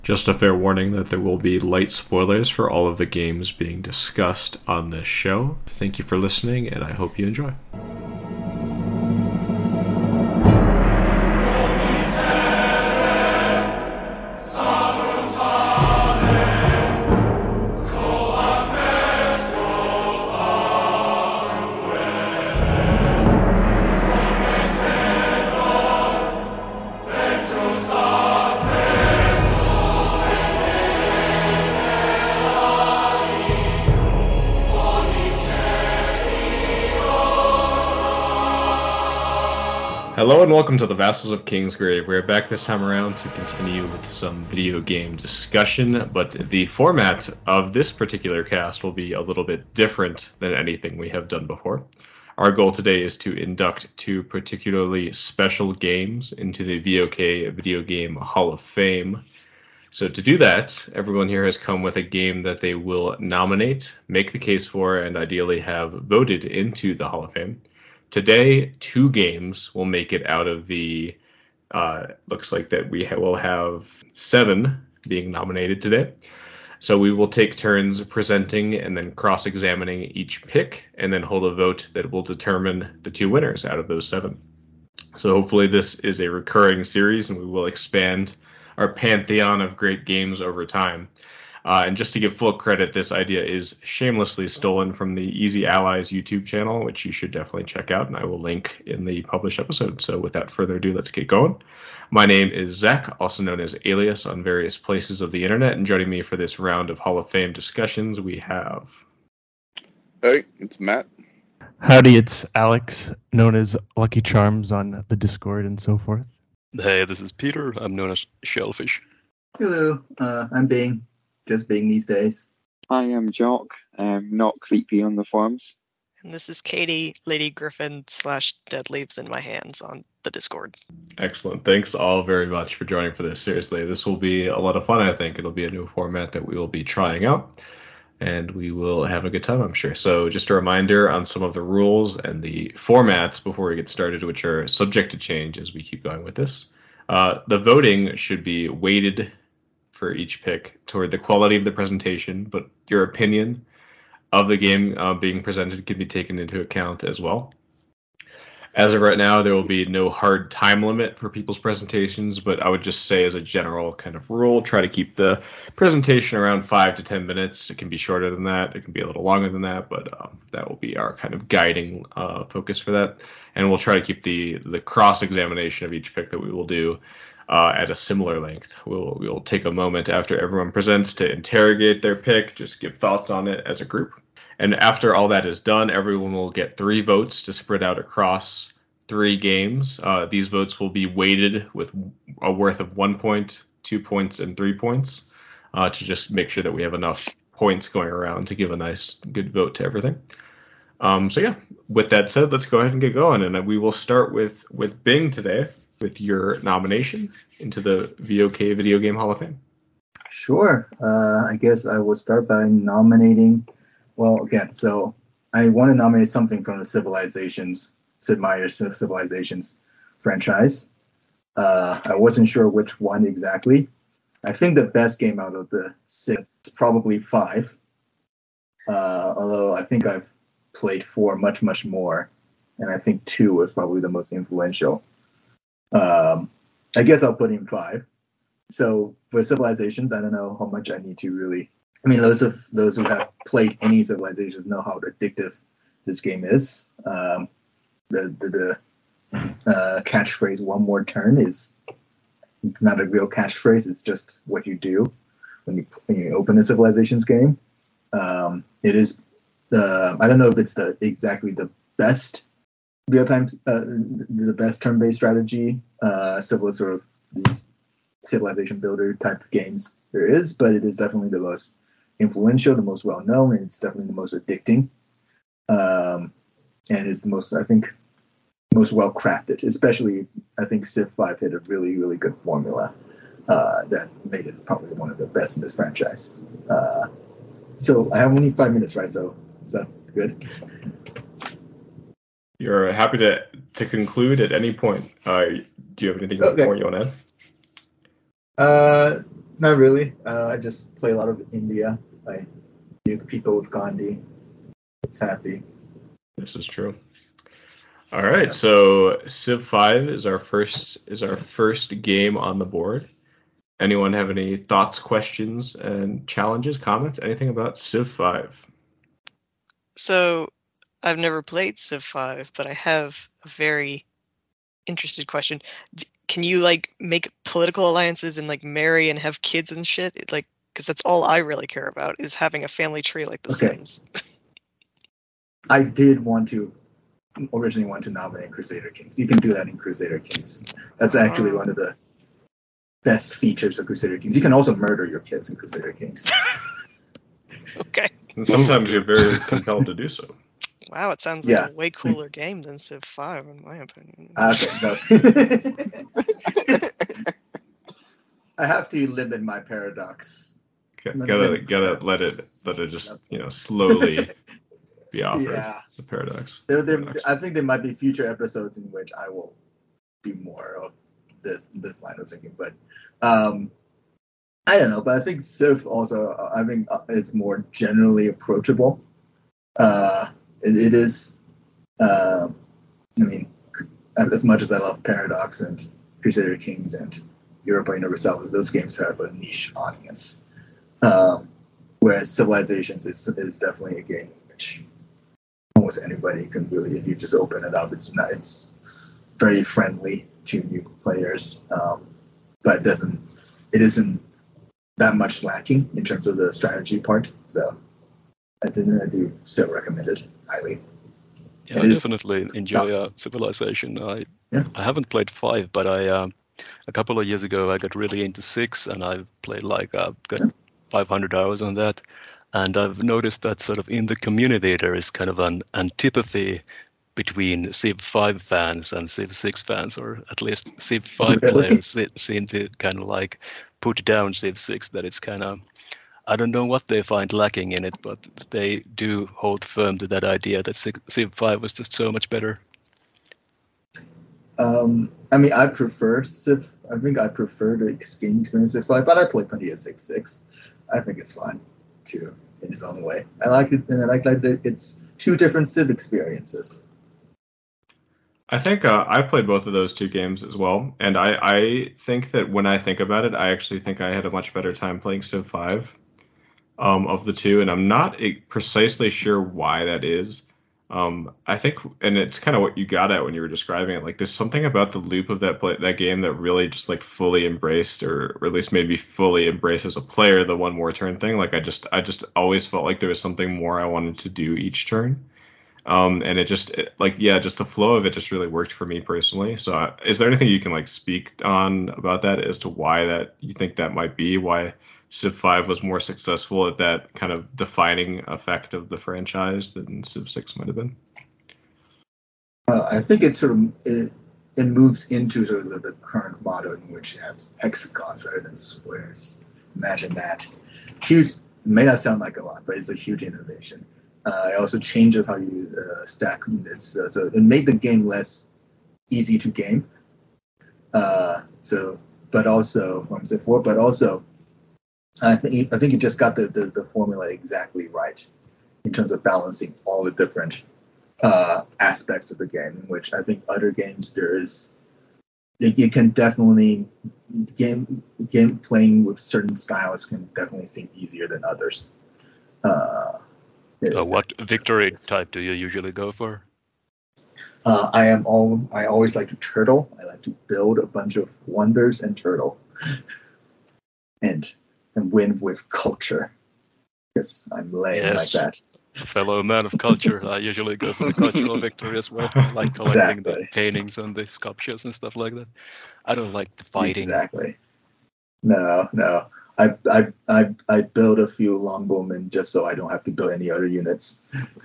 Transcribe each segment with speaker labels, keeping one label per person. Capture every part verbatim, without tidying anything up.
Speaker 1: Just a fair warning that there will be light spoilers for all of the games being discussed on this show. Thank you for listening, and I hope you enjoy. Hello and welcome to the Vassals of Kingsgrave. We're back this time around to continue with some video game discussion, but the format of this particular cast will be a little bit different than anything we have done before. Our goal today is to induct two particularly special games into the V O K Video Game Hall of Fame. So to do that, everyone here has come with a game that they will nominate, make the case for, and ideally have voted into the Hall of Fame. Today, two games will make it out of the, uh, looks like that we ha- will have seven being nominated today. So we will take turns presenting and then cross-examining each pick and then hold a vote that will determine the two winners out of those seven. So hopefully this is a recurring series and we will expand our pantheon of great games over time. Uh, and just to give full credit, this idea is shamelessly stolen from the Easy Allies YouTube channel, which you should definitely check out, and I will link in the published episode. So without further ado, let's get going. My name is Zach, also known as Alias on various places of the internet, and joining me for this round of Hall of Fame discussions, we have...
Speaker 2: Hey, it's Matt.
Speaker 3: Howdy, it's Alex, known as Lucky Charms on the Discord and so forth.
Speaker 4: Hey, this is Peter. I'm known as Shellfish.
Speaker 5: Hello, uh, I'm Bing. Just Bing these days.
Speaker 6: I am Jock, um, not creepy on the forums.
Speaker 7: And this is Katie, Lady Griffin slash Dead Leaves in My Hands on the Discord.
Speaker 1: Excellent. Thanks all very much for joining for this. Seriously, this will be a lot of fun, I think. It'll be a new format that we will be trying out, and we will have a good time, I'm sure. So just a reminder on some of the rules and the formats before we get started, which are subject to change as we keep going with this. Uh, the voting should be weighted for each pick toward the quality of the presentation, but your opinion of the game uh, being presented can be taken into account as well. As of right now, there will be no hard time limit for people's presentations, but I would just say as a general kind of rule, try to keep the presentation around five to ten minutes. It can be shorter than that. It can be a little longer than that, but um, that will be our kind of guiding uh, focus for that. And we'll try to keep the, the cross-examination of each pick that we will do Uh, at a similar length. We'll we'll take a moment after everyone presents to interrogate their pick, just give thoughts on it as a group. And after all that is done, everyone will get three votes to spread out across three games. Uh, these votes will be weighted with a worth of one point, two points, and three points uh, to just make sure that we have enough points going around to give a nice, good vote to everything. Um, so yeah, with that said, let's go ahead and get going. And we will start with, with Bing today, with your nomination into the V O K Video Game Hall of Fame.
Speaker 5: Sure. Uh, I guess I will start by nominating, well, again, so I want to nominate something from the Civilizations, Sid Meier's Civilizations franchise. Uh, I wasn't sure which one exactly. I think the best game out of the six is probably five. Uh, although I think I've played four much, much more. And I think two was probably the most influential. Um, I guess I'll put in five. So for Civilizations, I don't know how much I need to really. I mean, those of those who have played any Civilizations know how addictive this game is. Um, the the, the uh, catchphrase "one more turn" is it's not a real catchphrase. It's just what you do when you when you open a Civilizations game. Um, it is the I don't know if it's the exactly the best. Real-time, uh, the best turn-based strategy, uh, similar sort of these civilization builder type games there is, but it is definitely the most influential, the most well-known, and it's definitely the most addicting. Um, and it's the most, I think, most well-crafted. Especially, I think Civ five hit a really, really good formula uh, that made it probably one of the best in this franchise. Uh, so I have only five minutes, right? So is that good?
Speaker 1: You're happy to to conclude at any point. Uh, do you have anything
Speaker 5: okay.
Speaker 1: more you want to add?
Speaker 5: Uh, not really. Uh, I just play a lot of India. I nuke people with Gandhi. It's happy.
Speaker 1: This is true. All right,
Speaker 5: Yeah.
Speaker 1: so Civ five is our first is our first game on the board. Anyone have any thoughts, questions, and challenges, comments, anything about Civ five?
Speaker 7: So, I've never played Civ five, but I have a very interested question. D- Can you like make political alliances and like marry and have kids and shit? It, like, because that's all I really care about is having a family tree like The
Speaker 5: Okay.
Speaker 7: Sims.
Speaker 5: I did want to originally want to nominate Crusader Kings. You can do that in Crusader Kings. That's actually
Speaker 7: Oh.
Speaker 5: one of the best features of Crusader Kings. You can also murder your kids in Crusader Kings.
Speaker 7: Okay.
Speaker 1: And sometimes you're very compelled to do so.
Speaker 7: Wow, it sounds like
Speaker 5: Yeah.
Speaker 7: a way cooler game than Civ five, in my opinion.
Speaker 5: Okay, no. I have to limit my paradox.
Speaker 1: G-
Speaker 5: No,
Speaker 1: Gotta
Speaker 5: no,
Speaker 1: gotta
Speaker 5: no.
Speaker 1: let it let it just you know slowly be offered.
Speaker 5: Yeah.
Speaker 1: The paradox.
Speaker 5: There, there,
Speaker 1: Paradox.
Speaker 5: I think there might be future episodes in which I will do more of this this line of thinking, but um, I don't know. But I think Civ also, uh, I think, uh, is more generally approachable. Uh, it, it is. Uh, I mean, as much as I love Paradox and Crusader Kings and Europa Universalis, those games have a niche audience. Um, whereas Civilizations is is definitely a game which almost anybody can really, if you just open it up, it's not, it's very friendly to new players, um, but it doesn't, it isn't that much lacking in terms of the strategy part. So I do, I do still recommend it highly.
Speaker 4: Yeah,
Speaker 5: It
Speaker 4: I
Speaker 5: is-
Speaker 4: definitely enjoy uh, Civilization. I
Speaker 5: Yeah.
Speaker 4: I haven't played five, but I um, a couple of years ago I got really into six, and I played like uh, got
Speaker 5: Yeah.
Speaker 4: five hundred hours on that. And I've noticed that sort of in the community there is kind of an antipathy between Civ five fans and Civ six fans, or at least Civ five
Speaker 5: Really?
Speaker 4: players se- seem to kind of like put down Civ six. That it's kind of, I don't know what they find lacking in it, but they do hold firm to that idea that Civ Civ five was just so much better.
Speaker 5: Um, I mean, I prefer Civ. I think I prefer the ex- game experience six five, but I play plenty of six six. I think it's fun too in its own way. I like it, and I like that it's two different Civ experiences.
Speaker 1: I think uh, I played both of those two games as well, and I, I think that when I think about it, I actually think I had a much better time playing Civ five um, of the two, and I'm not e- precisely sure why that is. Um, I think, and it's kind of what you got at when you were describing it. Like, there's something about the loop of that play, that game that really just like fully embraced, or, or at least made me fully embrace as a player the one more turn thing. Like, I just, I just always felt like there was something more I wanted to do each turn. Um, and it just it, like yeah, just the flow of it just really worked for me personally. So, uh, is there anything you can like speak on about that as to why that you think that might be? Why Civ five was more successful at that kind of defining effect of the franchise than Civ six might have been?
Speaker 5: Uh, I think it sort of it, it moves into sort of the, the current model in which you have hexagons rather than squares. Imagine that. Huge. It may not sound like a lot, but it's a huge innovation. Uh, it also changes how you uh, stack units, uh, so it made the game less easy to game. Uh, so, but also from Civ four, but also, I think I think it just got the, the, the formula exactly right in terms of balancing all the different uh, aspects of the game. In which I think other games there is, it, it can definitely game game playing with certain styles can definitely seem easier than others. Uh,
Speaker 4: Uh, what victory type do you usually go for?
Speaker 5: Uh, I am all. I always like to turtle. I like to build a bunch of wonders and turtle, and and win with culture. Because I'm lame
Speaker 4: Yes.
Speaker 5: like that.
Speaker 4: A fellow man of culture, I usually go for the cultural victory as well. I like collecting the
Speaker 5: Exactly.
Speaker 4: paintings and the sculptures and stuff like that. I don't like the fighting.
Speaker 5: Exactly. No, no. I I I I build a few longbowmen just so I don't have to build any other units.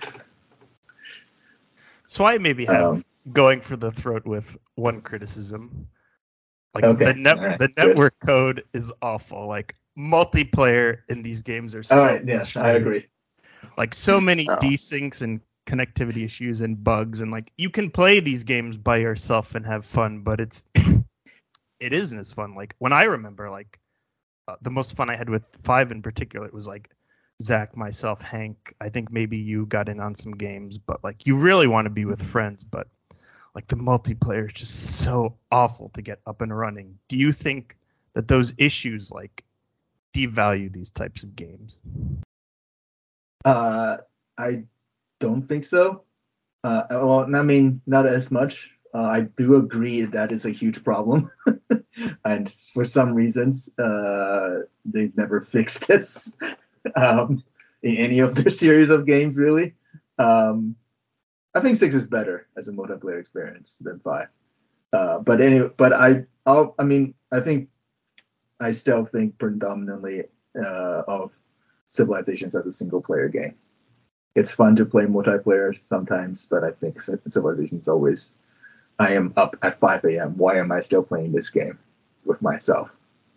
Speaker 3: So I maybe have
Speaker 5: Um,
Speaker 3: going for the throat with one criticism. Like
Speaker 5: Okay,
Speaker 3: the net,
Speaker 5: alright,
Speaker 3: the
Speaker 5: good.
Speaker 3: network code is awful. Like multiplayer in these games are so
Speaker 5: All right. Yes, I
Speaker 3: frustrating.
Speaker 5: agree.
Speaker 3: Like so many
Speaker 6: Oh.
Speaker 3: desyncs and connectivity issues and bugs, and like you can play these games by yourself and have fun, but it's it isn't as fun. Like when I remember, like uh, the most fun I had with five in particular, it was like Zach, myself, Hank. I think maybe you got in on some games, but like you really want to be with friends, but like the multiplayer is just so awful to get up and running. Do you think that those issues like devalue these types of games?
Speaker 5: Uh, I don't think so. Uh, well, I mean, not as much. Uh, I do agree that is a huge problem, and for some reasons, uh, they've never fixed this um, in any of their series of games. Really, um, I think six is better as a multiplayer experience than five. Uh, but anyway, but I, I'll, I mean, I think I still think predominantly uh, of Civilizations as a single player game. It's fun to play multiplayer sometimes, but I think Civilizations always. I am up at five a.m. Why am I still playing this game with myself?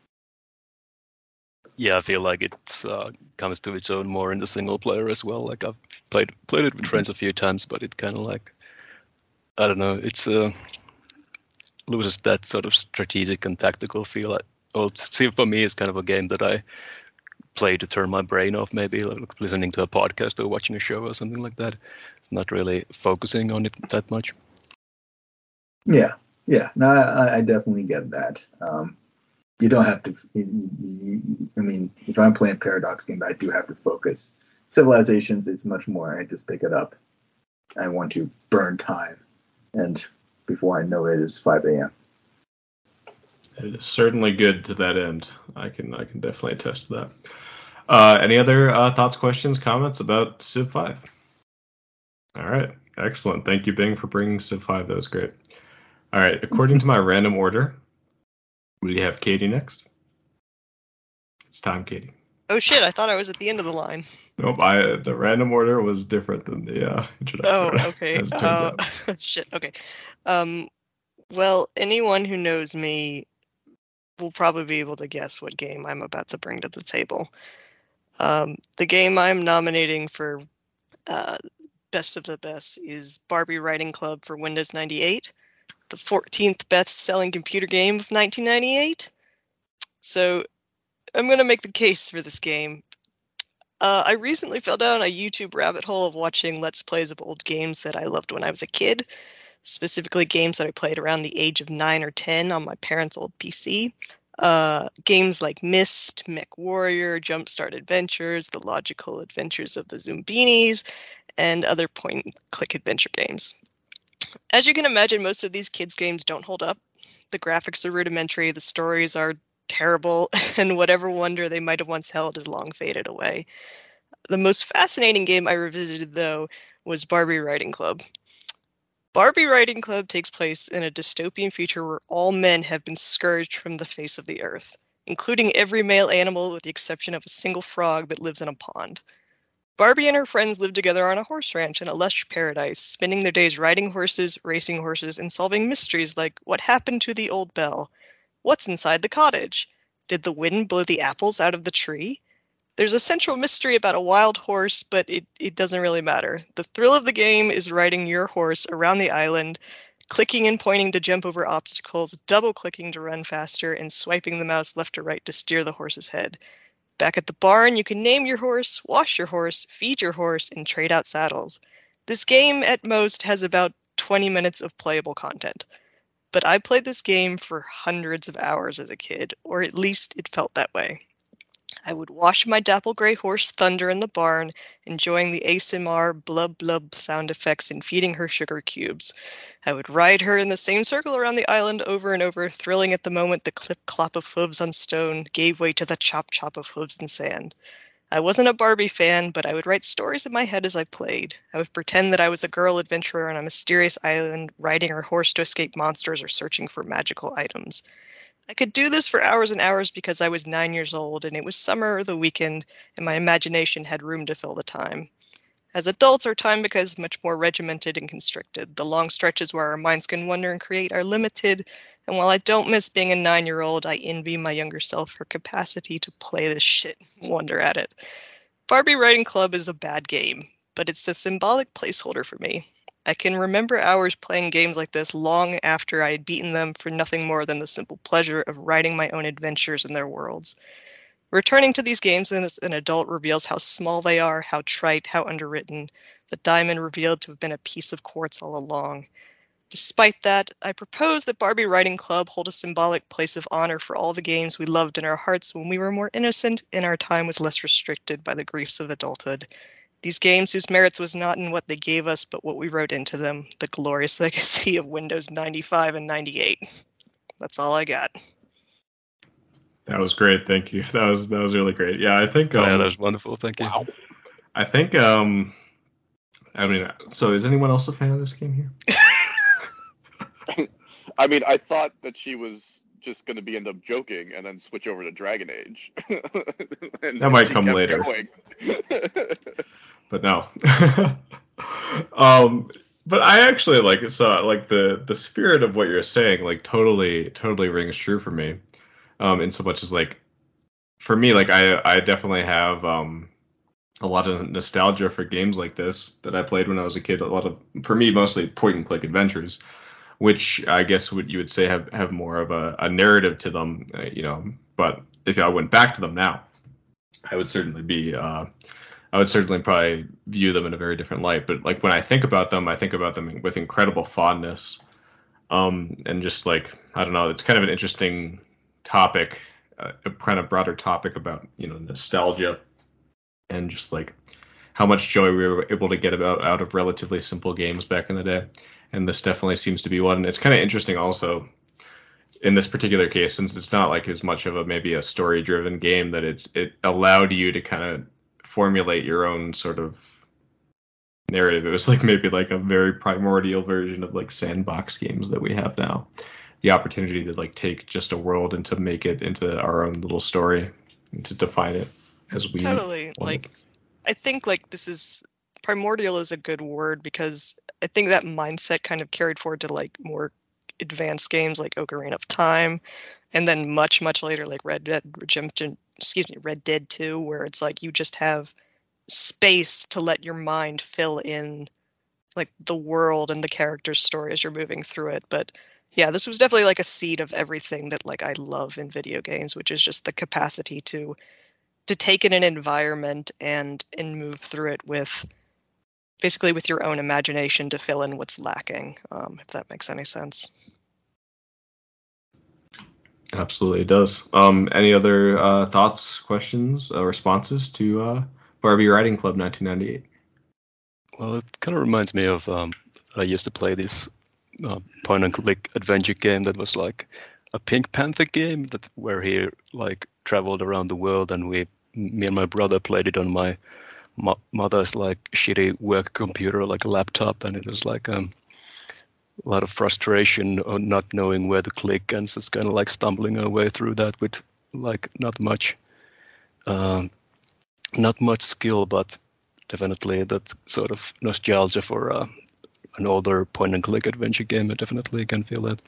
Speaker 4: Yeah, I feel like it uh, comes to its own more in the single player as well. Like I've played played it with friends a few times, but it kind of like I don't know. It's uh, loses that sort of strategic and tactical feel. Like, well, see, for me, it's kind of a game that I play to turn my brain off, maybe like listening to a podcast or watching a show or something like that. Not really focusing on it that much.
Speaker 5: Yeah, yeah, no, I, I definitely get that. Um, you don't have to. You, you, I mean, if I'm playing Paradox game, I do have to focus. Civilizations, it's much more. I just pick it up. I want to burn time, and before I know it, it's five a.m.
Speaker 1: It is certainly good to that end. I can I can definitely attest to that. Uh, any other uh, thoughts, questions, comments about Civ five? All right, excellent. Thank you, Bing, for bringing Civ five. That was great. All right, according to my random order, we have Katie next. It's time, Katie.
Speaker 7: Oh shit! I thought I was at the end of the line.
Speaker 1: Nope, I the random order was different than the uh, introduction.
Speaker 7: Oh,
Speaker 1: order,
Speaker 7: okay.
Speaker 1: as it turns
Speaker 7: Uh,
Speaker 1: out.
Speaker 7: shit. Okay. Um, well, anyone who knows me will probably be able to guess what game I'm about to bring to the table. Um, the game I'm nominating for uh, Best of the Best is Barbie Writing Club for Windows ninety-eight, the fourteenth best-selling computer game of nineteen ninety-eight. So I'm going to make the case for this game. Uh, I recently fell down a YouTube rabbit hole of watching Let's Plays of old games that I loved when I was a kid, specifically games that I played around the age of nine or ten on my parents' old P C. Uh, games like Myst, Mech Warrior, Jumpstart Adventures, The Logical Adventures of the Zoombinis, and other point-and-click adventure games. As you can imagine, most of these kids' games don't hold up. The graphics are rudimentary, the stories are terrible, and whatever wonder they might have once held is long faded away. The most fascinating game I revisited, though, was Barbie Writing Club. Barbie Writing Club takes place in a dystopian future where all men have been scourged from the face of the earth, including every male animal with the exception of a single frog that lives in a pond. Barbie and her friends live together on a horse ranch in a lush paradise, spending their days riding horses, racing horses, and solving mysteries like what happened to the old bell? What's inside the cottage? Did the wind blow the apples out of the tree? There's a central mystery about a wild horse, but it, it doesn't really matter. The thrill of the game is riding your horse around the island, clicking and pointing to jump over obstacles, double-clicking to run faster, and swiping the mouse left or right to steer the horse's head. Back at the barn, you can name your horse, wash your horse, feed your horse, and trade out saddles. This game, at most, has about twenty minutes of playable content. But I played this game for hundreds of hours as a kid, or at least it felt that way. I would wash my dapple gray horse Thunder in the barn, enjoying the A S M R blub blub sound effects and feeding her sugar cubes. I would ride her in the same circle around the island over and over, thrilling at the moment the clip clop of hooves on stone gave way to the chop chop of hooves in sand. I wasn't a Barbie fan, but I would write stories in my head as I played. I would pretend that I was a girl adventurer on a mysterious island, riding her horse to escape monsters or searching for magical items. I could do this for hours and hours because I was nine years old and it was summer or the weekend and my imagination had room to fill the time. As adults, our time becomes much more regimented and constricted. The long stretches where our minds can wander and create are limited, and while I don't miss being a nine-year-old, I envy my younger self her capacity to play this shit and wonder at it. Barbie Writing Club is a bad game, but it's a symbolic placeholder for me. I can remember hours playing games like this long after I had beaten them for nothing more than the simple pleasure of writing my own adventures in their worlds. Returning to these games as an adult reveals how small they are, how trite, how underwritten. The diamond revealed to have been a piece of quartz all along. Despite that, I propose that Barbie Writing Club hold a symbolic place of honor for all the games we loved in our hearts when we were more innocent and our time was less restricted by the griefs of adulthood. These games whose merits was not in what they gave us, but what we wrote into them, the glorious legacy of Windows ninety-five and ninety-eight. That's all I got.
Speaker 1: That was great. Thank you. That was that was really great. Yeah, I think. Um,
Speaker 4: oh, yeah, that was wonderful. Thank you.
Speaker 2: Wow.
Speaker 1: I think. Um, I mean, so is anyone else a fan of this game here?
Speaker 2: I mean, I thought that she was just going to be end up joking and then switch over to Dragon Age. And
Speaker 1: That might
Speaker 2: she
Speaker 1: come
Speaker 2: kept
Speaker 1: later.
Speaker 2: going.
Speaker 1: But no. um, but I actually like so like the the spirit of what you're saying like totally totally rings true for me. Um, in so much as like for me like I I definitely have um a lot of nostalgia for games like this that I played when I was a kid. A lot of for me mostly point and click adventures, which I guess would you would say have, have more of a, a narrative to them, uh, you know. But if I went back to them now, I would certainly be, uh, I would certainly probably view them in a very different light. But like when I think about them, I think about them with incredible fondness, um, and just like I don't know, it's kind of an interesting topic, uh, a kind of broader topic about you know nostalgia, and just like how much joy we were able to get about out of relatively simple games back in the day. And this definitely seems to be one. It's kind of interesting also in this particular case, since it's not like as much of a maybe a story driven game, that it's it allowed you to kind of formulate your own sort of narrative. It was like maybe like a very primordial version of like sandbox games that we have now. The opportunity to like take just a world and to make it into our own little story and to define it as we
Speaker 7: Totally. Like,
Speaker 1: it.
Speaker 7: I think like this is primordial is a good word because I think that mindset kind of carried forward to like more advanced games like Ocarina of Time, and then much much later like Red Dead Redemption, excuse me, Red Dead two, where it's like you just have space to let your mind fill in like the world and the character's story as you're moving through it. But yeah, this was definitely like a seed of everything that like I love in video games, which is just the capacity to to take in an environment and and move through it with basically with your own imagination to fill in what's lacking, um, if that makes any sense.
Speaker 1: Absolutely, it does. Um, any other uh, thoughts, questions, uh, responses to uh, Barbie Writing Club nineteen ninety-eight?
Speaker 4: Well, it kind of reminds me of um, I used to play this uh, point and click adventure game that was like a Pink Panther game that where he like traveled around the world, and we, me and my brother played it on my mo- mother's like shitty work computer, like a laptop, and it was like um, a lot of frustration on not knowing where to click and just kind of like stumbling our way through that with like not much, um, not much skill, but definitely that sort of nostalgia for uh, an older point and click adventure game. I definitely can feel that.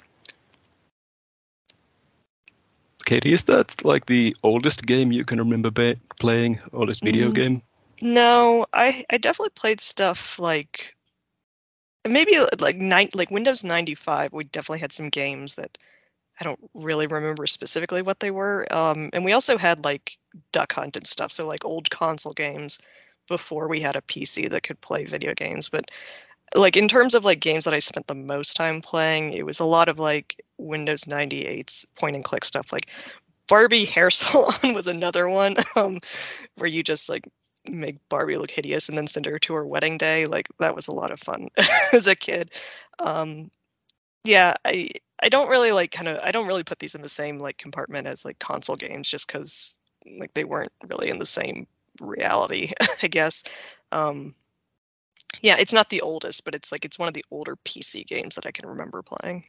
Speaker 4: Katie, is that like the oldest game you can remember ba- playing, oldest video
Speaker 7: Mm.
Speaker 4: game?
Speaker 7: No, I I definitely played stuff like maybe like nine, like Windows ninety-five. We definitely had some games that I don't really remember specifically what they were. Um, and we also had like Duck Hunt and stuff, so like old console games before we had a P C that could play video games. But like in terms of like games that I spent the most time playing, it was a lot of like Windows ninety-eight's point and click stuff. Like Barbie Hair Salon was another one, um, where you just like make Barbie look hideous and then send her to her wedding day. Like that was a lot of fun as a kid. Um, yeah, I I don't really like kind of I don't really put these in the same like compartment as like console games just because like they weren't really in the same reality, I guess. Um, yeah, it's not the oldest, but it's like it's one of the older P C games that I can remember playing.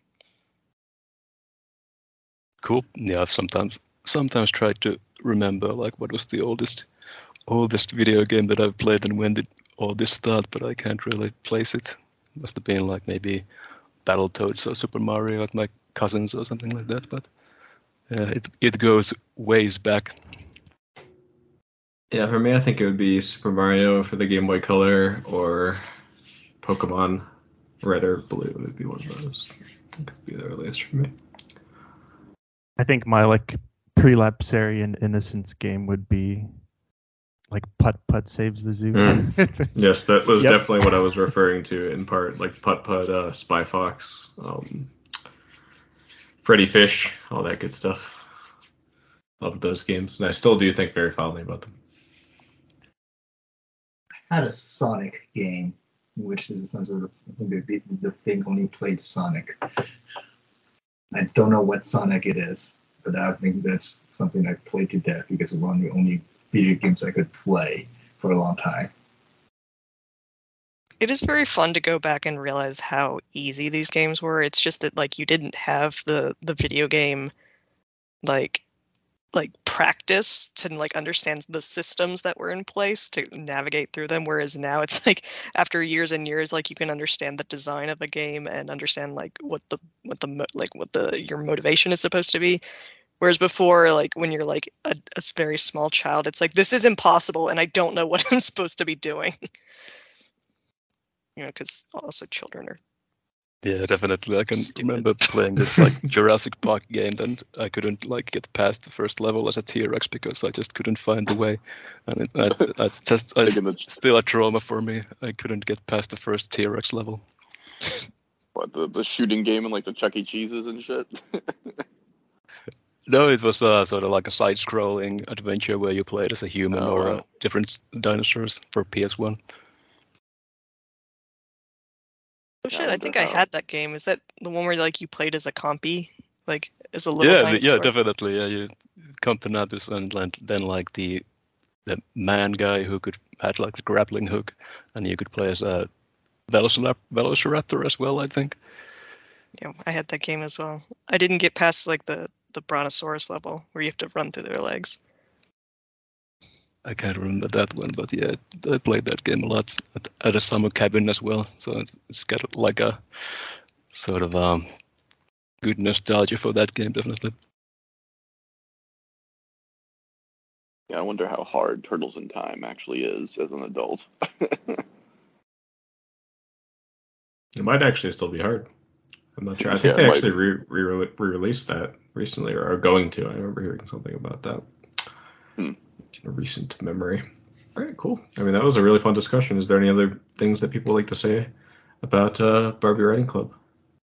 Speaker 4: Cool. Yeah, I've sometimes sometimes tried to remember like what was the oldest oldest video game that I've played and when did all this start, but I can't really place it. Must have been like maybe Battletoads or Super Mario at my cousins or something like that. But uh, it it goes ways back.
Speaker 1: Yeah, for me, I think it would be Super Mario for the Game Boy Color or Pokemon Red or Blue would be one of those. I think it would be the earliest for me.
Speaker 3: I think my like prelapsarian innocence game would be like Putt Putt Saves the Zoo.
Speaker 1: Mm. Yes, that was
Speaker 3: Yep.
Speaker 1: definitely what I was referring to in part, like Putt Putt, uh, Spy Fox, um, Freddy Fish, all that good stuff. Loved those games, and I still do think very fondly about them.
Speaker 5: I had a Sonic game, which is some sort of, I think the, the thing only played Sonic. I don't know what Sonic it is, but I think that's something I played to death because it was one of the only video games I could play for a long time.
Speaker 7: It is very fun to go back and realize how easy these games were. It's just that like you didn't have the the video game like like practice to like understand the systems that were in place to navigate through them, whereas now it's like after years and years like you can understand the design of a game and understand like what the what the mo- like what the your motivation is supposed to be. Whereas before, like when you're like a, a very small child, it's like, this is impossible and I don't know what I'm supposed to be doing. You know, because also children are.
Speaker 4: Yeah, definitely. I can
Speaker 7: Stupid.
Speaker 4: remember playing this like Jurassic Park game, and I couldn't like get past the first level as a T-Rex because I just couldn't find the way, and it, I, I just I,
Speaker 2: Taking the-
Speaker 4: still a trauma for me. I couldn't get past the first T-Rex level.
Speaker 2: What, the, the shooting game and like the Chuck E. Cheeses and shit?
Speaker 4: No, it was uh, sort of like a side-scrolling adventure where you played as a human
Speaker 2: Oh,
Speaker 4: or uh,
Speaker 2: wow.
Speaker 4: different dinosaurs for P S one.
Speaker 7: Oh shit!
Speaker 2: I
Speaker 7: I
Speaker 2: wonder
Speaker 7: think I
Speaker 2: how-
Speaker 7: had that game. Is that the one where like you played as a compy, like as a little
Speaker 4: Yeah, the-
Speaker 7: dinosaur?
Speaker 4: yeah, definitely. Yeah, you come to Natus and then, then like the the man guy who could had like the grappling hook, and you could play as a Velociraptor, Velociraptor as well, I think.
Speaker 7: Yeah, I had that game as well. I didn't get past like the the Brontosaurus level where you have to run through their legs.
Speaker 4: I can't remember that one, but yeah, I played that game a lot at, at a summer cabin as well. So it's got like a sort of um, good nostalgia for that game, definitely.
Speaker 2: Yeah, I wonder how hard Turtles in Time actually is as an adult.
Speaker 1: It might actually still be hard. I'm not sure. I think
Speaker 2: Yeah, it
Speaker 1: they
Speaker 2: might
Speaker 1: actually re- re- re-released that recently, or are going to. I remember hearing something about that
Speaker 2: Hmm.
Speaker 1: in a recent memory. All right, cool. I mean, that was a really fun discussion. Is there any other things that people would like to say about uh, Barbie Writing Club?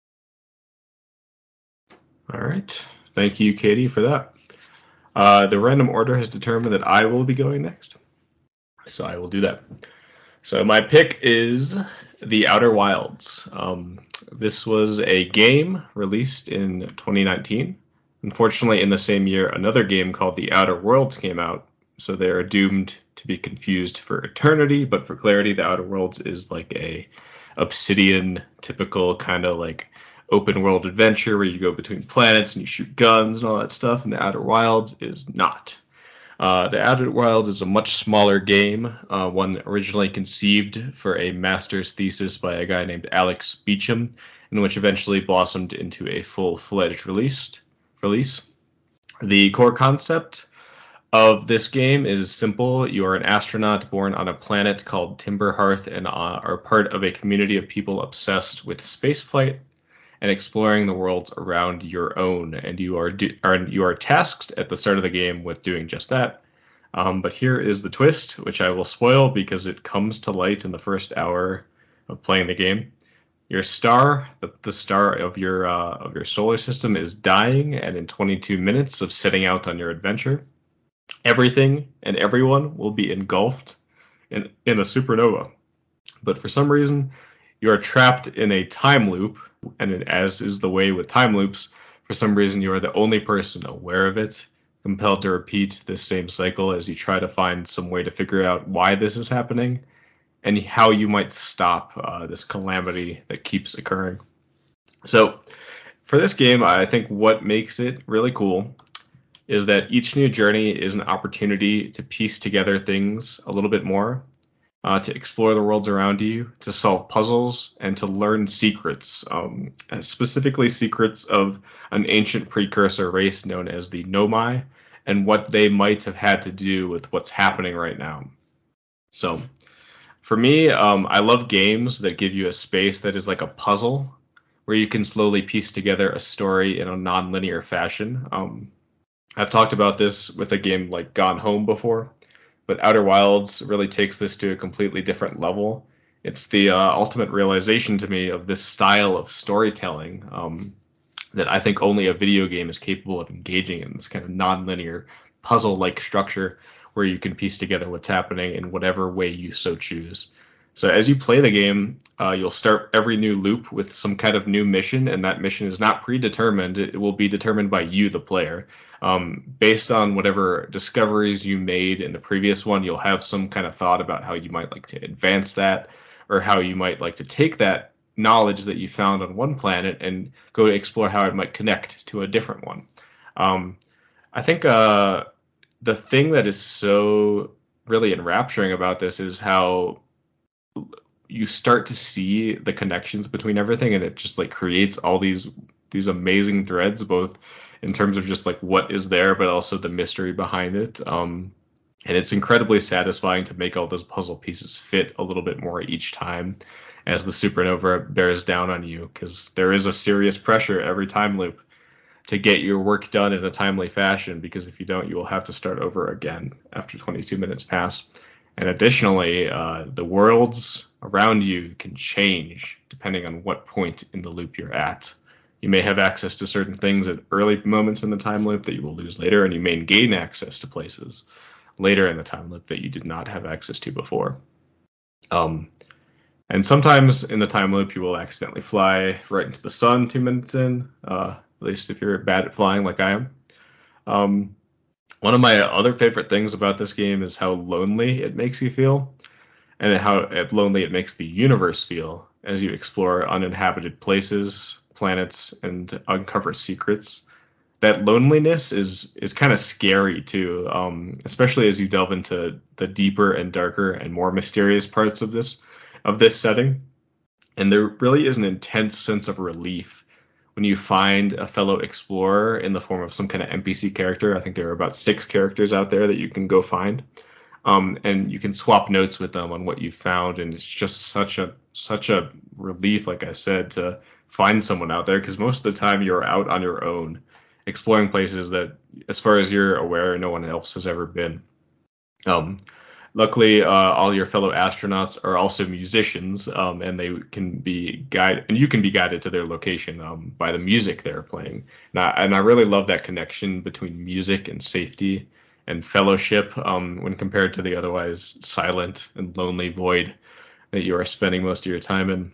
Speaker 1: All right. Thank you, Katie, for that. Uh, the random order has determined that I will be going next. So I will do that. So my pick is The Outer Wilds. Um, this was a game released in twenty nineteen. Unfortunately, in the same year, another game called The Outer Worlds came out. So they are doomed to be confused for eternity. But for clarity, The Outer Worlds is like a Obsidian typical kind of like open world adventure where you go between planets and you shoot guns and all that stuff. And The Outer Wilds is not. Uh, the Outer Wilds is a much smaller game, uh, one originally conceived for a master's thesis by a guy named Alex Beecham, and which eventually blossomed into a full-fledged release. Release. The core concept of this game is simple. You are an astronaut born on a planet called Timberhearth and uh, are part of a community of people obsessed with spaceflight and exploring the worlds around your own. And you are, do, are you are tasked at the start of the game with doing just that. Um, but here is the twist, which I will spoil because it comes to light in the first hour of playing the game. Your star, the, the star of your uh, of your solar system, is dying, and in twenty-two minutes of setting out on your adventure, everything and everyone will be engulfed in, in a supernova. But for some reason, you are trapped in a time loop, and as is the way with time loops, for some reason you are the only person aware of it, compelled to repeat this same cycle as you try to find some way to figure out why this is happening and how you might stop uh, this calamity that keeps occurring. So for this game, I think what makes it really cool is that each new journey is an opportunity to piece together things a little bit more, uh, to explore the worlds around you, to solve puzzles, and to learn secrets, um, specifically secrets of an ancient precursor race known as the Nomai, and what they might have had to do with what's happening right now. So for me, um, I love games that give you a space that is like a puzzle, where you can slowly piece together a story in a non-linear fashion. Um, I've talked about this with a game like Gone Home before, but Outer Wilds really takes this to a completely different level. It's the uh, ultimate realization to me of this style of storytelling um, that I think only a video game is capable of engaging in, this kind of non-linear puzzle-like structure where you can piece together what's happening in whatever way you so choose. So as you play the game, uh, you'll start every new loop with some kind of new mission, and that mission is not predetermined. It will be determined by you, the player. Um, based on whatever discoveries you made in the previous one, you'll have some kind of thought about how you might like to advance that, or how you might like to take that knowledge that you found on one planet and go to explore how it might connect to a different one. Um, I think uh, the thing that is so really enrapturing about this is how you start to see the connections between everything, and it just like creates all these these amazing threads, both in terms of just like what is there, but also the mystery behind it. Um, and it's incredibly satisfying to make all those puzzle pieces fit a little bit more each time as the supernova bears down on you, because there is a serious pressure every time loop to get your work done in a timely fashion, because if you don't, you will have to start over again after twenty-two minutes pass. And additionally, uh, the worlds around you can change depending on what point in the loop you're at. You may have access to certain things at early moments in the time loop that you will lose later, and you may gain access to places later in the time loop that you did not have access to before. Um, and sometimes in the time loop, you will accidentally fly right into the sun two minutes in, uh, at least if you're bad at flying like I am. Um, One of my other favorite things about this game is how lonely it makes you feel, and how lonely it makes the universe feel as you explore uninhabited places, planets, and uncover secrets. That loneliness is is kind of scary too, um, especially as you delve into the deeper and darker and more mysterious parts of this of this setting. And there really is an intense sense of relief when you find a fellow explorer in the form of some kind of N P C character. I think there are about six characters out there that you can go find, um, and you can swap notes with them on what you found. And it's just such a such a relief, like I said, to find someone out there, because most of the time you're out on your own, exploring places that, as far as you're aware, no one else has ever been. Um, Luckily, uh, all your fellow astronauts are also musicians, um, and they can be guided, and you can be guided to their location um, by the music they're playing. And I, and I really love that connection between music and safety and fellowship um, when compared to the otherwise silent and lonely void that you are spending most of your time in.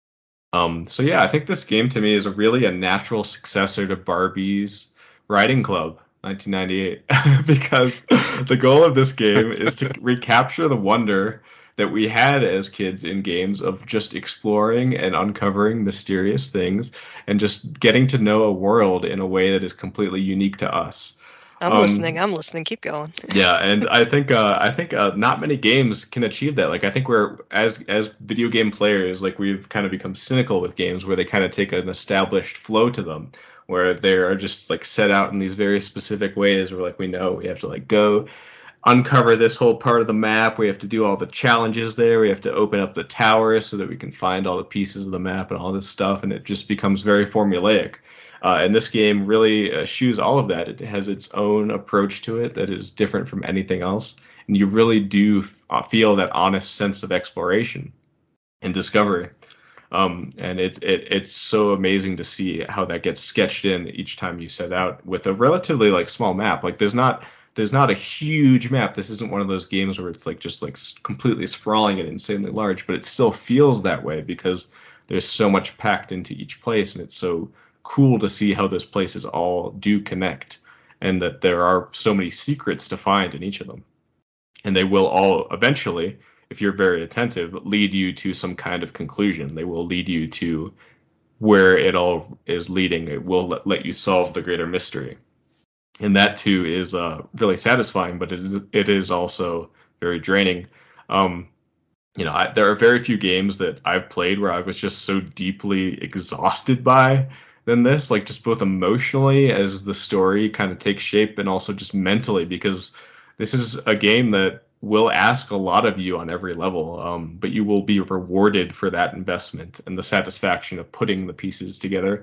Speaker 1: Um, so yeah, I think this game to me is a really a natural successor to Barbie's Riding Club, nineteen ninety-eight, because the goal of this game is to recapture the wonder that we had as kids in games of just exploring and uncovering mysterious things and just getting to know a world in a way that is completely unique to us.
Speaker 7: I'm
Speaker 1: Um,
Speaker 7: listening. I'm listening. Keep going.
Speaker 1: Yeah, and I think uh, I think uh, not many games can achieve that. Like I think we're as as video game players, like we've kind of become cynical with games where they kind of take an established flow to them, where they are just like set out in these very specific ways. Where like we know we have to like go uncover this whole part of the map. We have to do all the challenges there. We have to open up the towers so that we can find all the pieces of the map and all this stuff, and it just becomes very formulaic. Uh, and this game really eschews all of that. It has its own approach to it that is different from anything else. And you really do f- feel that honest sense of exploration and discovery. Um, and it's it, it's so amazing to see how that gets sketched in each time you set out with a relatively like small map. Like there's not there's not a huge map. This isn't one of those games where it's like just like completely sprawling and insanely large, but it still feels that way because there's so much packed into each place, and it's so cool to see how those places all do connect, and that there are so many secrets to find in each of them. And they will all eventually, if you're very attentive, lead you to some kind of conclusion. They will lead you to where it all is leading. It will let, let you solve the greater mystery. And that too is uh, really satisfying, but it is, it is also very draining. Um, you know, I, there are very few games that I've played where I was just so deeply exhausted by than this, like just both emotionally as the story kind of takes shape and also just mentally, because this is a game that will ask a lot of you on every level, um, but you will be rewarded for that investment and the satisfaction of putting the pieces together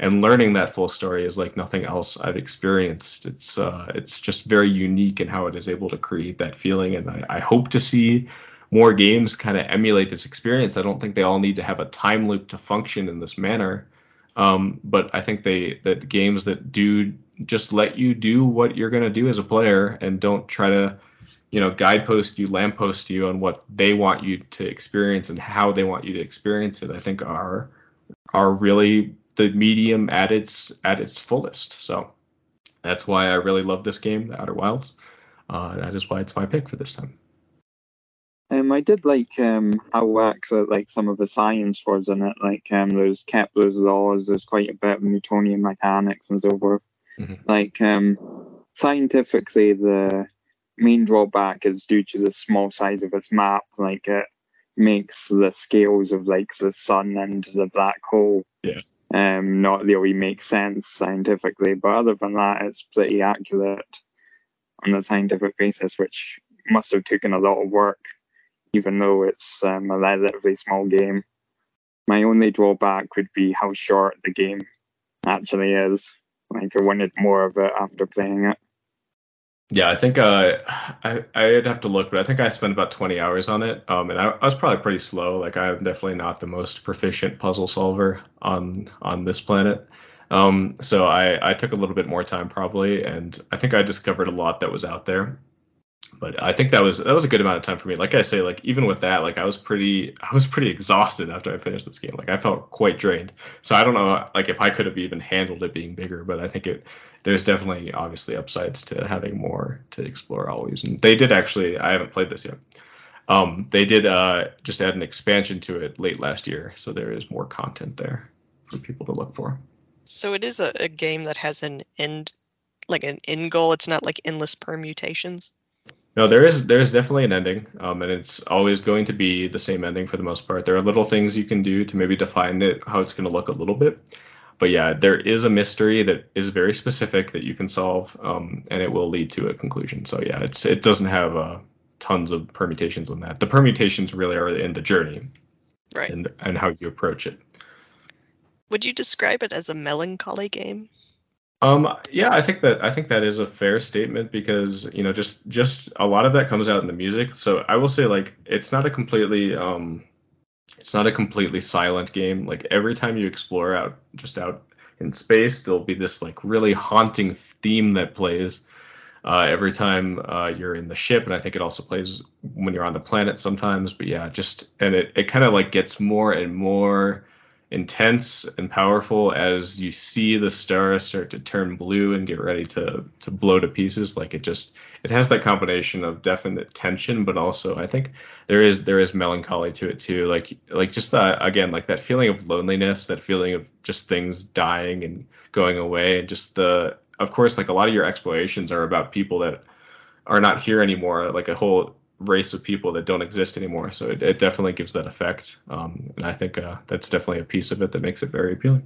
Speaker 1: and learning that full story is like nothing else I've experienced. It's uh, it's just very unique in how it is able to create that feeling, and I, I hope to see more games kind of emulate this experience. I don't think they all need to have a time loop to function in this manner, um, but I think they that games that do just let you do what you're going to do as a player and don't try to, you know, guidepost you, lamppost you on what they want you to experience and how they want you to experience it, I think are are really the medium at its at its fullest. So that's why I really love this game, The Outer Wilds. Uh, that is why it's my pick for this time.
Speaker 6: Um, I did like um, how accurate like some of the science was in it. Like um, there's Kepler's laws. There's quite a bit of Newtonian mechanics and so forth.
Speaker 1: Mm-hmm.
Speaker 6: Like um, scientifically, the main drawback is due to the small size of its map. Like it makes the scales of like the sun and the black hole
Speaker 1: yeah.
Speaker 6: um not really make sense scientifically. But other than that, it's pretty accurate on a scientific basis, which must have taken a lot of work, even though it's um, a relatively small game. My only drawback would be how short the game actually is. Like I wanted more of it after playing it.
Speaker 1: Yeah, I think uh, I I'd have to look, but I think I spent about twenty hours on it, um, and I, I was probably pretty slow. Like I'm definitely not the most proficient puzzle solver on on this planet, um, so I I took a little bit more time probably, and I think I discovered a lot that was out there. But I think that was that was a good amount of time for me. Like I say, like even with that, like I was pretty I was pretty exhausted after I finished this game. Like I felt quite drained. So I don't know like if I could have even handled it being bigger, but I think it there's definitely obviously upsides to having more to explore always. And they did actually, I haven't played this yet. Um, they did uh, just add an expansion to it late last year, so there is more content there for people to look for.
Speaker 7: So it is a, a game that has an end, like an end goal. It's not like endless permutations.
Speaker 1: No, there is there is definitely an ending, um, and it's always going to be the same ending for the most part. There are little things you can do to maybe define it, how it's going to look a little bit. But yeah, there is a mystery that is very specific that you can solve, um, and it will lead to a conclusion. So yeah, it's it doesn't have uh, tons of permutations on that. The permutations really are in the journey,
Speaker 7: right,
Speaker 1: and and how you approach it.
Speaker 7: Would you describe it as a melancholy game?
Speaker 1: Um, yeah, I think that I think that is a fair statement because you know just just a lot of that comes out in the music. So I will say like it's not a completely um, it's not a completely silent game. Like every time you explore out just out in space, there'll be this like really haunting theme that plays uh, every time uh, you're in the ship, and I think it also plays when you're on the planet sometimes. But yeah, just and it it kind of like gets more and more intense and powerful as you see the stars start to turn blue and get ready to to blow to pieces. Like it just it has that combination of definite tension, but also I think there is there is melancholy to it too. Like like just that again, like that feeling of loneliness, that feeling of just things dying and going away, and just the of course like a lot of your explorations are about people that are not here anymore, like a whole race of people that don't exist anymore. So it, it definitely gives that effect. Um, and I think uh, that's definitely a piece of it that makes it very appealing.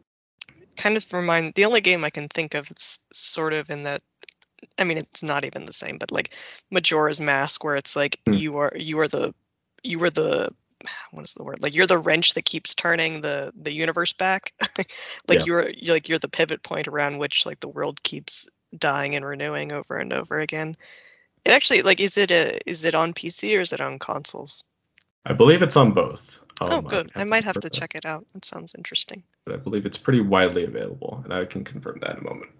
Speaker 7: Kind of remind the only game I can think of that's sort of in that. I mean, it's not even the same, but like Majora's Mask, where it's like mm. you are you are the you are the what is the word? Like you're the wrench that keeps turning the the universe back. like yeah. you're you're like you're the pivot point around which like the world keeps dying and renewing over and over again. It actually, like, is it a is it on P C or is it on consoles?
Speaker 1: I believe it's on both. Um,
Speaker 7: oh, good. I, I might have to
Speaker 1: that.
Speaker 7: check it out. That sounds interesting.
Speaker 1: But I believe it's pretty widely available, and I can confirm that in a moment.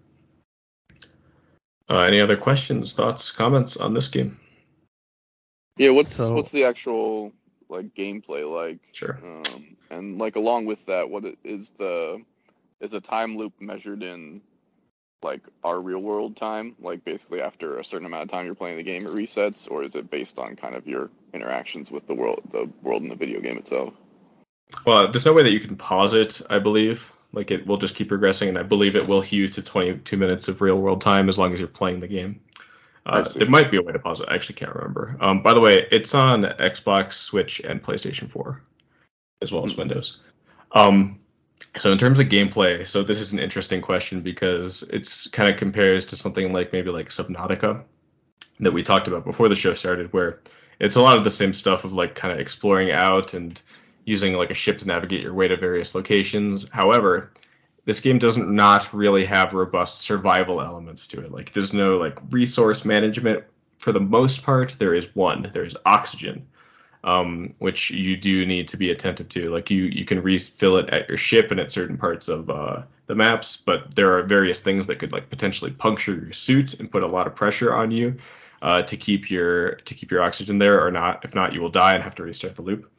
Speaker 1: Uh, any other questions, thoughts, comments on this game?
Speaker 2: Yeah, what's
Speaker 3: So-
Speaker 2: what's the actual like gameplay like?
Speaker 1: Sure.
Speaker 2: Um, and like along with that, what it, is the is the time loop measured in like our real world time, like basically after a certain amount of time you're playing the game it resets, or is it based on kind of your interactions with the world the world in the video game itself?
Speaker 1: Well, there's no way that you can pause it, I believe. Like it will just keep progressing, and I believe it will hew to twenty-two minutes of real world time as long as you're playing the game. Uh, there might be a way to pause it. I actually can't remember. Um, by the way, it's on Xbox, Switch, and PlayStation four, as well as mm-hmm. Windows. Um, So in terms of gameplay, so this is an interesting question because it's kind of compares to something like maybe like Subnautica that we talked about before the show started, where it's a lot of the same stuff of like kind of exploring out and using like a ship to navigate your way to various locations. However, this game doesn't not really have robust survival elements to it. Like there's no like resource management for the most part. There is one. There is oxygen, um, which you do need to be attentive to. Like you you can refill it at your ship and at certain parts of uh, the maps, but there are various things that could like potentially puncture your suit and put a lot of pressure on you uh, to keep your to keep your oxygen there, or not. If not, you will die and have to restart the loop.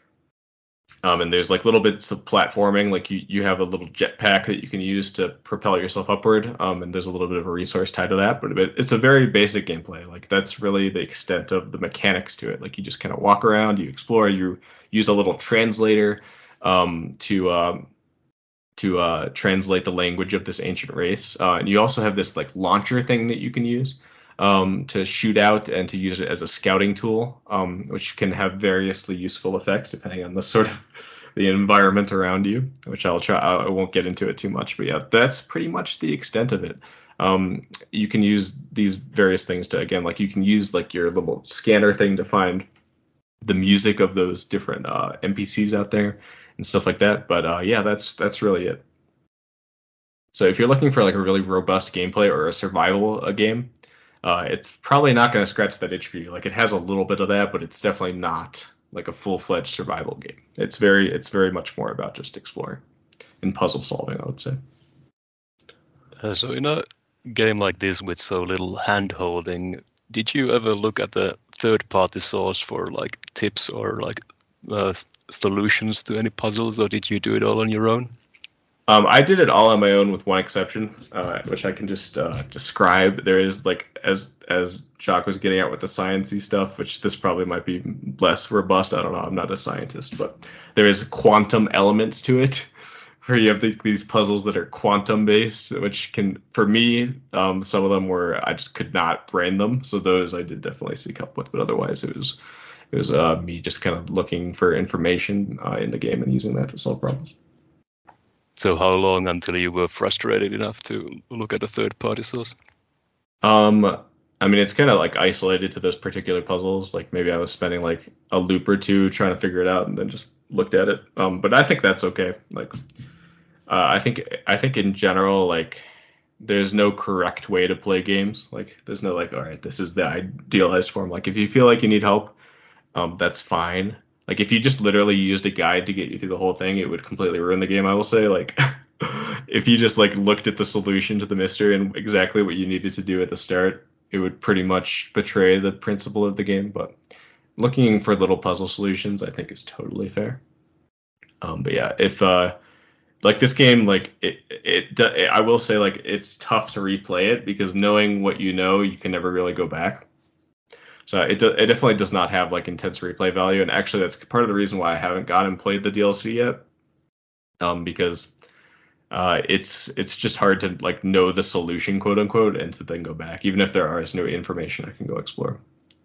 Speaker 1: Um, and there's like little bits of platforming, like you, you have a little jetpack that you can use to propel yourself upward, um, and there's a little bit of a resource tied to that, but it's a very basic gameplay. Like that's really the extent of the mechanics to it. Like you just kind of walk around, you explore, you use a little translator um, to um, to uh, translate the language of this ancient race, uh, and you also have this like launcher thing that you can use um, to shoot out and to use it as a scouting tool, um, which can have variously useful effects depending on the sort of the environment around you, which I'll try. I won't get into it too much, but yeah, that's pretty much the extent of it. Um, you can use these various things to, again, like you can use like your little scanner thing to find the music of those different uh, N P Cs out there and stuff like that. But uh, yeah, that's that's really it. So if you're looking for like a really robust gameplay or a survival a game, Uh, it's probably not going to scratch that itch for you. Like it has a little bit of that, but it's definitely not like a full-fledged survival game. It's very, it's very much more about just exploring and puzzle solving, I would say.
Speaker 4: Uh, so in a game like this with so little hand-holding, did you ever look at the third-party source for like tips or like uh, solutions to any puzzles, or did you do it all on your own?
Speaker 1: Um, I did it all on my own with one exception, uh, which I can just uh, describe. There is like, as as Jacques was getting at with the sciencey stuff, which this probably might be less robust. I don't know. I'm not a scientist, but there is quantum elements to it, where you have the, these puzzles that are quantum based, which can, for me, um, some of them were I just could not brain them. So those I did definitely seek help with, but otherwise it was it was uh, me just kind of looking for information uh, in the game and using that to solve problems.
Speaker 4: So how long until you were frustrated enough to look at a third-party source?
Speaker 1: Um, I mean, it's kind of like isolated to those particular puzzles. Like maybe I was spending like a loop or two trying to figure it out, and then just looked at it. Um, but I think that's okay. Like, uh, I think I think in general, like, there's no correct way to play games. Like, there's no like, all right, this is the idealized form. Like, if you feel like you need help, um, that's fine. Like, if you just literally used a guide to get you through the whole thing, it would completely ruin the game, I will say. Like, if you just, like, looked at the solution to the mystery and exactly what you needed to do at the start, it would pretty much betray the principle of the game. But looking for little puzzle solutions, I think, is totally fair. Um, but, yeah, if, uh, like, this game, like, it, it, it, I will say, like, it's tough to replay it because knowing what you know, you can never really go back. So it do, it definitely does not have like intense replay value, and actually that's part of the reason why I haven't gone and played the D L C yet, um, because uh, it's it's just hard to like know the solution, quote unquote, and to then go back, even if there is new information I can go explore.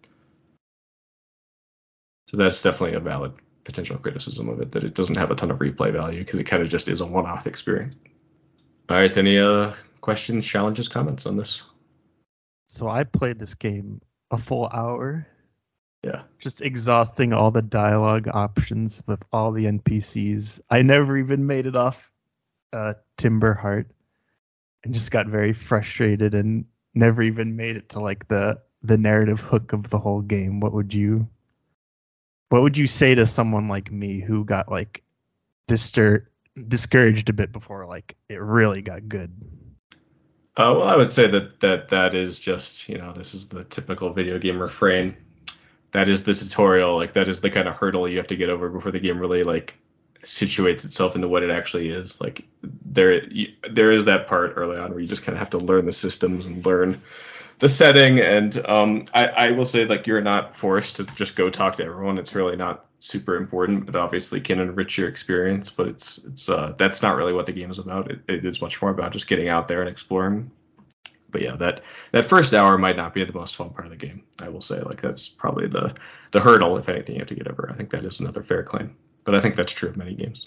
Speaker 1: So that's definitely a valid potential criticism of it, that it doesn't have a ton of replay value because it kind of just is a one-off experience. All right, any uh, questions, challenges, comments on this?
Speaker 3: So I played this game a full hour.
Speaker 1: Yeah.
Speaker 3: Just exhausting all the dialogue options with all the N P Cs. I never even made it off uh, Timberheart and just got very frustrated and never even made it to like the the narrative hook of the whole game. What would you what would you say to someone like me who got like distur- discouraged a bit before like it really got good?
Speaker 1: Uh, well, I would say that, that that is just, you know, this is the typical video game refrain. That is the tutorial. Like, that is the kind of hurdle you have to get over before the game really, like, situates itself into what it actually is. Like, there you, there is that part early on where you just kind of have to learn the systems and learn the setting. And um, I, I will say, like, you're not forced to just go talk to everyone. It's really not super important. It obviously can enrich your experience, but it's it's uh, that's not really what the game is about. It, it is much more about just getting out there and exploring. But yeah, that that first hour might not be the most fun part of the game, I will say. Like, that's probably the the hurdle, if anything, you have to get over. I think that is another fair claim. But I think that's true of many games.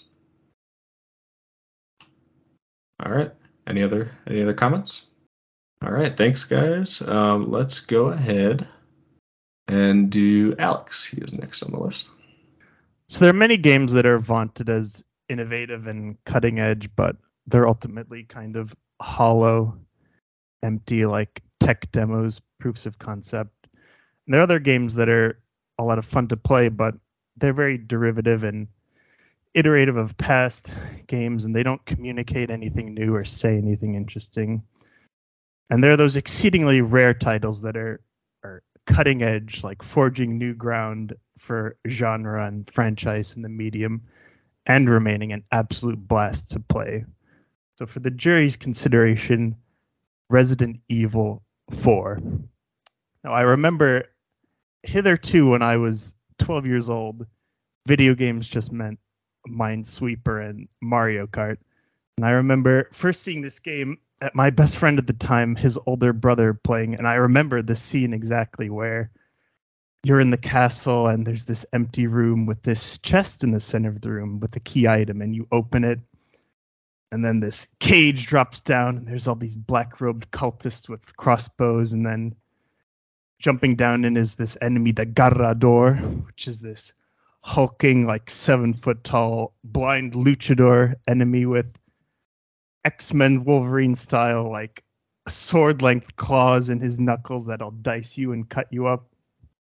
Speaker 1: All right. Any other any other comments? All right. Thanks, guys. Um, let's go ahead and do Alex. He is next on the list.
Speaker 3: So there are many games that are vaunted as innovative and cutting edge, but they're ultimately kind of hollow, empty, like tech demos, proofs of concept. And there are other games that are a lot of fun to play, but they're very derivative and iterative of past games, and they don't communicate anything new or say anything interesting. And there are those exceedingly rare titles that are, are cutting edge, like forging new ground for genre and franchise in the medium, and remaining an absolute blast to play. So for the jury's consideration, Resident Evil four. Now I remember hitherto when I was twelve years old, video games just meant Minesweeper and Mario Kart. And I remember first seeing this game at my best friend at the time, his older brother playing, and I remember the scene exactly where you're in the castle and there's this empty room with this chest in the center of the room with a key item, and you open it, and then this cage drops down and there's all these black-robed cultists with crossbows, and then jumping down in is this enemy, the Garrador, which is this hulking, like seven-foot-tall, blind luchador enemy with X-Men Wolverine style, like sword-length claws in his knuckles that'll dice you and cut you up.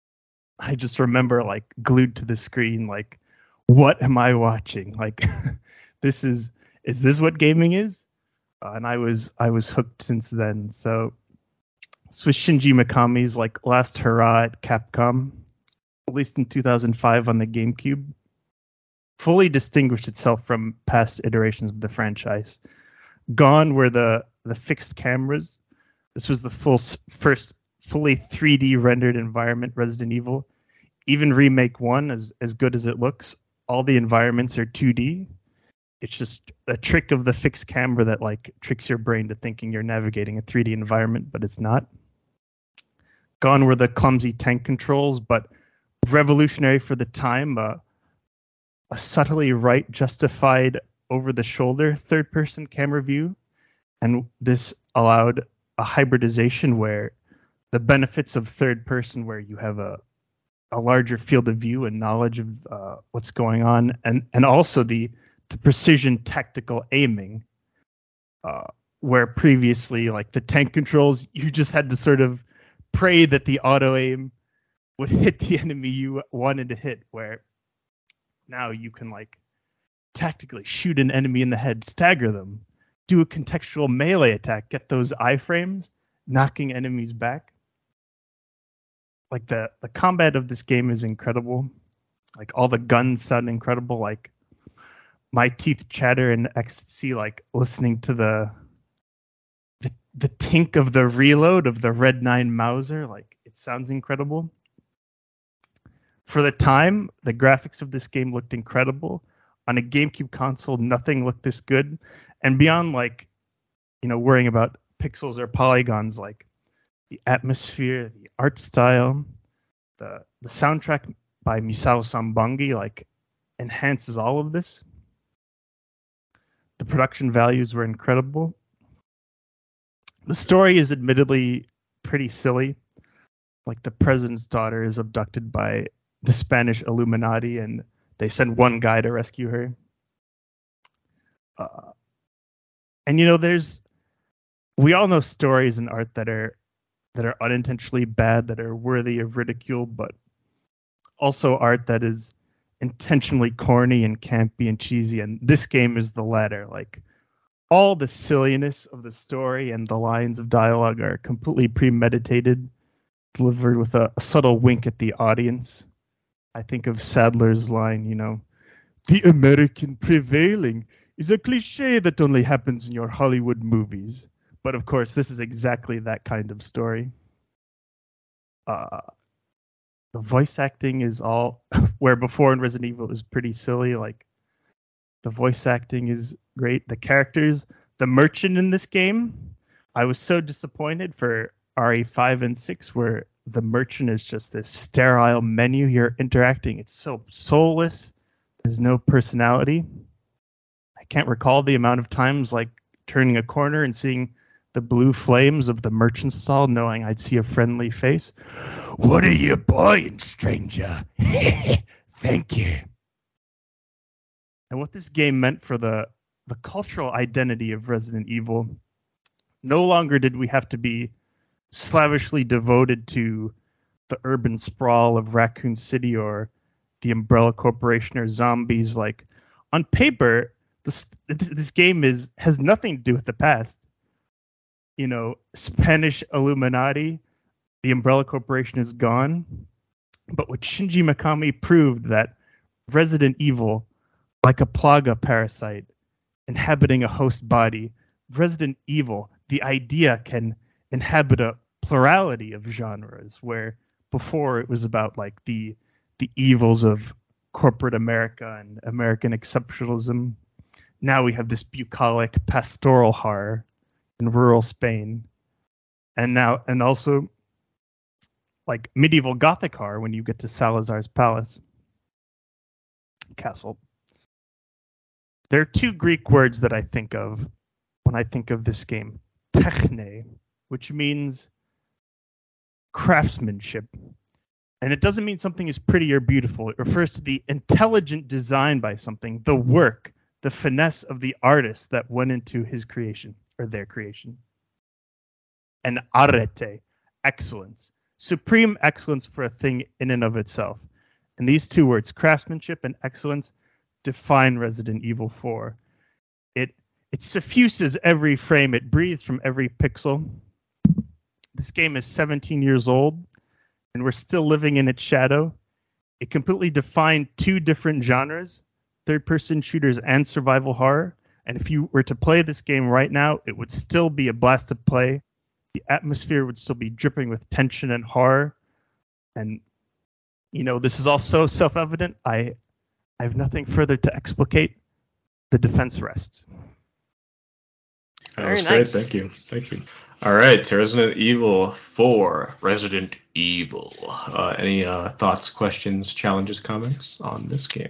Speaker 3: I just remember, like, glued to the screen, like, what am I watching? Like, this is, is this what gaming is? Uh, and I was, I was hooked since then. So, this was Shinji Mikami's, like, last hurrah at Capcom, released in two thousand five on the GameCube. Fully distinguished itself from past iterations of the franchise. Gone were the, the fixed cameras. This was the full first fully three D rendered environment Resident Evil. Even Remake one, as, as good as it looks, all the environments are two D. It's just a trick of the fixed camera that like tricks your brain to thinking you're navigating a three D environment, but it's not. Gone were the clumsy tank controls, but revolutionary for the time. Uh, a subtly right justified over-the-shoulder third-person camera view, and this allowed a hybridization where the benefits of third person, where you have a a larger field of view and knowledge of uh, what's going on, and and also the the precision tactical aiming, uh, where previously, like the tank controls, you just had to sort of pray that the auto aim would hit the enemy you wanted to hit, where now you can like tactically shoot an enemy in the head, stagger them, do a contextual melee attack, get those iframes, knocking enemies back. Like the, the combat of this game is incredible. Like all the guns sound incredible. Like my teeth chatter in ecstasy, like listening to the the the tink of the reload of the Red nine Mauser. Like it sounds incredible. For the time, the graphics of this game looked incredible. On a GameCube console, nothing looked this good. And beyond like, you know, worrying about pixels or polygons, like the atmosphere, the art style, the the soundtrack by Misao Sambangi like enhances all of this. The production values were incredible. The story is admittedly pretty silly. Like the president's daughter is abducted by the Spanish Illuminati and they send one guy to rescue her. Uh, and you know, there's we all know stories and art that are that are unintentionally bad, that are worthy of ridicule, but also art that is intentionally corny and campy and cheesy. And this game is the latter. Like all the silliness of the story and the lines of dialogue are completely premeditated, delivered with a, a subtle wink at the audience. I think of Sadler's line, you know, the American prevailing is a cliche that only happens in your Hollywood movies. But of course, this is exactly that kind of story. Uh, the voice acting is all where before in Resident Evil it was pretty silly. Like the voice acting is great. The characters, the merchant in this game, I was so disappointed for R E five and six where the merchant is just this sterile menu you're interacting. It's so soulless. There's no personality. I can't recall the amount of times like turning a corner and seeing the blue flames of the merchant stall, knowing I'd see a friendly face. What are you buying, stranger? Thank you. And what this game meant for the the cultural identity of Resident Evil. No longer did we have to be slavishly devoted to the urban sprawl of Raccoon City or the Umbrella Corporation or zombies. Like, on paper, this this game is has nothing to do with the past. You know, Spanish Illuminati, the Umbrella Corporation is gone. But what Shinji Mikami proved that Resident Evil, like a Plaga parasite inhabiting a host body, Resident Evil, the idea can inhabit a plurality of genres, where before it was about like the the evils of corporate America and American exceptionalism. Now we have this bucolic pastoral horror in rural Spain, and now and also like medieval Gothic horror when you get to Salazar's palace castle. There are two Greek words that I think of when I think of this game: techne, which means craftsmanship. And it doesn't mean something is pretty or beautiful. It refers to the intelligent design by something, the work, the finesse of the artist that went into his creation or their creation. And arete, excellence, supreme excellence for a thing in and of itself. And these two words, craftsmanship and excellence, define Resident Evil four. It it suffuses every frame. It breathes from every pixel. This game is seventeen years old, and we're still living in its shadow. It completely defined two different genres, third-person shooters and survival horror. And if you were to play this game right now, it would still be a blast to play. The atmosphere would still be dripping with tension and horror. And, you know, this is all so self-evident. I, I have nothing further to explicate. The defense rests.
Speaker 1: That
Speaker 7: Very
Speaker 1: was great.
Speaker 7: nice.
Speaker 1: Thank you. Thank you. All right, Resident Evil four. Resident Evil. Uh, any uh, thoughts, questions, challenges, comments on this game?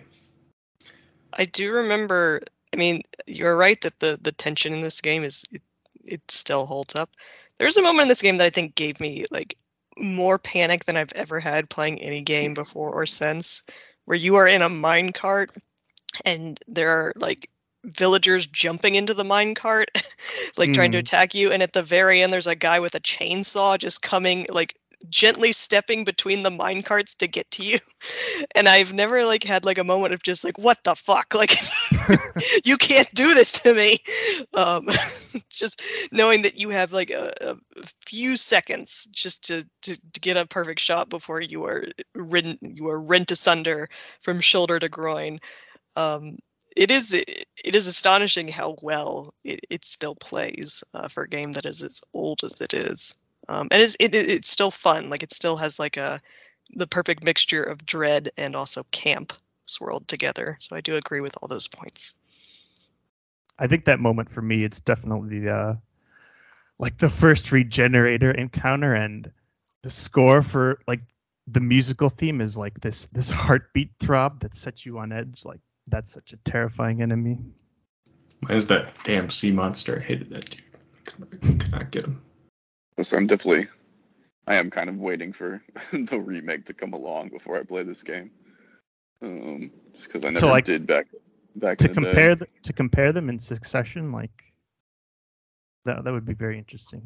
Speaker 7: I do remember. I mean, you're right that the the tension in this game is it, it still holds up. There's a moment in this game that I think gave me like more panic than I've ever had playing any game before or since, where you are in a minecart and there are like villagers jumping into the minecart, like mm. trying to attack you, and at the very end there's a guy with a chainsaw just coming, like gently stepping between the minecarts to get to you. And I've never like had like a moment of just like, what the fuck, like you can't do this to me. Um just knowing that you have like a, a few seconds just to, to to get a perfect shot before you are rent you are rent asunder from shoulder to groin. um It is it, it is astonishing how well it, it still plays uh, for a game that is as old as it is, um, and is it, it it's still fun. Like it still has like a the perfect mixture of dread and also camp swirled together. So I do agree with all those points.
Speaker 3: I think that moment for me, it's definitely uh, like the first regenerator encounter, and the score for like the musical theme is like this this heartbeat throb that sets you on edge. Like, that's such a terrifying enemy.
Speaker 1: Mine's that damn sea monster. I hated that dude. Could not get him.
Speaker 2: So I'm definitely, I am kind of waiting for the remake to come along before I play this game. Um, just because I never
Speaker 3: so, like,
Speaker 2: did back back
Speaker 3: to
Speaker 2: in the
Speaker 3: compare
Speaker 2: day.
Speaker 3: The, to compare them in succession, like that that would be very interesting.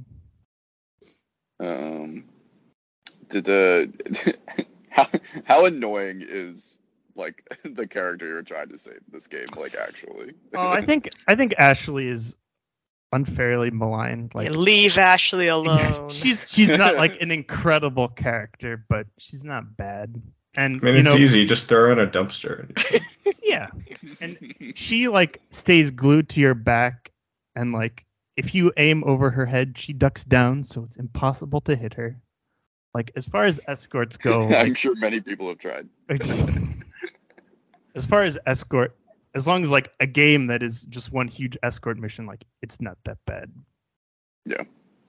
Speaker 2: Um, did uh, how how annoying is like the character you're trying to save this game, like actually?
Speaker 3: Oh, I think I think Ashley is unfairly maligned. Like,
Speaker 7: Yeah, leave Ashley alone.
Speaker 3: she's she's not like an incredible character, but she's not bad. And
Speaker 1: I mean,
Speaker 3: you
Speaker 1: it's
Speaker 3: know,
Speaker 1: easy. Just throw her in a dumpster.
Speaker 3: yeah, and she like stays glued to your back, and like if you aim over her head, she ducks down, so it's impossible to hit her. Like, as far as escorts go,
Speaker 2: I'm
Speaker 3: like,
Speaker 2: sure many people have tried.
Speaker 3: as far as escort, as long as like a game that is just one huge escort mission, like it's not that bad.
Speaker 2: Yeah.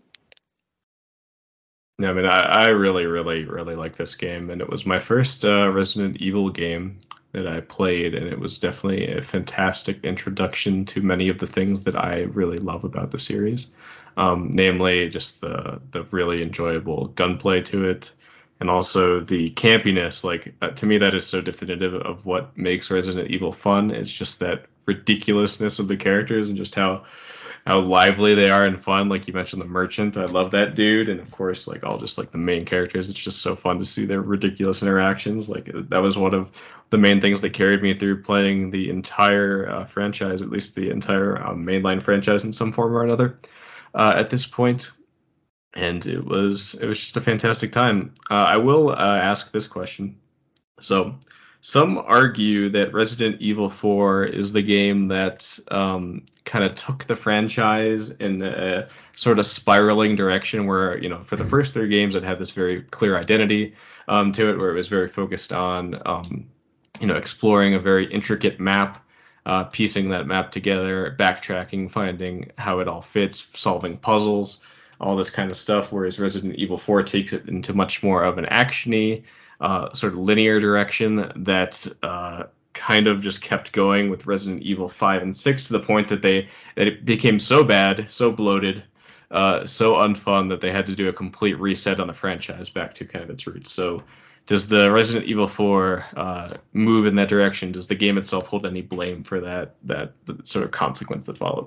Speaker 1: Yeah, I mean, I, I really, really, really like this game, and it was my first uh, Resident Evil game that I played, and it was definitely a fantastic introduction to many of the things that I really love about the series, um, namely just the the really enjoyable gunplay to it, and also the campiness. Like uh, to me, that is so definitive of what makes Resident Evil fun. It's just that ridiculousness of the characters and just how how lively they are and fun. Like you mentioned, the merchant, I love that dude, and of course, like all just like the main characters. It's just so fun to see their ridiculous interactions. Like that was one of the main things that carried me through playing the entire uh, franchise, at least the entire um, mainline franchise in some form or another. Uh, at this point, and it was it was just a fantastic time. Uh, I will uh, ask this question. So, some argue that Resident Evil four is the game that um, kind of took the franchise in a sort of spiraling direction where, you know, for the first three games, it had this very clear identity um, to it, where it was very focused on, um, you know, exploring a very intricate map, uh, piecing that map together, backtracking, finding how it all fits, solving puzzles, all this kind of stuff, whereas Resident Evil four takes it into much more of an action-y, Uh, sort of linear direction that uh, kind of just kept going with Resident Evil five and six to the point that they that it became so bad, so bloated, uh, so unfun that they had to do a complete reset on the franchise back to kind of its roots. So does the Resident Evil four uh, move in that direction? Does the game itself hold any blame for that that sort of consequence that followed?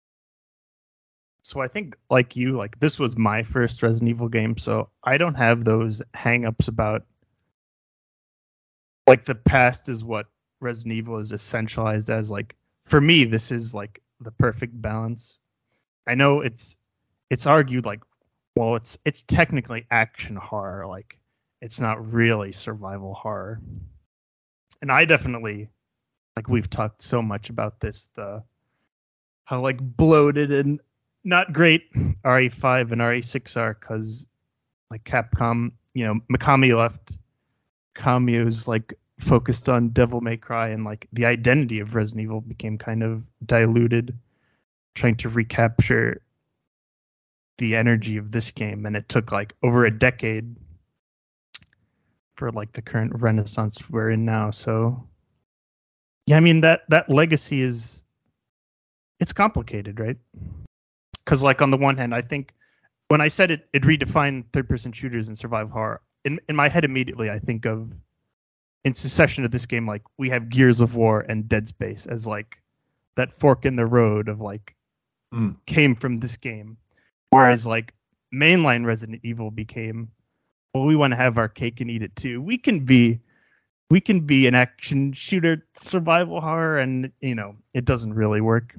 Speaker 3: So I think, like you, like this was my first Resident Evil game, so I don't have those hang-ups about like the past is what Resident Evil is essentialized as. Like for me, this is like the perfect balance. I know it's it's argued like, well, it's it's technically action horror, like it's not really survival horror. And I definitely, like we've talked so much about this, the how like bloated and not great R E five and R E six are, because like Capcom, you know, Mikami left. Kamiu's like focused on Devil May Cry, and like the identity of Resident Evil became kind of diluted, trying to recapture the energy of this game, and it took like over a decade for like the current renaissance we're in now. So yeah, I mean that that legacy is it's complicated, right? Because like on the one hand, I think when I said it, it redefined third-person shooters and survival horror. In in my head immediately, I think of in succession of this game, like we have Gears of War and Dead Space as like that fork in the road of like
Speaker 8: mm.
Speaker 3: came from this game, whereas like mainline Resident Evil became, well, we want to have our cake and eat it too. We can be, we can be an action shooter survival horror, and you know it doesn't really work.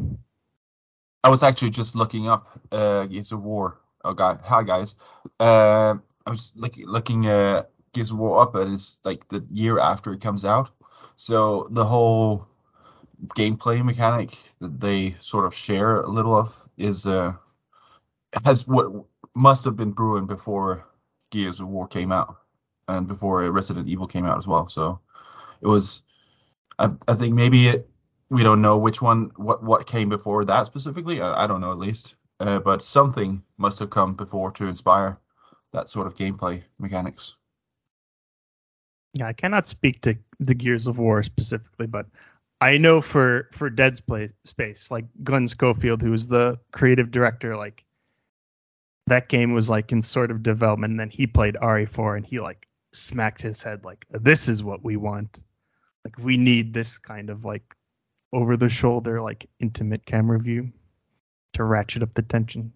Speaker 8: I was actually just looking up uh, Gears of War. Oh, God. Hi, guys. Uh, I was look, looking uh, Gears of War up, and it's like the year after it comes out. So the whole gameplay mechanic that they sort of share a little of is uh, has what must have been brewing before Gears of War came out, and before Resident Evil came out as well. So it was, I, I think maybe it. We don't know which one, what what came before that specifically. I, I don't know, at least. Uh, but something must have come before to inspire that sort of gameplay mechanics.
Speaker 3: Yeah, I cannot speak to the Gears of War specifically, but I know for for Dead Space, like Glenn Schofield, who was the creative director, like that game was like in sort of development, and then he played R E four, and he like smacked his head like, "This is what we want. Like we need this kind of like over the shoulder, like intimate camera view to ratchet up the tension."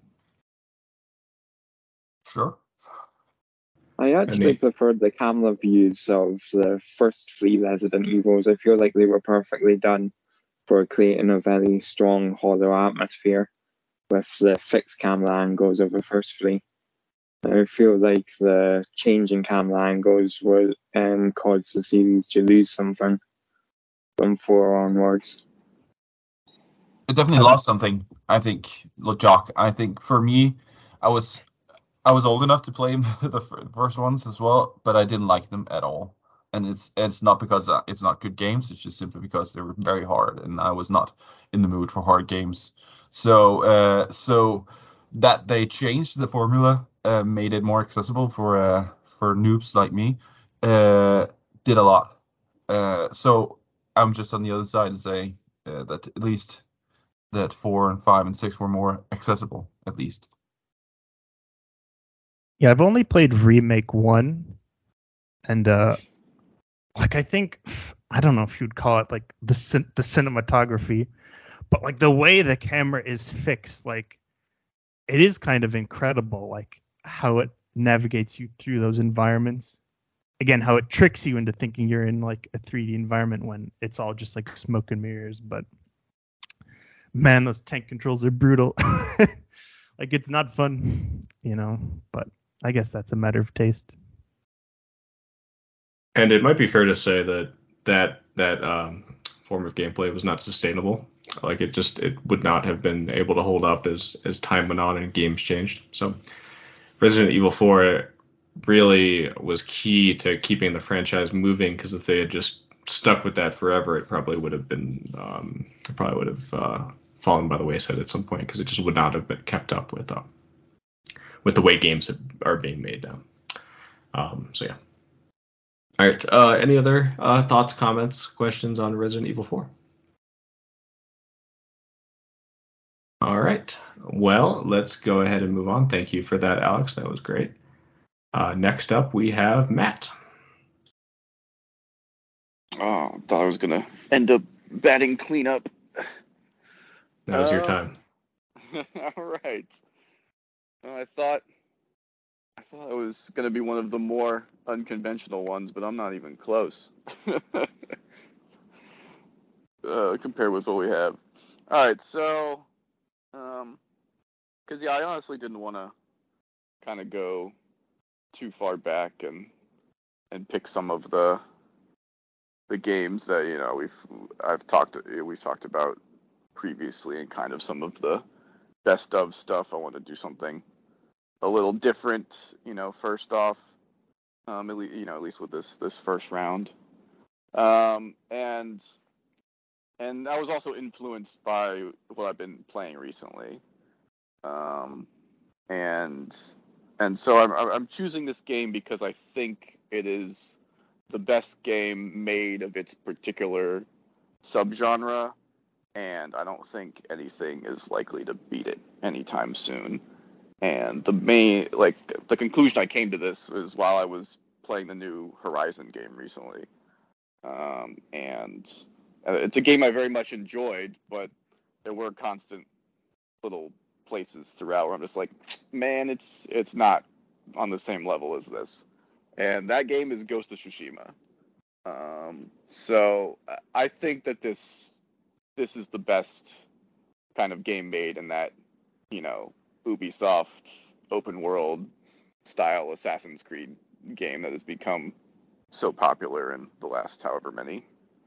Speaker 8: Sure.
Speaker 6: I actually preferred the camera views of the first three Resident Evils. I feel like they were perfectly done for creating a very strong horror atmosphere with the fixed camera angles of the first three. I feel like the changing camera angles would um, cause the series to lose something from four onwards.
Speaker 8: It definitely lost something, I think, Jock. I think for me, I was I was old enough to play the first ones as well, but I didn't like them at all. And it's it's not because it's not good games. It's just simply because they were very hard, and I was not in the mood for hard games. So uh, so that they changed the formula, uh, made it more accessible for uh, for noobs like me, uh, did a lot. Uh, so I'm just on the other side to say uh, that at least that four and five and six were more accessible, at least.
Speaker 3: Yeah, I've only played Remake one, and uh, like I think I don't know if you'd call it like the cin- the cinematography, but like the way the camera is fixed, like it is kind of incredible, like how it navigates you through those environments. Again, how it tricks you into thinking you're in like a three D environment when it's all just like smoke and mirrors. But man, those tank controls are brutal. Like it's not fun, you know, but I guess that's a matter of taste.
Speaker 1: And it might be fair to say that that that um, form of gameplay was not sustainable. Like it just it would not have been able to hold up as as time went on and games changed. So Resident Evil four really was key to keeping the franchise moving, because if they had just stuck with that forever, it probably would have been um, it probably would have uh, fallen by the wayside at some point, because it just would not have been kept up with uh, with the way games are being made now. Um, so yeah. All right. Uh, any other uh, thoughts, comments, questions on Resident Evil four? All right. Well, let's go ahead and move on. Thank you for that, Alex. That was great. Uh, next up, we have Matt.
Speaker 2: Oh, I thought I was gonna end up batting cleanup.
Speaker 1: Now's your
Speaker 2: Uh,
Speaker 1: time.
Speaker 2: All right. Well, I thought I thought it was gonna be one of the more unconventional ones, but I'm not even close. uh, compared with what we have. All right, so, um, because yeah, I honestly didn't want to kind of go too far back and and pick some of the the games that you know we've I've talked we've talked about previously, and kind of some of the best of stuff. I want to do something a little different, you know. First off, um, at least, you know, at least with this this first round, um, and and I was also influenced by what I've been playing recently, um, and and so I'm I'm choosing this game because I think it is the best game made of its particular subgenre, and I don't think anything is likely to beat it anytime soon. And the main, like, the conclusion I came to this is while I was playing the new Horizon game recently. Um, and it's a game I very much enjoyed, but there were constant little places throughout where I'm just like, man, it's it's not on the same level as this. And that game is Ghost of Tsushima. Um, so I think that this this is the best kind of game made in that, you know, Ubisoft open world style Assassin's Creed game that has become so popular in the last however many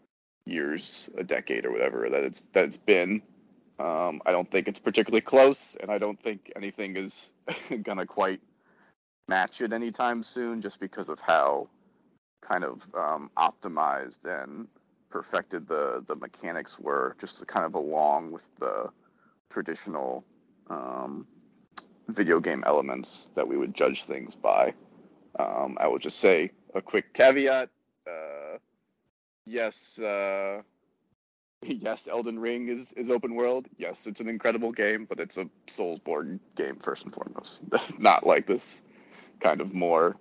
Speaker 2: years, a decade or whatever that it's that it's been. Um, I don't think it's particularly close, and I don't think anything is gonna quite match it anytime soon, just because of how kind of um, optimized and perfected the the mechanics were, just kind of along with the traditional um, video game elements that we would judge things by. Um, I will just say a quick caveat. Uh, yes, uh, yes, Elden Ring is, is open world. Yes, it's an incredible game, but it's a Soulsborne game first and foremost. Not like this kind of more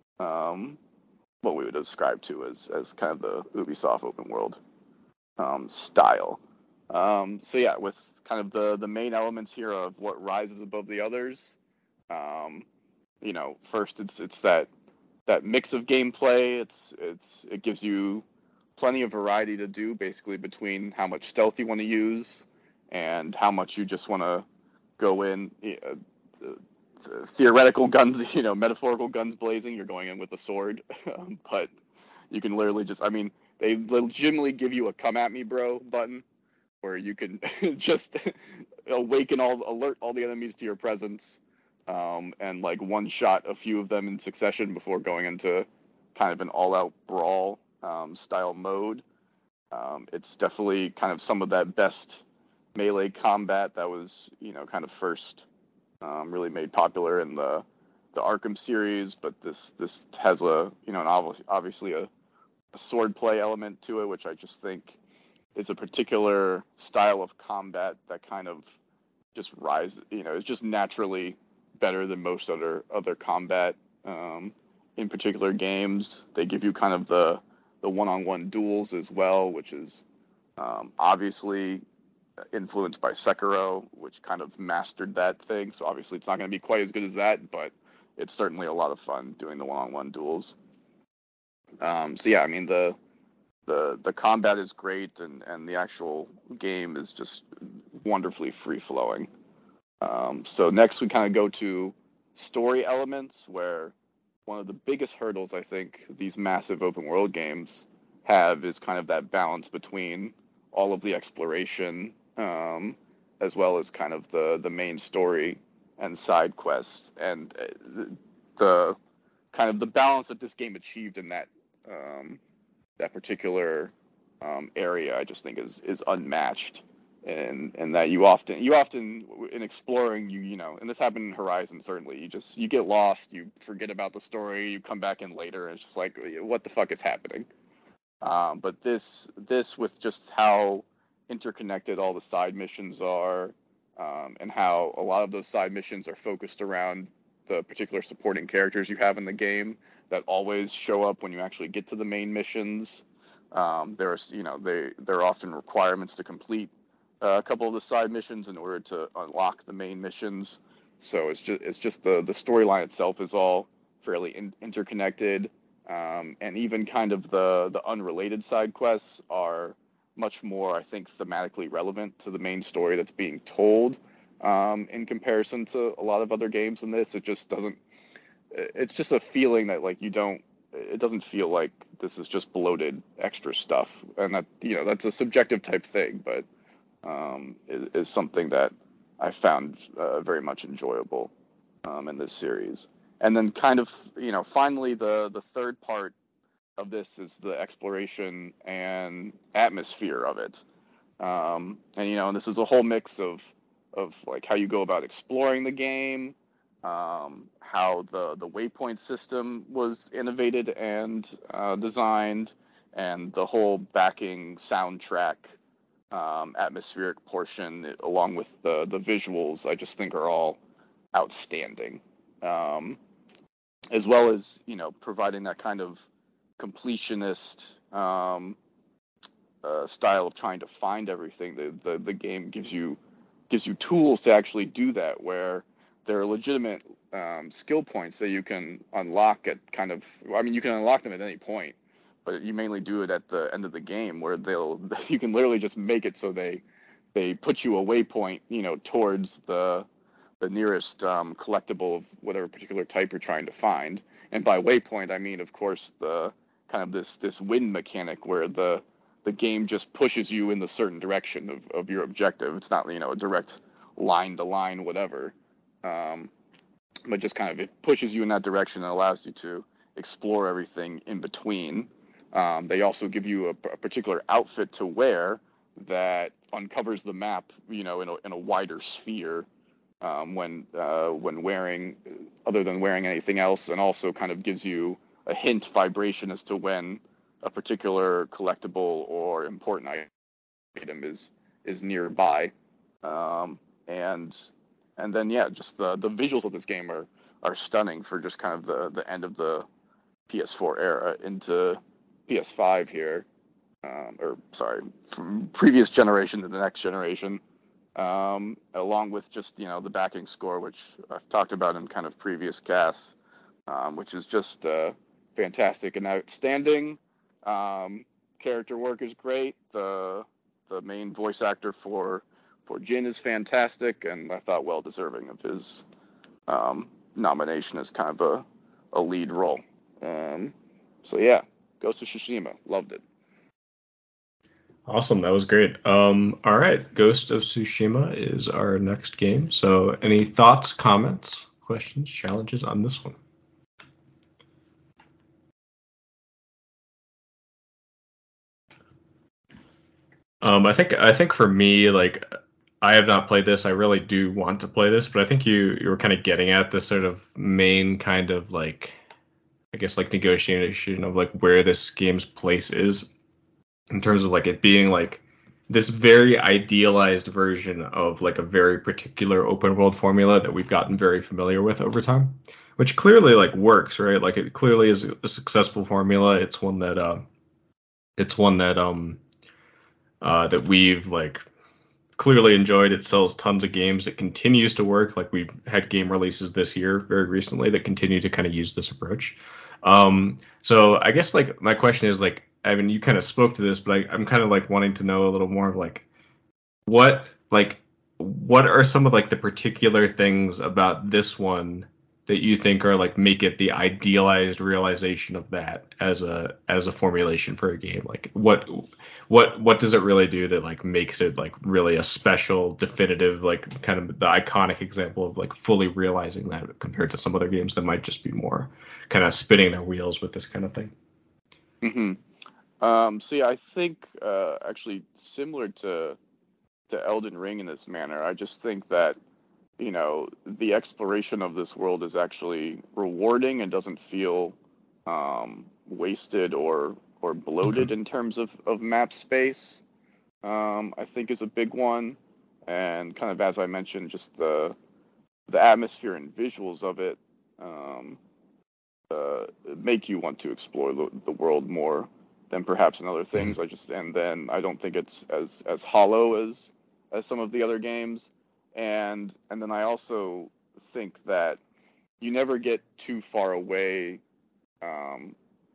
Speaker 2: um, what we would describe to as, as kind of the Ubisoft open world um, style. Um, so yeah, with kind of the, the main elements here of what rises above the others. Um, you know, first it's it's that that mix of gameplay. It's it's it gives you plenty of variety to do, basically between how much stealth you want to use and how much you just want to go in. Uh, theoretical guns, you know, metaphorical guns blazing. You're going in with a sword, but you can literally just. I mean, they legitimately give you a "come at me, bro" button, where you can just awaken all, alert all the enemies to your presence, um, and like one shot a few of them in succession before going into kind of an all-out brawl um, style mode. Um, it's definitely kind of some of that best melee combat that was, you know, kind of first um, really made popular in the the Arkham series, but this this has a, you know, an obviously obviously a, a sword play element to it, which I just think is a particular style of combat that kind of just rises, you know, it's just naturally better than most other other combat um, in particular games. They give you kind of the the one-on-one duels as well, which is um, obviously influenced by Sekiro, which kind of mastered that thing. So obviously it's not going to be quite as good as that, but it's certainly a lot of fun doing the one-on-one duels. Um, so yeah, I mean the the the combat is great, and and the actual game is just wonderfully free-flowing. Um, so next we kind of go to story elements, where one of the biggest hurdles I think these massive open world games have is kind of that balance between all of the exploration um, as well as kind of the the main story and side quests, and the kind of the balance that this game achieved in that um, that particular um, area, I just think is is unmatched. And and that you often you often in exploring you you know and this happened in Horizon certainly, you just you get lost, you forget about the story, you come back in later and it's just like, what the fuck is happening? Um, but this this with just how interconnected all the side missions are, um, and how a lot of those side missions are focused around the particular supporting characters you have in the game that always show up when you actually get to the main missions. Um, there's you know they there are often requirements to complete Uh, a couple of the side missions in order to unlock the main missions. So it's just it's just the the storyline itself is all fairly in, interconnected, um, and even kind of the the unrelated side quests are much more, I think, thematically relevant to the main story that's being told, um, in comparison to a lot of other games in this. It just doesn't. It's just a feeling that like you don't. It doesn't feel like this is just bloated extra stuff, and that you know that's a subjective type thing, but. Um, is, is something that I found uh, very much enjoyable um, in this series. And then kind of, you know, finally the, the third part of this is the exploration and atmosphere of it. Um, and, you know, and this is a whole mix of, of like how you go about exploring the game, um, how the, the waypoint system was innovated and uh, designed, and the whole backing soundtrack Um, atmospheric portion, along with the the visuals, I just think are all outstanding, um, as well as you know providing that kind of completionist um, uh, style of trying to find everything. The, the the game gives you gives you tools to actually do that, where there are legitimate um, skill points that you can unlock at kind of. I mean, you can unlock them at any point, but you mainly do it at the end of the game, where they'll you can literally just make it so they they put you a waypoint, you know, towards the the nearest um, collectible of whatever particular type you're trying to find. And by waypoint, I mean, of course, the kind of this this wind mechanic where the the game just pushes you in the certain direction of, of your objective. It's not, you know, a direct line to line whatever, um, but just kind of it pushes you in that direction and allows you to explore everything in between. Um, they also give you a, a particular outfit to wear that uncovers the map, you know, in a, in a wider sphere um, when uh, when wearing, other than wearing anything else, and also kind of gives you a hint vibration as to when a particular collectible or important item is is nearby, um, and and then yeah, just the the visuals of this game are are stunning for just kind of the the end of the P S four era into P S five here, um, or sorry, from previous generation to the next generation, um, along with just, you know, the backing score, which I've talked about in kind of previous casts, um, which is just uh, fantastic and outstanding. Um, character work is great. The the main voice actor for for Jin is fantastic, and I thought well deserving of his um, nomination as kind of a, a lead role. Um, so yeah. Ghost of Tsushima, loved it.
Speaker 1: Awesome, that was great. Um, all right, Ghost of Tsushima is our next game. So, any thoughts, comments, questions, challenges on this one? Um, I think I think for me, like, I have not played this. I really do want to play this, but I think you you were kind of getting at this sort of main kind of like, I guess, like negotiation of like where this game's place is in terms of like it being like this very idealized version of like a very particular open world formula that we've gotten very familiar with over time, which clearly like works, right? Like it clearly is a successful formula. It's one that uh, it's one that um uh, that we've like clearly enjoyed. It sells tons of games. It continues to work. Like we've had game releases this year very recently that continue to kind of use this approach. Um, so I guess like my question is like, I mean, you kind of spoke to this, but I, I'm kind of like wanting to know a little more of like what like what are some of like the particular things about this one that you think are like make it the idealized realization of that as a as a formulation for a game? Like what what what does it really do that like makes it like really a special, definitive, like kind of the iconic example of like fully realizing that compared to some other games that might just be more kind of spinning their wheels with this kind of thing?
Speaker 2: Mm-hmm. Um, so yeah, I think uh, actually similar to to Elden Ring in this manner. I just think that, you know, the exploration of this world is actually rewarding and doesn't feel um, wasted or or bloated in terms of, of map space. Um, I think is a big one, and kind of as I mentioned, just the the atmosphere and visuals of it um, uh, make you want to explore the, the world more than perhaps in other things. I just and then I don't think it's as as hollow as as some of the other games, and and then I also think that you never get too far away um,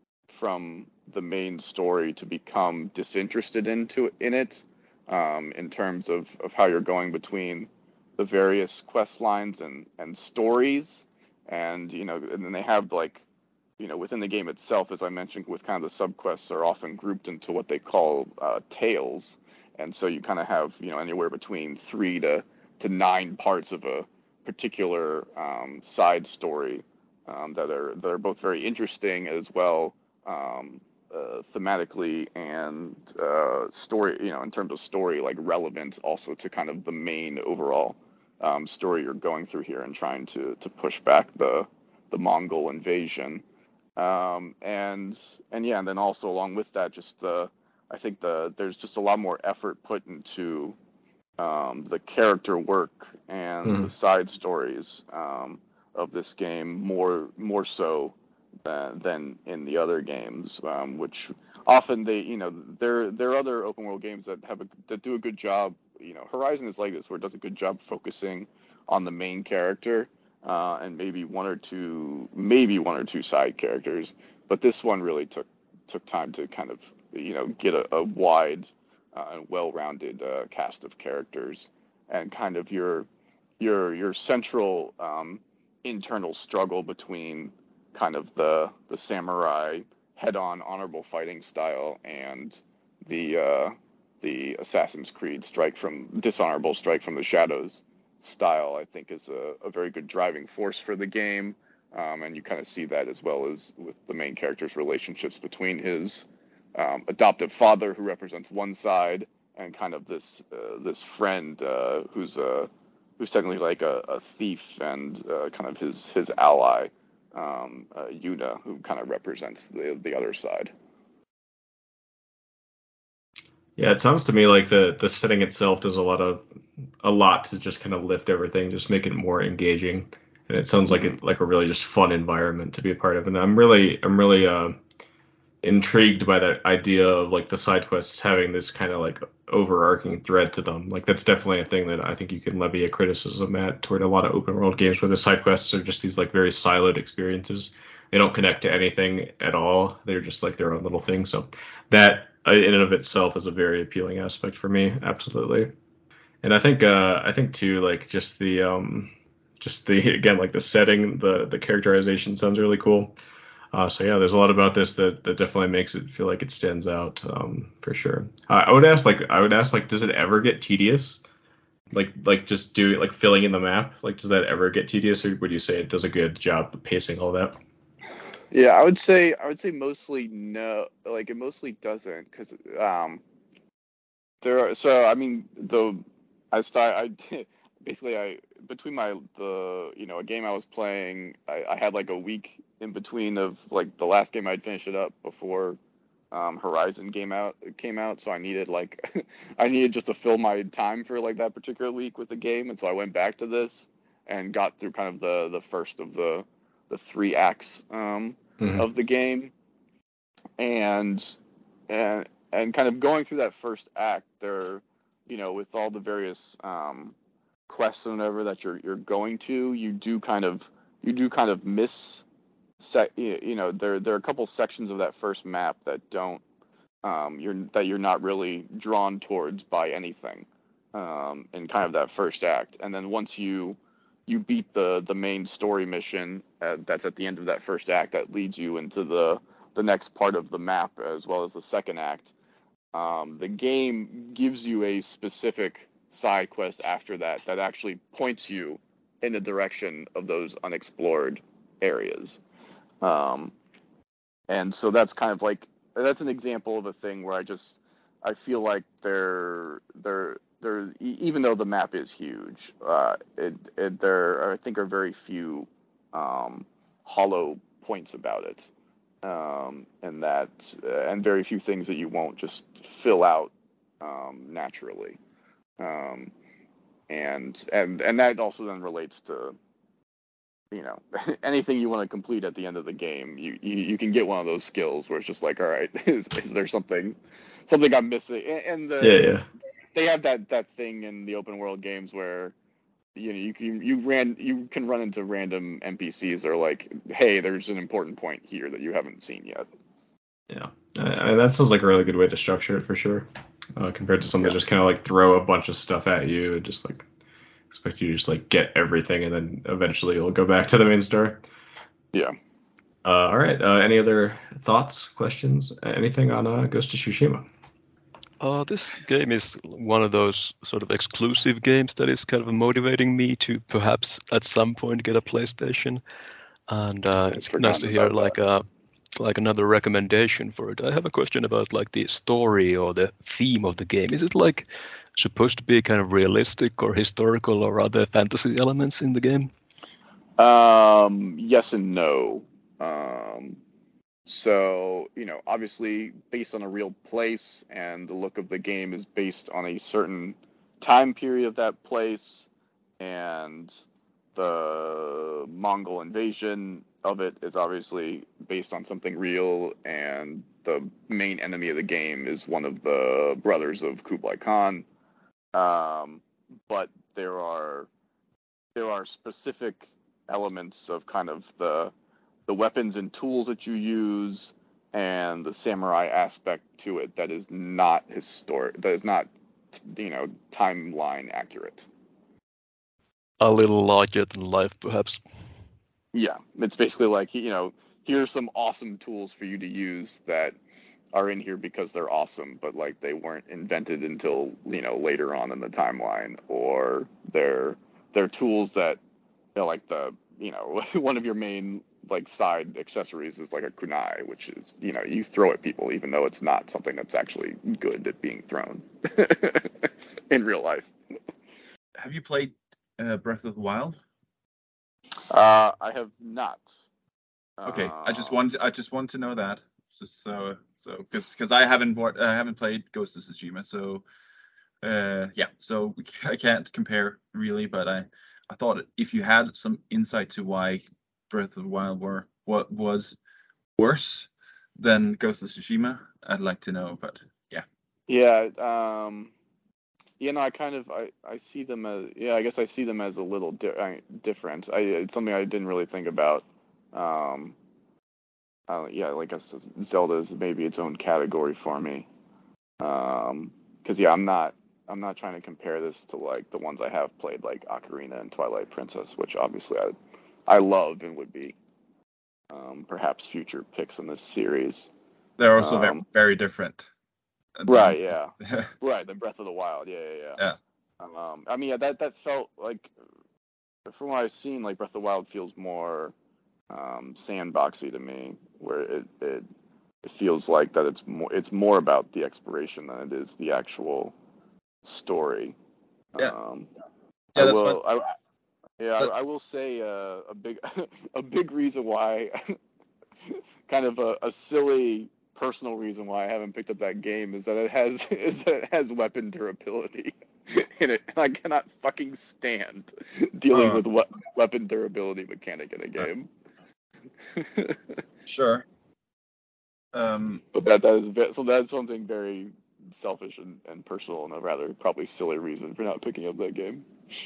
Speaker 2: from the main story to become disinterested into in it um, in terms of, of how you're going between the various quest lines and, and stories, and you know and then they have like you know within the game itself, as I mentioned, with kind of the subquests are often grouped into what they call uh, tales. And so you kind of have, you know, anywhere between three to, to nine parts of a particular um, side story um, that are that are both very interesting as well um, uh, thematically and uh, story, you know, in terms of story, like relevant also to kind of the main overall um, story you're going through here and trying to to push back the the Mongol invasion. Um, and and yeah, and then also along with that, just the I think the there's just a lot more effort put into um, the character work and
Speaker 1: Mm.
Speaker 2: the side stories um, of this game more more so than, than in the other games, um, which often they you know there there are other open world games that have a, that do a good job. You know, Horizon is like this, where it does a good job focusing on the main character uh, and maybe one or two maybe one or two side characters, but this one really took took time to kind of you know get a, a wide uh, and well-rounded uh, cast of characters, and kind of your your your central um, internal struggle between kind of the the samurai head-on honorable fighting style and the uh, the Assassin's Creed strike from dishonorable strike from the shadows style. I think is a, a very good driving force for the game. Um, and you kind of see that as well as with the main character's relationships between his um, adoptive father, who represents one side, and kind of this uh, this friend uh, who's a who's technically like a, a thief and uh, kind of his his ally, um, uh, Yuna, who kind of represents the the other side.
Speaker 1: Yeah, it sounds to me like the the setting itself does a lot of a lot to just kind of lift everything, just make it more engaging. And it sounds like it like a really just fun environment to be a part of. And I'm really I'm really uh, intrigued by that idea of like the side quests having this kind of like overarching thread to them. Like that's definitely a thing that I think you can levy a criticism at toward a lot of open world games where the side quests are just these like very siloed experiences. They don't connect to anything at all. They're just like their own little thing. So that in and of itself is a very appealing aspect for me. Absolutely. And I think uh, I think too like just the um, just the again like the setting, the the characterization sounds really cool. Uh, so yeah, there's a lot about this that, that definitely makes it feel like it stands out um, for sure. Uh, I would ask like I would ask like, does it ever get tedious? Like like just do like filling in the map. Like does that ever get tedious, or would you say it does a good job of pacing all that?
Speaker 2: Yeah, I would say I would say mostly no. Like it mostly doesn't, because um, there are. So I mean, the I start I basically I between my the you know a game I was playing, I, I had like a week in between of like the last game I'd finished it up before um, Horizon game out came out, so I needed like I needed just to fill my time for like that particular week with the game, and so I went back to this and got through kind of the the first of the the three acts um,
Speaker 1: Mhm.
Speaker 2: of the game, and and and kind of going through that first act there, you know, with all the various um, quests and whatever that you're you're going to, you do kind of you do kind of miss set you you know there there are a couple sections of that first map that don't um you're that you're not really drawn towards by anything um in kind of that first act, and then once you you beat the the main story mission uh, that's at the end of that first act that leads you into the the next part of the map as well as the second act. Um, the game gives you a specific side quest after that that actually points you in the direction of those unexplored areas. Um, and so that's kind of like that's an example of a thing where I just I feel like there there there even though the map is huge, uh, it, it there I think are very few um, hollow points about it. Um, and that, uh, and very few things that you won't just fill out um, naturally, um, and and and that also then relates to, you know, anything you want to complete at the end of the game. You, you you can get one of those skills where it's just like, all right, is is there something something I'm missing? And, and the
Speaker 1: Yeah, yeah.
Speaker 2: they have that that thing in the open world games where, you know, you can you ran you can run into random N P Cs that are like, hey, there's an important point here that you haven't seen yet.
Speaker 1: Yeah, I, I, that sounds like a really good way to structure it for sure, uh, compared to some that
Speaker 2: Yeah.
Speaker 1: just kind of like throw a bunch of stuff at you and just like expect you to just like get everything and then eventually you'll go back to the main story.
Speaker 2: Yeah.
Speaker 1: Uh, all right. Uh, any other thoughts, questions, anything on uh, Ghost of Tsushima?
Speaker 4: Uh, this game is one of those sort of exclusive games that is kind of motivating me to perhaps at some point get a PlayStation, and uh,
Speaker 2: I'd
Speaker 4: it's
Speaker 2: forgotten
Speaker 4: nice to hear
Speaker 2: about
Speaker 4: like a like another recommendation for it. I have a question about like the story or the theme of the game. Is it like supposed to be kind of realistic or historical, or are there fantasy elements in the game?
Speaker 2: Um, yes and no. Um, so, you know, obviously based on a real place, and the look of the game is based on a certain time period of that place, and the Mongol invasion of it is obviously based on something real, and the main enemy of the game is one of the brothers of Kublai Khan. Um, but there are there are specific elements of kind of the the weapons and tools that you use and the samurai aspect to it that is not historic, that is not, you know, timeline accurate.
Speaker 4: A little larger than life, perhaps.
Speaker 2: Yeah, it's basically like, you know, here's some awesome tools for you to use that are in here because they're awesome, but like they weren't invented until, you know, later on in the timeline, or they're they're tools that, you know, like the, you know, one of your main like side accessories is like a kunai, which is, you know, you throw at people even though it's not something that's actually good at being thrown in real life.
Speaker 9: Have you played uh, Breath of the Wild?
Speaker 2: Uh, I have not.
Speaker 9: Okay,
Speaker 2: Uh,
Speaker 9: I just want I just want to know that, just so so because because I haven't bought, I haven't played Ghost of Tsushima, so uh yeah, so we, I can't compare really, but I I thought if you had some insight to why Breath of the Wild were what was worse than Ghost of Tsushima, I'd like to know. But yeah,
Speaker 2: Yeah. Um, you know, I kind of I, I see them as, yeah, I guess I see them as a little di- I, different. I it's something I didn't really think about. Um, uh, yeah, like I said, Zelda is maybe its own category for me. Um, because yeah, I'm not I'm not trying to compare this to like the ones I have played, like Ocarina and Twilight Princess, which obviously I I love and would be um, perhaps future picks in this series.
Speaker 9: they're also very
Speaker 2: Um,
Speaker 9: very different. at the
Speaker 2: right,
Speaker 9: end.
Speaker 2: yeah, right. The Breath of the Wild, yeah, yeah, yeah.
Speaker 9: Yeah.
Speaker 2: Um, I mean, yeah, that that felt like, from what I've seen, like Breath of the Wild feels more um, sandboxy to me, where it, it it feels like that it's more it's more about the exploration than it is the actual story.
Speaker 9: Yeah.
Speaker 2: Um,
Speaker 9: Yeah,
Speaker 2: I
Speaker 9: that's
Speaker 2: will.
Speaker 9: fine.
Speaker 2: I, yeah,
Speaker 9: But-
Speaker 2: I, I will say uh, a big a big reason why, kind of a, a silly personal reason why I haven't picked up that game is that it has is that it has weapon durability in it, and I cannot fucking stand dealing
Speaker 9: Uh.
Speaker 2: with we- weapon durability mechanic in a game.
Speaker 9: Sure. Um,
Speaker 2: But that that is ve- so that's something very selfish and, and personal, and a rather probably silly reason for not picking up that game.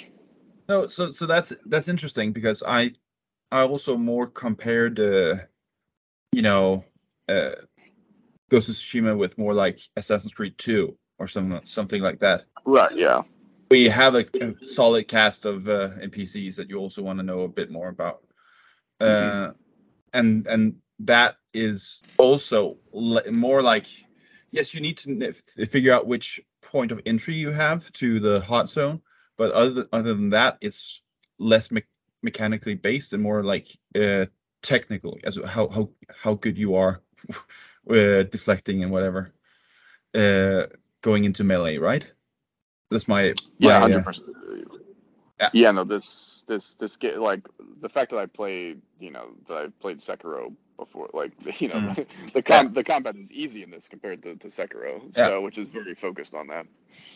Speaker 9: no, so so that's that's interesting because I I also more compared, uh, you know, uh, Ghost of Tsushima with more like Assassin's Creed two or something something like that.
Speaker 2: Right. Yeah.
Speaker 9: We have a, a solid cast of uh, N P Cs that you also want to know a bit more about, uh,
Speaker 2: Mhm.
Speaker 9: and and that is also le- more like, yes, you need to n- figure out which point of entry you have to the hot zone, but other other than that, it's less me- mechanically based and more like uh, technical, as how how how good you are uh, deflecting and whatever, uh, going into melee, right? That's my
Speaker 2: Yeah.
Speaker 9: my.
Speaker 2: Hundred
Speaker 9: Uh,
Speaker 2: percent.
Speaker 9: yeah.
Speaker 2: Yeah. No. This this this get like the fact that I played, you know, that I played Sekiro before, like you know,
Speaker 9: Mm.
Speaker 2: the com- the combat is easy in this compared to, to Sekiro,
Speaker 9: Yeah.
Speaker 2: so which is very focused on that.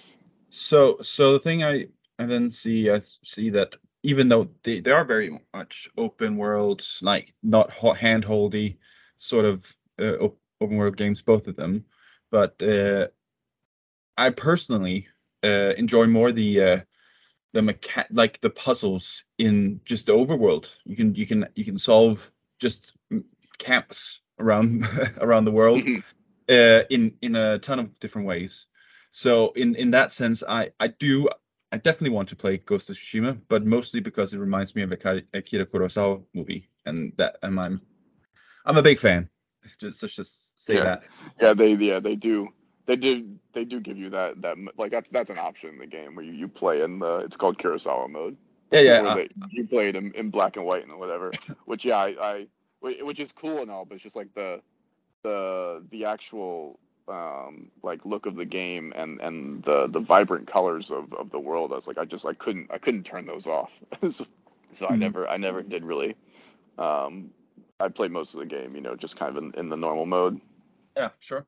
Speaker 9: So, so the thing I I then see, I see that even though they, they are very much open world, like not hand holdy sort of uh, op- open world games, both of them, but uh, I personally uh, enjoy more the uh, the mecha- like the puzzles in just the overworld. You can you can you can solve just mm, camps around around the world
Speaker 2: Mhm.
Speaker 9: uh, in in a ton of different ways. So in in that sense, I I do I definitely want to play Ghost of Tsushima, but mostly because it reminds me of a Ka- Akira Kurosawa movie, and that and I'm I'm a big fan. Just let's just say
Speaker 2: Yeah.
Speaker 9: that.
Speaker 2: Yeah. They yeah they do they do they do give you that that like that's that's an option in the game where you, you play in the it's called Kurosawa mode.
Speaker 9: Yeah, yeah.
Speaker 2: Where
Speaker 9: uh,
Speaker 2: they you play it in, in black and white and whatever. Which yeah I, I whi- which is cool and all, but it's just like the the the actual um like look of the game and and the the vibrant colors of of the world. I was like I just I couldn't I couldn't turn those off. so, so I
Speaker 9: Mhm.
Speaker 2: never I never did really. Um, I played most of the game, you know, just kind of in, in the normal mode.
Speaker 9: Yeah, sure.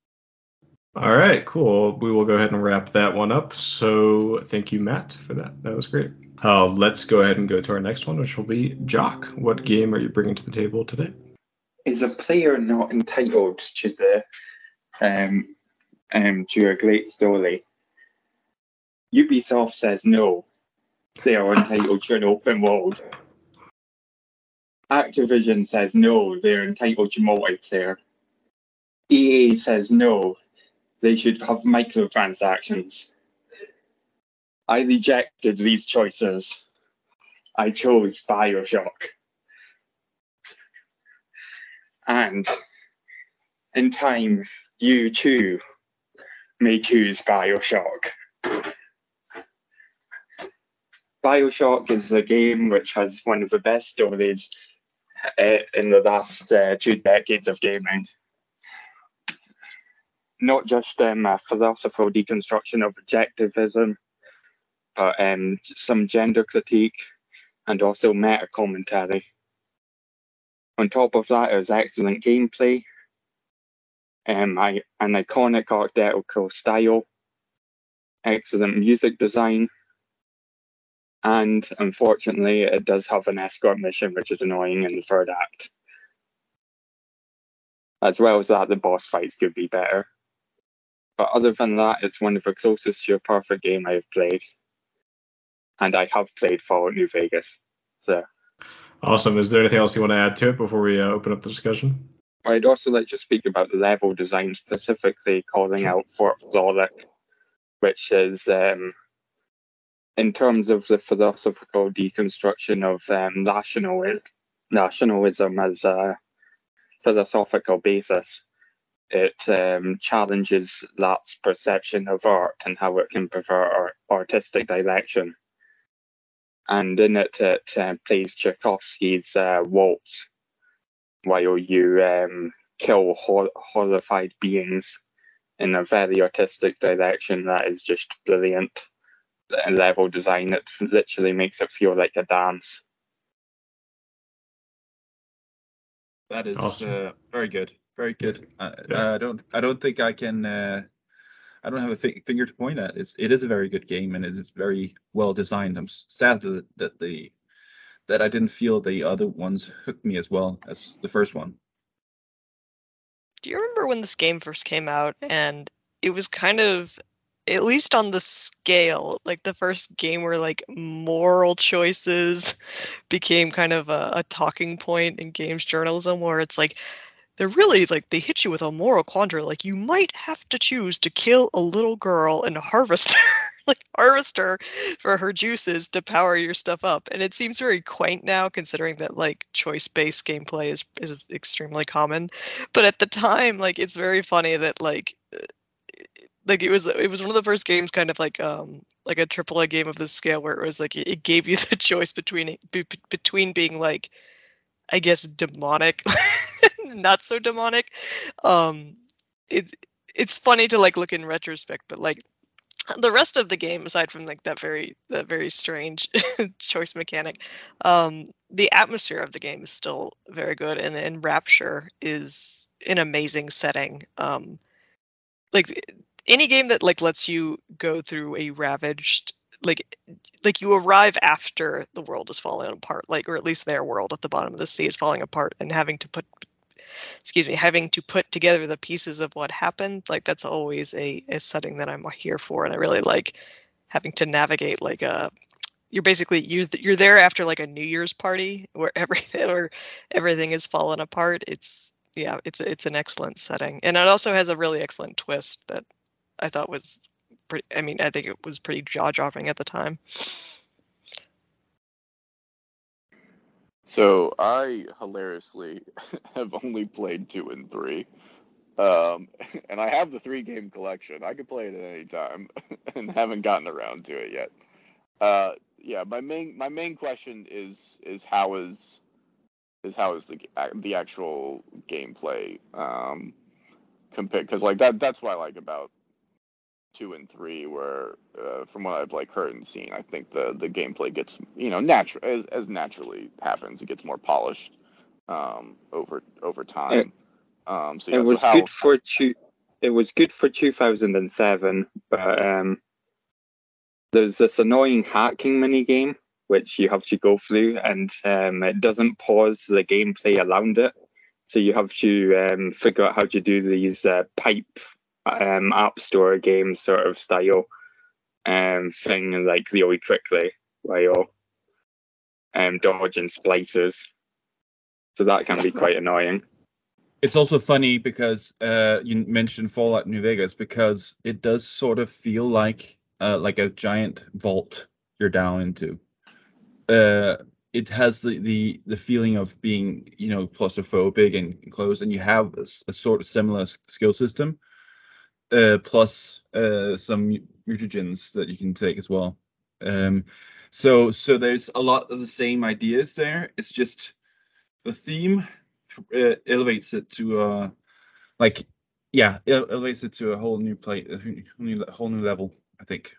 Speaker 1: All right, cool. We will go ahead and wrap that one up. So thank you, Matt, for that. That was great. Uh, let's go ahead and go to our next one, which will be Jock. What game are you bringing to the table today?
Speaker 6: Is a player not entitled to the um, um, to a great story? Ubisoft says no. They are entitled to an open world. Activision says no. They're entitled to multiplayer. E A says no. They should have microtransactions. I rejected these choices. I chose Bioshock. And in time, you too may choose Bioshock. Bioshock is a game which has one of the best stories uh, in the last uh, two decades of gaming. Not just um, a philosophical deconstruction of objectivism, but um, some gender critique and also meta commentary. On top of that, there's excellent gameplay, um, I, an iconic Art Deco style, excellent music design, and unfortunately, it does have an escort mission, which is annoying in the third act. As well as that, the boss fights could be better. But other than that, it's one of the closest to a perfect game I have played. And I have played Fallout New Vegas. So
Speaker 1: Awesome. Is there anything else you want to add to it before we uh, open up the discussion?
Speaker 6: I'd also like to speak about the level design, specifically calling out Fort Floric, which is, um, in terms of the philosophical deconstruction of um, national, nationalism as a philosophical basis, it um, challenges that's perception of art and how it can pervert art, artistic direction. And in it, it uh, plays Tchaikovsky's uh, Waltz, while you um, kill hor- horrified beings in a very artistic direction that is just brilliant. The level design, it literally makes it feel like a dance.
Speaker 9: That is
Speaker 1: Awesome.
Speaker 9: uh, very good. very good. I,
Speaker 1: Yeah.
Speaker 9: I don't I don't think I can. Uh, I don't have a fi- finger to point at. It's it is a very good game and it is very well designed. I'm s- sad that, that the that I didn't feel the other ones hooked me as well as the first one.
Speaker 7: Do you remember when this game first came out and it was kind of, at least on the scale, like the first game where like moral choices became kind of a, a talking point in games journalism, where it's like they're really like they hit you with a moral quandary, like you might have to choose to kill a little girl and harvest her, like harvest her for her juices to power your stuff up. And it seems very quaint now, considering that like choice-based gameplay is is extremely common. But at the time, like it's very funny that like like it was it was one of the first games, kind of like um like a triple A game of this scale, where it was like it gave you the choice between be, between being like, I guess, demonic, not so demonic. Um, it it's funny to like look in retrospect, but like the rest of the game, aside from like that very that very strange choice mechanic, um, the atmosphere of the game is still very good, and and Rapture is an amazing setting. Um, like any game that like lets you go through a ravaged, like like you arrive after the world is falling apart, like, or at least their world at the bottom of the sea is falling apart, and having to put excuse me having to put together the pieces of what happened, like that's always a, a setting that I'm here for. And I really like having to navigate like a you're basically you're, you're there after like a New Year's party where everything or everything is fallen apart. It's yeah it's it's an excellent setting, and it also has a really excellent twist that I thought was pretty, I mean, I think it was pretty jaw-dropping at the time.
Speaker 2: So I hilariously have only played two and three, um, and I have the three game collection. I could play it at any time, and haven't gotten around to it yet. Uh, yeah, my main my main question is is how is is how is the the actual gameplay um, compared? Because like that that's what I like about two and three, where uh, from what I've like heard and seen, I think the the gameplay gets, you know, natural as as naturally happens. It gets more polished um, over over
Speaker 6: It,
Speaker 2: time. Um, so
Speaker 6: it
Speaker 2: yeah, so
Speaker 6: was
Speaker 2: how?
Speaker 6: good for two. It was good for two thousand seven, but um, there's this annoying hacking mini game which you have to go through, and um, it doesn't pause the gameplay around it. So you have to um, figure out how to do these uh, pipe um, app store game sort of style um, thing like really quickly while um, dodging splices. So that can be quite annoying.
Speaker 9: It's also funny because uh, you mentioned Fallout New Vegas, because it does sort of feel like uh, like a giant vault you're down into. Uh, it has the, the the feeling of being, you know, claustrophobic and enclosed, and you have a, a sort of similar skill system, uh, plus uh, some mutagens that you can take as well. Um, so so there's a lot of the same ideas there. It's just the theme uh, elevates it to uh like yeah it elevates it to a whole new play a whole new, whole new level, I think.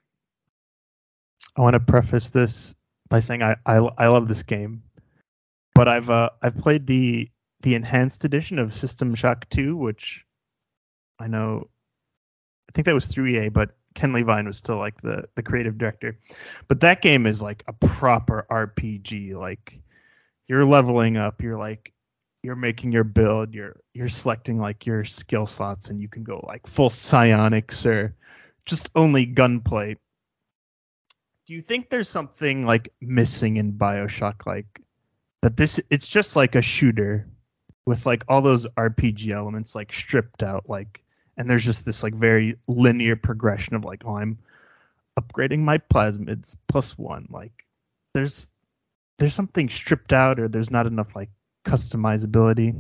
Speaker 3: I want to preface this by saying I, I I love this game, but I've uh I've played the the enhanced edition of System Shock two, which I know I think that was through E A, but Ken Levine was still like the the creative director. But that game is like a proper R P G. Like you're leveling up, you're like you're making your build, you're you're selecting like your skill slots, and you can go like full psionics or just only gunplay. Do you think there's something like missing in BioShock, like that this it's just like a shooter with like all those R P G elements like stripped out, like, and there's just this like very linear progression of like, oh, I'm upgrading my plasmids plus one. Like there's there's something stripped out, or there's not enough like customizability.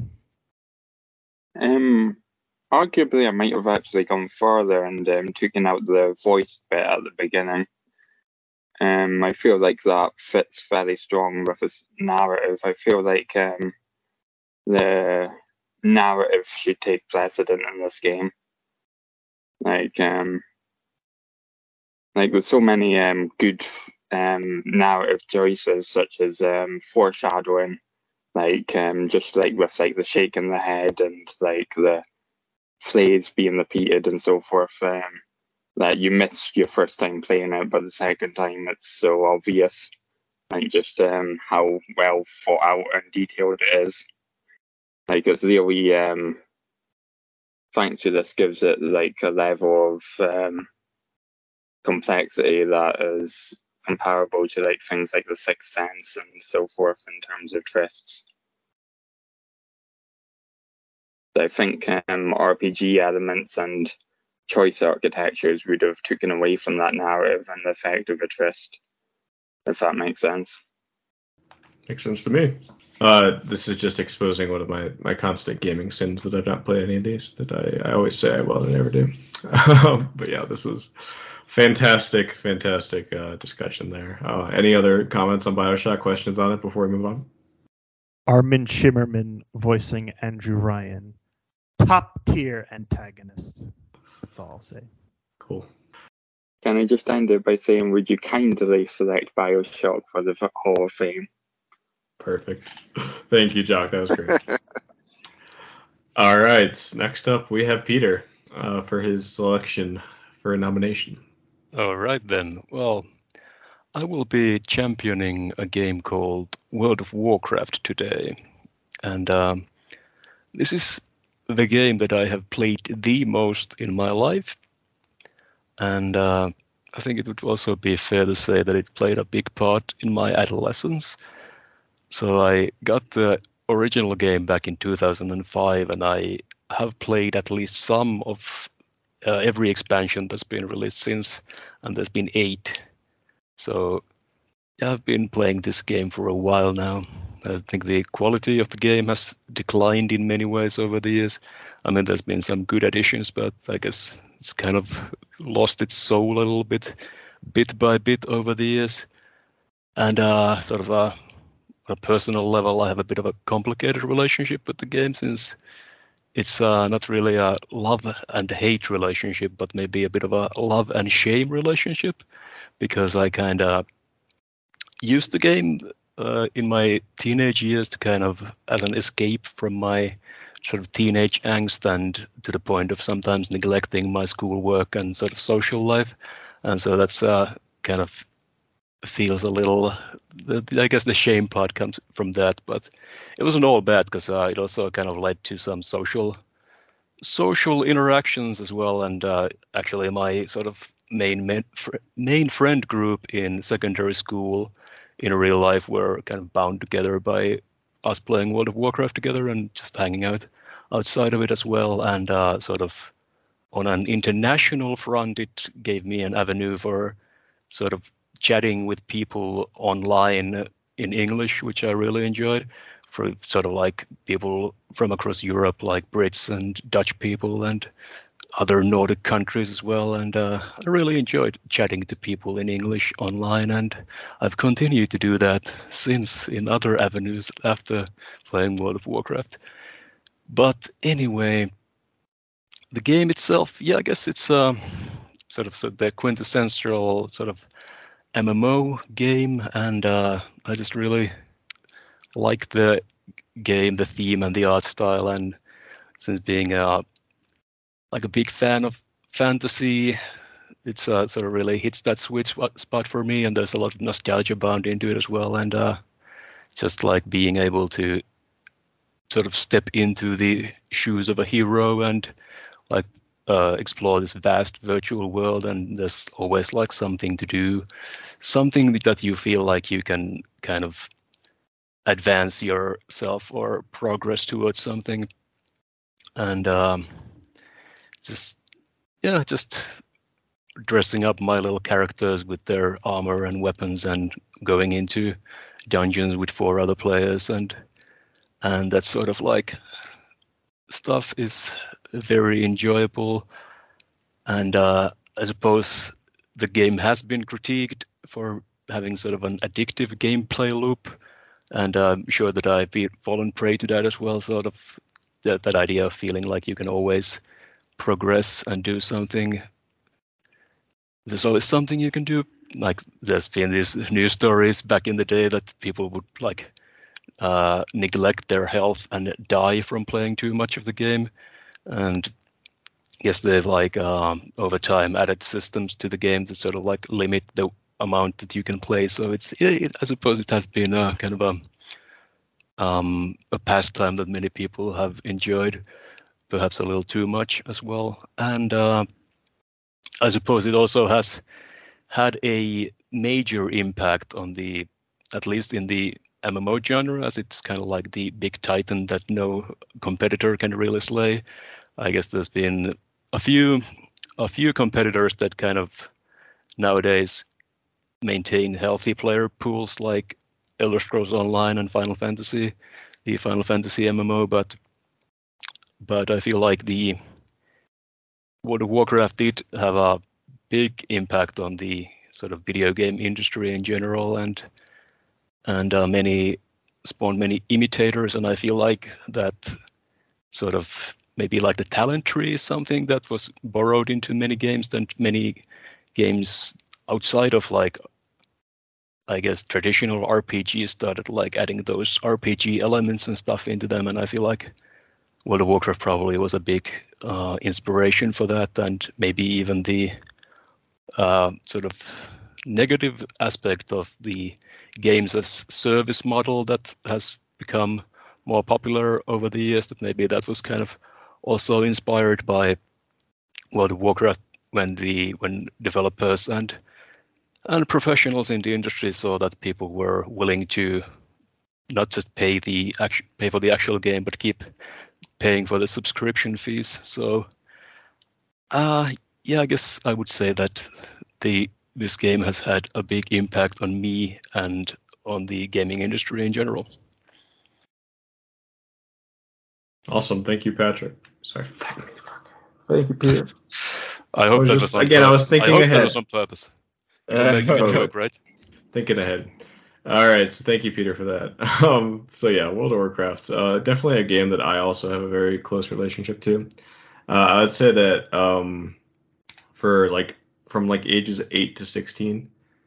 Speaker 6: Um, arguably, I might have actually gone further and um, taken out the voice bit at the beginning. Um, I feel like that fits very strong with its narrative. I feel like um, the narrative should take precedent in this game. Like, um, like there's so many um good um narrative choices, such as um foreshadowing like um, just like with like the shaking the head and like the phrase being repeated and so forth. Um, that you miss your first time playing it, but the second time it's so obvious, like just um, how well thought out and detailed it is. Like it's really um, thanks to this gives it like a level of um, complexity that is comparable to like things like The Sixth Sense and so forth in terms of twists. I think um, R P G elements and choice architectures would have taken away from that narrative and the effect of a twist, if that makes sense.
Speaker 1: Makes sense to me. Uh, this is just exposing one of my, my constant gaming sins that I've not played any of these, that I, I always say I will and I never do. But yeah, this is fantastic, fantastic uh, discussion there. Uh, any other comments on BioShock, questions on it before we move on?
Speaker 3: Armin Shimmerman voicing Andrew Ryan. Top tier antagonist. That's all I'll say.
Speaker 1: Cool.
Speaker 6: Can I just end it by saying, would you kindly select BioShock for the Hall of Fame?
Speaker 1: Perfect. Thank you, Jock. That was great. All right. Next up, we have Peter uh, for his selection for a nomination.
Speaker 4: All right, then. Well, I will be championing a game called World of Warcraft today. And um, this is the game that I have played the most in my life. And uh, I think it would also be fair to say that it played a big part in my adolescence. So I got the original game back in two thousand five, and I have played at least some of uh, every expansion that's been released since, and there's been eight. So yeah, I've been playing this game for a while now. I think the quality of the game has declined in many ways over the years. I mean, there's been some good additions, but I guess it's kind of lost its soul a little bit, bit by bit over the years. And uh, sort of a, a personal level, I have a bit of a complicated relationship with the game, since it's uh, not really a love and hate relationship, but maybe a bit of a love and shame relationship, because I kind of used the game uh, in my teenage years to kind of as an escape from my sort of teenage angst, and to the point of sometimes neglecting my schoolwork and sort of social life. And so that's uh, kind of feels a little, I guess the shame part comes from that, but it wasn't all bad, because uh, it also kind of led to some social social interactions as well. And uh, actually my sort of main main, fr- main friend group in secondary school in real life were kind of bound together by us playing World of Warcraft together and just hanging out outside of it as well. And uh, sort of on an international front, it gave me an avenue for sort of chatting with people online in English, which I really enjoyed, for sort of like people from across Europe, like Brits and Dutch people and other Nordic countries as well. And uh, I really enjoyed chatting to people in English online, and I've continued to do that since in other avenues after playing World of Warcraft. But anyway, the game itself, yeah, I guess it's uh, sort of, sort of the quintessential sort of M M O game, and uh, I just really like the game, the theme, and the art style. And since being a like a big fan of fantasy, it's uh, sort of really hits that sweet spot for me, and there's a lot of nostalgia bound into it as well. And uh, just like being able to sort of step into the shoes of a hero and like uh, explore this vast virtual world, and there's always like something to do, something that you feel like you can kind of advance yourself or progress towards something. And um, just, yeah, just dressing up my little characters with their armor and weapons and going into dungeons with four other players, and and that sort of like stuff is very enjoyable. And uh, I suppose the game has been critiqued for having sort of an addictive gameplay loop, and I'm sure that I've been fallen prey to that as well, sort of that, that idea of feeling like you can always progress and do something. There's always something you can do. Like there's been these news stories back in the day that people would like uh, neglect their health and die from playing too much of the game. And yes, they've like um, over time added systems to the game that sort of like limit the amount that you can play. So it's it, I suppose it has been a kind of a um, a pastime that many people have enjoyed, perhaps a little too much as well. And uh, I suppose it also has had a major impact on the, at least in the M M O genre, as it's kind of like the big titan that no competitor can really slay. I guess there's been a few a few competitors that kind of nowadays maintain healthy player pools, like Elder Scrolls Online and Final Fantasy, the Final Fantasy M M O, but but I feel like the World of Warcraft did have a big impact on the sort of video game industry in general, and and uh, many spawned many imitators, and I feel like that sort of maybe like the talent tree is something that was borrowed into many games, then many games outside of like, I guess, traditional R P Gs started like adding those R P G elements and stuff into them, and I feel like World of Warcraft probably was a big uh, inspiration for that, and maybe even the uh, sort of negative aspect of the games as service model that has become more popular over the years, that maybe that was kind of also inspired by World of Warcraft when the when developers and and professionals in the industry saw that people were willing to not just pay the act- pay for the actual game, but keep paying for the subscription fees. So, uh, yeah, I guess I would say that the this game has had a big impact on me and on the gaming industry in general.
Speaker 1: Awesome, thank you, Patrick. Sorry, fuck me, fuck. Thank you, Peter.
Speaker 4: I hope
Speaker 1: I was
Speaker 4: that
Speaker 1: just-
Speaker 4: was on
Speaker 1: again, I was
Speaker 4: purpose.
Speaker 1: thinking
Speaker 4: I hope
Speaker 1: ahead.
Speaker 4: that was on purpose. You're
Speaker 1: Uh,
Speaker 4: making a joke, right?
Speaker 1: Thinking ahead. All right, so thank you, Peter, for that. Um, so yeah, World of Warcraft, uh, definitely a game that I also have a very close relationship to. Uh, I would say that um, for like from like ages eight to sixteen,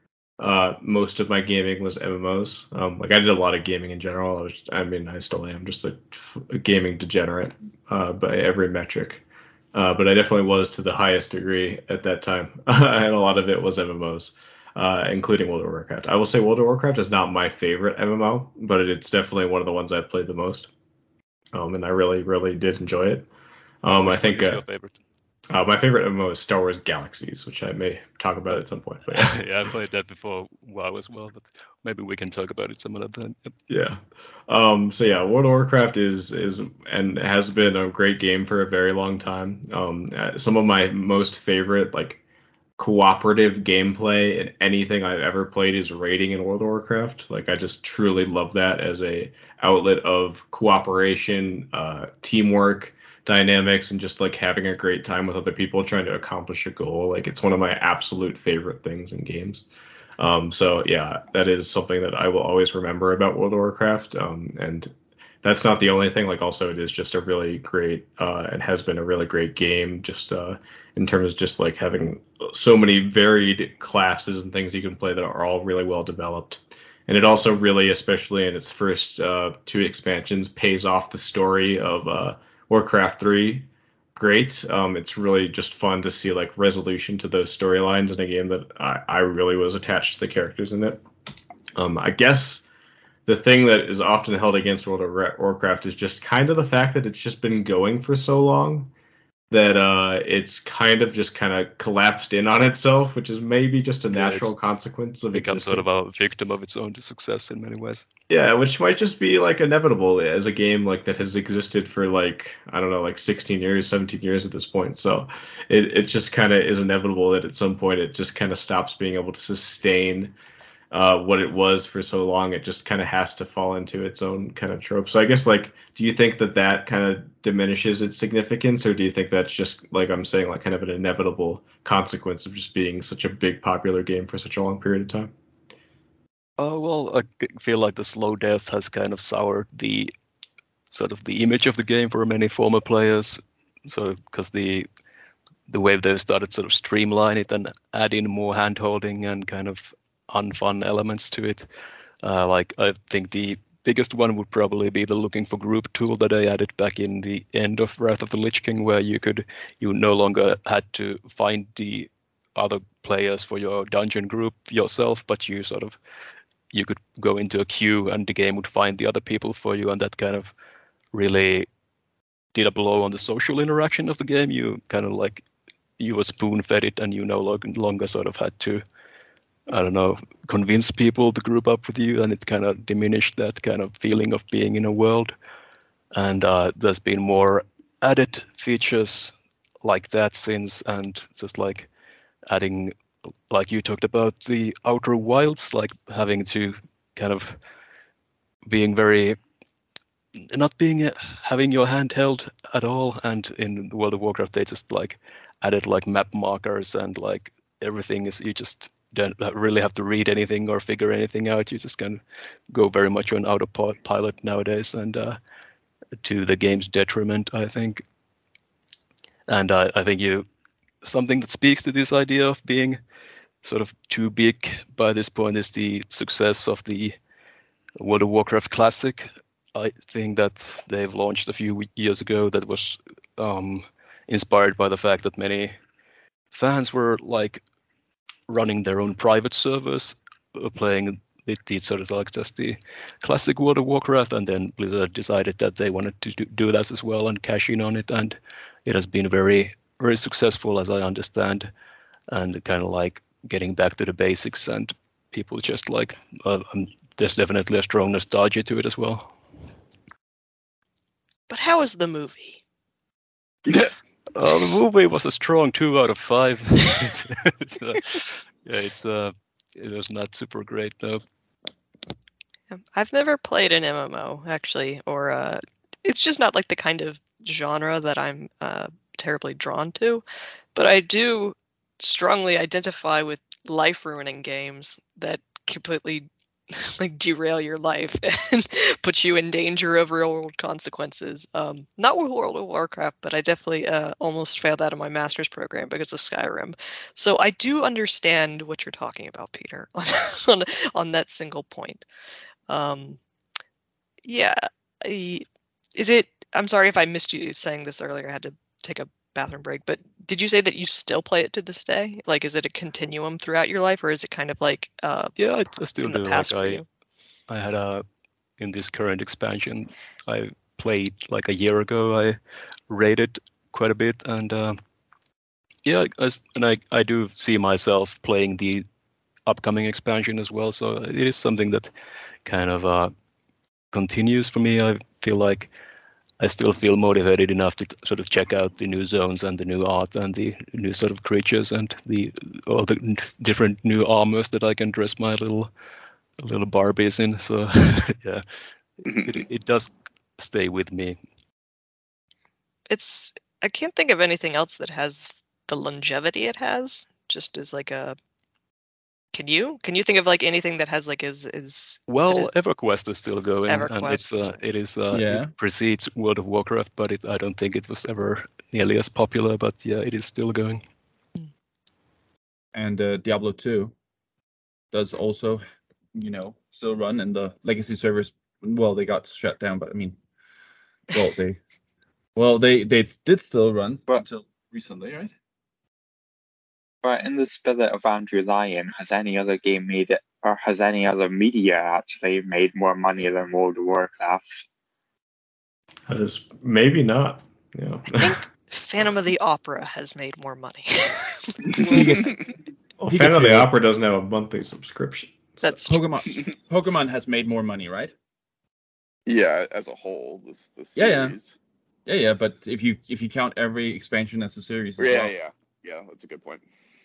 Speaker 1: uh, most of my gaming was M M Os. Um, like I did a lot of gaming in general. I was, I mean, I still am just a, a gaming degenerate uh, by every metric. Uh, but I definitely was to the highest degree at that time, and a lot of it was M M Os. Uh, including World of Warcraft. I will say World of Warcraft is not my favorite M M O, but it's definitely one of the ones I've played the most. Um, and I really, really did enjoy it. Um,
Speaker 4: Which
Speaker 1: I think
Speaker 4: one is
Speaker 1: uh,
Speaker 4: your favorite?
Speaker 1: uh, my favorite M M O is Star Wars Galaxies, which I may talk about at some point. But yeah.
Speaker 4: Yeah, I played that before WoW as well, but maybe we can talk about it some other time. Yep.
Speaker 1: Yeah. Um, so yeah, World of Warcraft is is and has been a great game for a very long time. Um, uh, some of my most favorite like cooperative gameplay in anything I've ever played is raiding in World of Warcraft. Like I just truly love that as a outlet of cooperation, uh, teamwork, dynamics, and just like having a great time with other people trying to accomplish a goal. Like it's one of my absolute favorite things in games. Um, so yeah, that is something that I will always remember about World of Warcraft. Um, and that's not the only thing. Like also it is just a really great uh, and has been a really great game just uh, in terms of just like having so many varied classes and things you can play that are all really well developed. And it also really, especially in its first uh, two expansions, pays off the story of uh, Warcraft three. Great. Um, it's really just fun to see like resolution to those storylines in a game that I, I really was attached to the characters in it. Um, I guess the thing that is often held against World of Warcraft is just kind of the fact that it's just been going for so long that uh, it's kind of just kind of collapsed in on itself, which is maybe just a
Speaker 4: Yeah,
Speaker 1: natural
Speaker 4: it's
Speaker 1: consequence of
Speaker 4: Become
Speaker 1: existing.
Speaker 4: sort of a victim of its own success in many ways.
Speaker 1: Yeah, which might just be like inevitable as a game like that has existed for like I don't know, like sixteen years, seventeen years at this point. So it it just kind of is inevitable that at some point it just kind of stops being able to sustain uh, what it was for so long. It just kind of has to fall into its own kind of trope. So I guess like, do you think that that kind of diminishes its significance, or do you think that's just like I'm saying, like kind of an inevitable consequence of just being such a big popular game for such a long period of time?
Speaker 4: Oh, well, I g- feel like the slow death has kind of soured the sort of the image of the game for many former players. So, because the the way they've started sort of streamline it and add in more hand holding and kind of unfun elements to it. Uh, like I think the biggest one would probably be the looking for group tool that I added back in the end of Wrath of the Lich King, where you could you no longer had to find the other players for your dungeon group yourself, but you sort of you could go into a queue and the game would find the other people for you, and that kind of really did a blow on the social interaction of the game. You kind of like you were spoon fed it, and you no longer sort of had to, I don't know, convince people to group up with you, and it kind of diminished that kind of feeling of being in a world. And uh, there's been more added features like that since, and just like adding, like you talked about, the Outer Wilds, like having to kind of being very, not being, having your hand held at all. And in World of Warcraft, they just like added like map markers and like everything is, you just don't really have to read anything or figure anything out. You just kind of go very much on autopilot nowadays, and uh, to the game's detriment, I think. And uh, I think you something that speaks to this idea of being sort of too big by this point is the success of the World of Warcraft Classic. I think that they've launched a few years ago that was um, inspired by the fact that many fans were like running their own private servers, uh, playing with the sort of like just the classic World of Warcraft, and then Blizzard decided that they wanted to do, do that as well and cash in on it, and it has been very, very successful as I understand, and kind of like getting back to the basics, and people just like, uh, um, there's definitely a strong nostalgia to it as well.
Speaker 7: But how is the movie?
Speaker 4: Uh, the movie was a strong two out of five. it's, it's, uh, yeah, it's uh, it was not super great though.
Speaker 7: I've never played an M M O actually, or uh, it's just not like the kind of genre that I'm uh, terribly drawn to. But I do strongly identify with life-ruining games that completely like derail your life and put you in danger of real-world consequences. Um, not with World of Warcraft, but I definitely uh, almost failed out of my master's program because of Skyrim. So I do understand what you're talking about, Peter, on on, on that single point. Um, yeah, I, is it? I'm sorry if I missed you saying this earlier. I had to take a bathroom break, but did you say that you still play it to this day? Like, is it a continuum throughout your life, or is it kind of like uh
Speaker 4: yeah, I still
Speaker 7: in
Speaker 4: do.
Speaker 7: the past
Speaker 4: like
Speaker 7: for
Speaker 4: I,
Speaker 7: you?
Speaker 4: I had a in this current expansion, I played like a year ago. I raided quite a bit, and uh, yeah, I, and I I do see myself playing the upcoming expansion as well. So it is something that kind of uh, continues for me. I feel like I still feel motivated enough to sort of check out the new zones and the new art and the new sort of creatures and the all the different new armors that I can dress my little little Barbies in. So yeah, it, it does stay with me.
Speaker 7: It's I can't think of anything else that has the longevity it has. Just as like a Can you? Can you think of like anything that has like is is
Speaker 4: Well,
Speaker 7: that is
Speaker 4: EverQuest is still going, and
Speaker 7: EverQuest?
Speaker 4: it's uh, it is uh,
Speaker 9: Yeah.
Speaker 4: it precedes World of Warcraft, but it, I don't think it was ever nearly as popular. But yeah, it is still going.
Speaker 9: And uh, Diablo two does also, you know, still run, and the legacy servers. Well, they got shut down, but I mean, well, they, well, they they did still run
Speaker 6: But-
Speaker 9: until recently, right?
Speaker 6: But in the spirit of Andrew Lyon, has any other game made it, or has any other media actually made more money than World of Warcraft?
Speaker 1: That is maybe not. Yeah.
Speaker 7: I think Phantom of the Opera has made more money.
Speaker 1: Well,
Speaker 9: You
Speaker 1: Phantom of
Speaker 9: get
Speaker 1: the
Speaker 9: to-
Speaker 1: Opera doesn't have a monthly subscription.
Speaker 7: That's true.
Speaker 9: Pokemon Pokemon has made more money, right?
Speaker 2: Yeah, as a whole, this this
Speaker 9: Yeah, yeah.
Speaker 2: series.
Speaker 9: Yeah, yeah. But if you if you count every expansion as a series, as
Speaker 2: Yeah,
Speaker 9: well.
Speaker 2: yeah, yeah. That's a good point.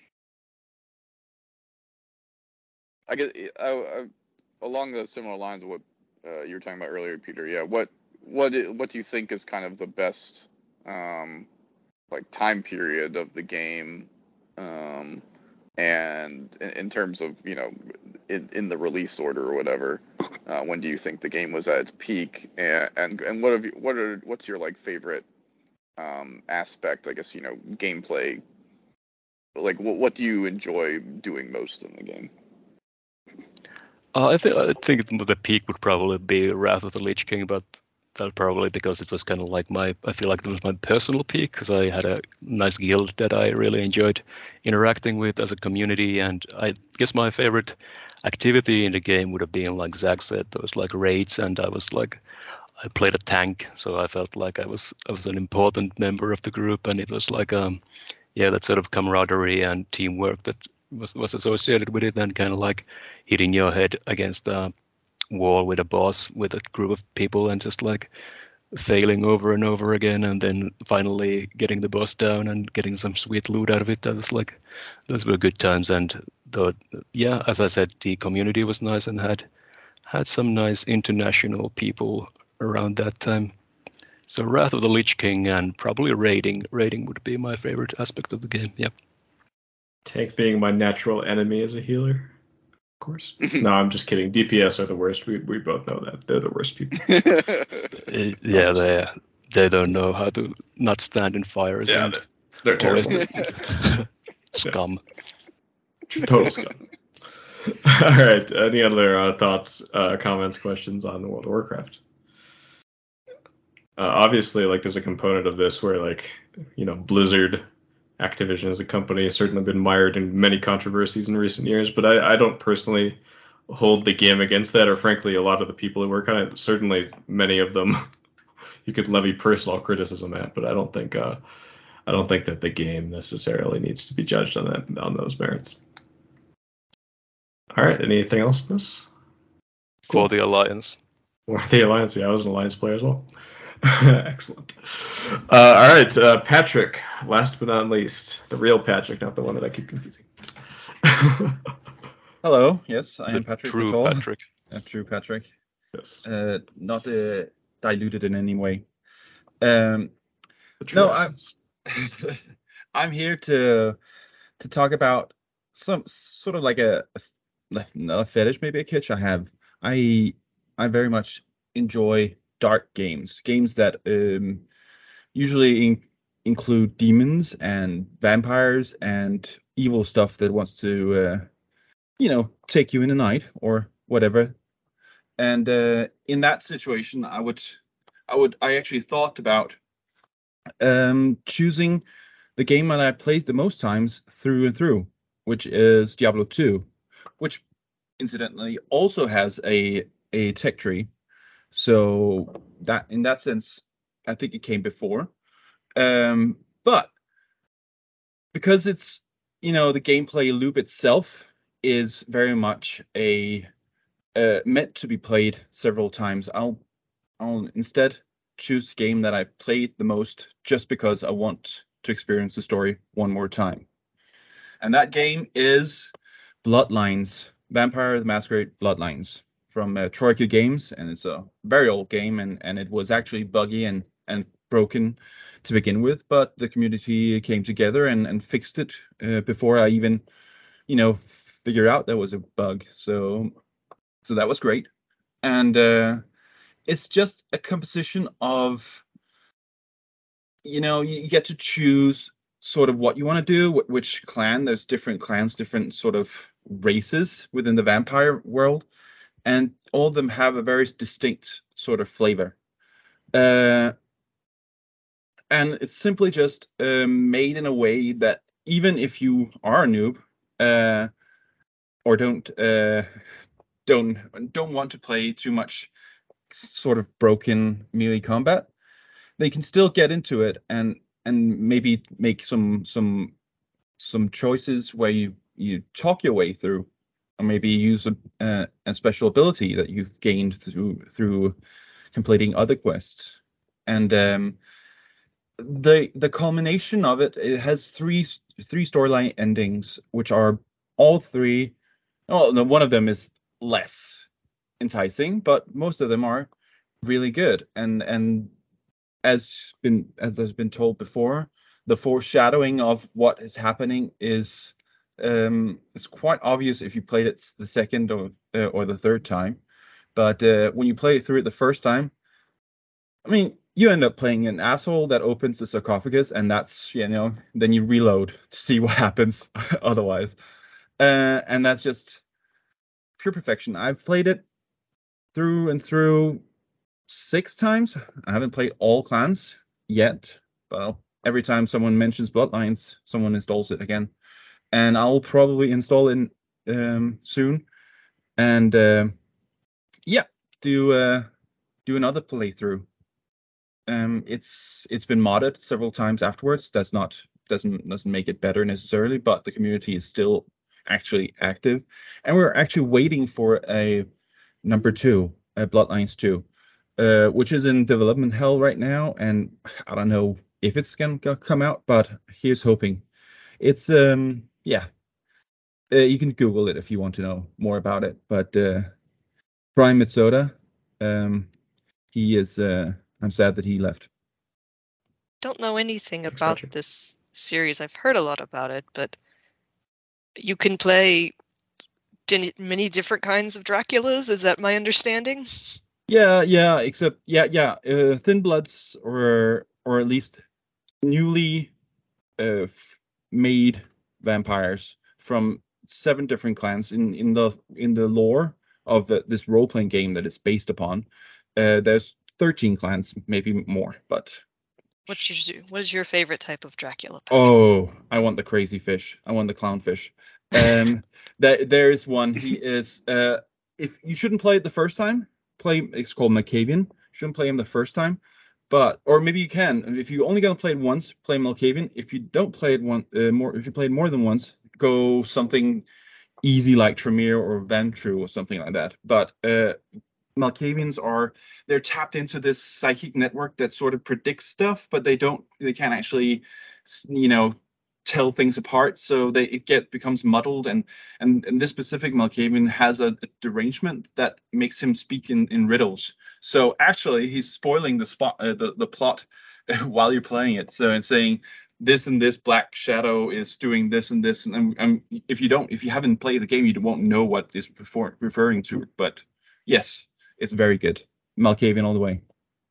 Speaker 2: I get I, I, along the similar lines of what uh, you were talking about earlier, Peter. Yeah, what what i- what do you think is kind of the best um, like time period of the game, um, and in, in terms of you know in, in the release order or whatever? Uh, when do you think the game was at its peak, and and, and what have you, what are what's your like favorite um, aspect? I guess you know gameplay. Like what what do you enjoy doing most in the game?
Speaker 4: Uh, I think I think the peak would probably be Wrath of the Lich King, but that probably because it was kind of like my I feel like it was my personal peak because I had a nice guild that I really enjoyed interacting with as a community, and I guess my favorite activity in the game would have been, like Zach said, those like raids, and I was like I played a tank, so I felt like I was I was an important member of the group, and it was like um yeah that sort of camaraderie and teamwork that was was associated with it, and kind of like hitting your head against a wall with a boss with a group of people and just like failing over and over again, and then finally getting the boss down and getting some sweet loot out of it. That was like those were good times. And though yeah, as I said, the community was nice and had had some nice international people around that time. So Wrath of the Lich King and probably raiding. Raiding would be my favorite aspect of the game. Yep.
Speaker 1: Tank being my natural enemy as a healer, of course. No, I'm just kidding. D P S are the worst. We we both know that. They're the worst people.
Speaker 4: Uh, yeah, they they don't know how to not stand in fires.
Speaker 1: Yeah,
Speaker 4: and
Speaker 1: they're, they're
Speaker 4: always
Speaker 1: terrible.
Speaker 4: scum.
Speaker 1: Total scum. All right. Any other uh, thoughts, uh, comments, questions on World of Warcraft? Uh, obviously, like there's a component of this where, like, you know, Blizzard, Activision as a company has certainly been mired in many controversies in recent years, but I, I don't personally hold the game against that, or frankly, a lot of the people who work on it, certainly many of them, you could levy personal criticism at, but I don't think uh, I don't think that the game necessarily needs to be judged on that on those merits. All right, anything else in this?
Speaker 4: For the Alliance.
Speaker 1: Or the Alliance, yeah, I was an Alliance player as well. Excellent. Uh, all right, uh, Patrick, last but not least, the real Patrick, not the one that I keep confusing.
Speaker 9: Hello, yes, I
Speaker 4: The
Speaker 9: am Patrick.
Speaker 4: true
Speaker 9: Vitol.
Speaker 4: Patrick.
Speaker 9: Uh, true Patrick.
Speaker 1: Yes.
Speaker 9: Uh, not uh, diluted in any way. Um,
Speaker 1: The true
Speaker 9: no, I'm
Speaker 1: essence.
Speaker 9: I'm here to to talk about some sort of like a, a not a fetish, maybe a kitsch I have. I I very much enjoy dark games, games that um, usually in, include demons and vampires and evil stuff that wants to, uh, you know, take you in the night or whatever. And uh, in that situation, I would, I would, I actually thought about um, choosing the game that I played the most times through and through, which is Diablo two, which incidentally also has a a tech tree. So that in that sense, I think it came before. Um, but because it's, you know, the gameplay loop itself is very much a uh, meant to be played several times, I'll I'll instead choose the game that I played the most just because I want to experience the story one more time. And that game is Bloodlines, Vampire the Masquerade Bloodlines, from uh, Troika Games, and it's a very old game, and, and it was actually buggy and, and broken to begin with, but the community came together and, and fixed it uh, before I even, you know, figured out there was a bug. So so that was great. And uh, it's just a composition of, you know, you get to choose sort of what you want to do, which clan. There's different clans, different sort of races within the vampire world. And all of them have a very distinct sort of flavor. Uh, and it's simply just uh, made in a way that even if you are a noob uh, or don't uh, don't don't want to play too much sort of broken melee combat, they can still get into it and and maybe make some some some choices where you you talk your way through. Or maybe use a, uh, a special ability that you've gained through through completing other quests, and um, the the culmination of it, it has three three storyline endings, which are all three. Well, no, one of them is less enticing, but most of them are really good. And and as been as has been told before, the foreshadowing of what is happening is. Um, it's quite obvious if you played it the second or uh, or the third time, but uh, when you play it through it the first time, I mean, you end up playing an asshole that opens the sarcophagus, and that's, you know, then you reload to see what happens otherwise, uh, and that's just pure perfection. I've played it through and through six times. I haven't played all clans yet. Well, every time someone mentions Bloodlines, someone installs it again, and I'll probably install it um, soon. And uh, yeah, do uh, do another playthrough. Um, it's it's been modded several times afterwards. That's not doesn't doesn't make it better necessarily, but the community is still actually active, and we're actually waiting for a number two, uh, Bloodlines two, uh, which is in development hell right now, and I don't know if it's gonna come out, but here's hoping. It's um yeah, uh, you can Google it if you want to know more about it. But uh, Brian Mitsoda, um, he is. Uh, I'm sad that he left.
Speaker 7: Don't know anything
Speaker 1: Thanks,
Speaker 7: about
Speaker 1: Patrick.
Speaker 7: this series. I've heard a lot about it, but you can play din- many different kinds of Draculas. Is that my understanding?
Speaker 9: Yeah, yeah. Except, yeah, yeah. Uh, Thin Bloods, or or at least newly uh, f- made vampires from seven different clans in in the in the lore of the, this role playing game that it's based upon. Uh, there's thirteen clans, maybe more, but.
Speaker 7: What's your what is your favorite type of Dracula, Patrick?
Speaker 9: Oh, I want the crazy fish. I want the clownfish. Um, that there is one. He is. Uh, if you shouldn't play it the first time, play. It's called Malkavian. Shouldn't play him the first time, but or maybe you can. If you only gonna play it once, play Malkavian. If you don't play it one uh, more, if you play it more than once, go something easy like Tremere or Ventru or something like that. But uh, Malkavians are they're tapped into this psychic network that sort of predicts stuff, but they don't they can't actually you know tell things apart, so they it get becomes muddled, and and, and this specific Malkavian has a, a derangement that makes him speak in, in riddles. So actually he's spoiling the spot uh, the, the plot while you're playing it, so it's saying this and this black shadow is doing this and this, and, and, and if you don't if you haven't played the game, you won't know what is refer, referring to. But yes, it's very good. Malkavian all the way.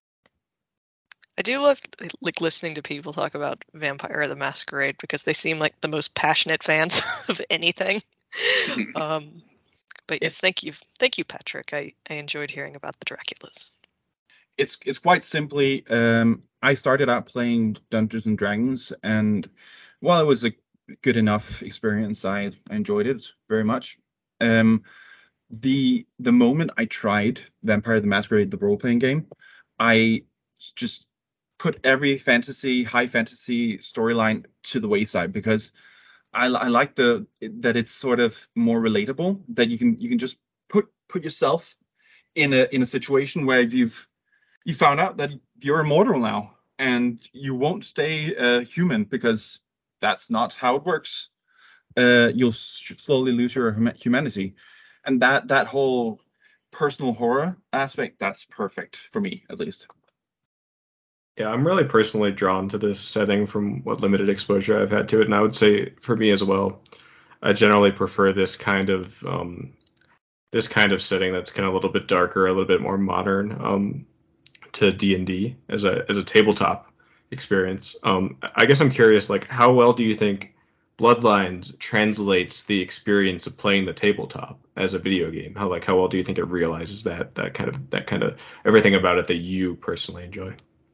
Speaker 7: I do love like listening to people talk about Vampire the Masquerade because they seem like the most passionate fans of anything. um, but yes, thank you, thank you, Patrick. I, I enjoyed hearing about the Draculas.
Speaker 9: It's it's quite simply. Um, I started out playing Dungeons and Dragons, and while it was a good enough experience, I, I enjoyed it very much. Um, the the moment I tried Vampire the Masquerade, the role playing game, I just put every fantasy, high fantasy storyline to the wayside because I, I like the that it's sort of more relatable. That you can you can just put put yourself in a in a situation where you've you found out that you're immortal now and you won't stay uh, human because that's not how it works. Uh, you'll slowly lose your humanity, and that that whole personal horror aspect, that's perfect for me at least.
Speaker 1: Yeah, I'm really personally drawn to this setting from what limited exposure I've had to it, and I would say for me as well, I generally prefer this kind of um, this kind of setting that's kind of a little bit darker, a little bit more modern um, to D and D as a as a tabletop experience. Um, I guess I'm curious, like, how well do you think Bloodlines translates the experience of playing the tabletop as a video game? How like how well do you think it realizes that that kind of that kind of everything about it that you personally enjoy?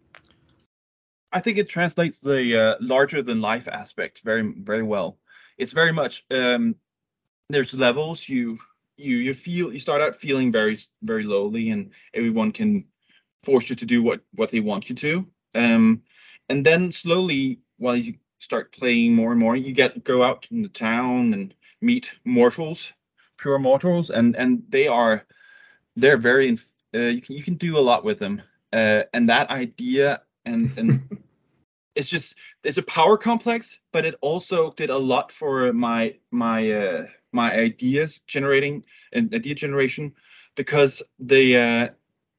Speaker 9: I think it translates the uh, larger than life aspect very very well. It's very much um, there's levels. You you you feel you start out feeling very very lowly, and everyone can force you to do what what they want you to. Um, and then slowly, while you start playing more and more, you get go out in the town and meet mortals, pure mortals, and and they are they're very uh, you can you can do a lot with them. Uh, and that idea and and it's just there's a power complex, but it also did a lot for my my uh, my ideas generating and idea generation, because the uh,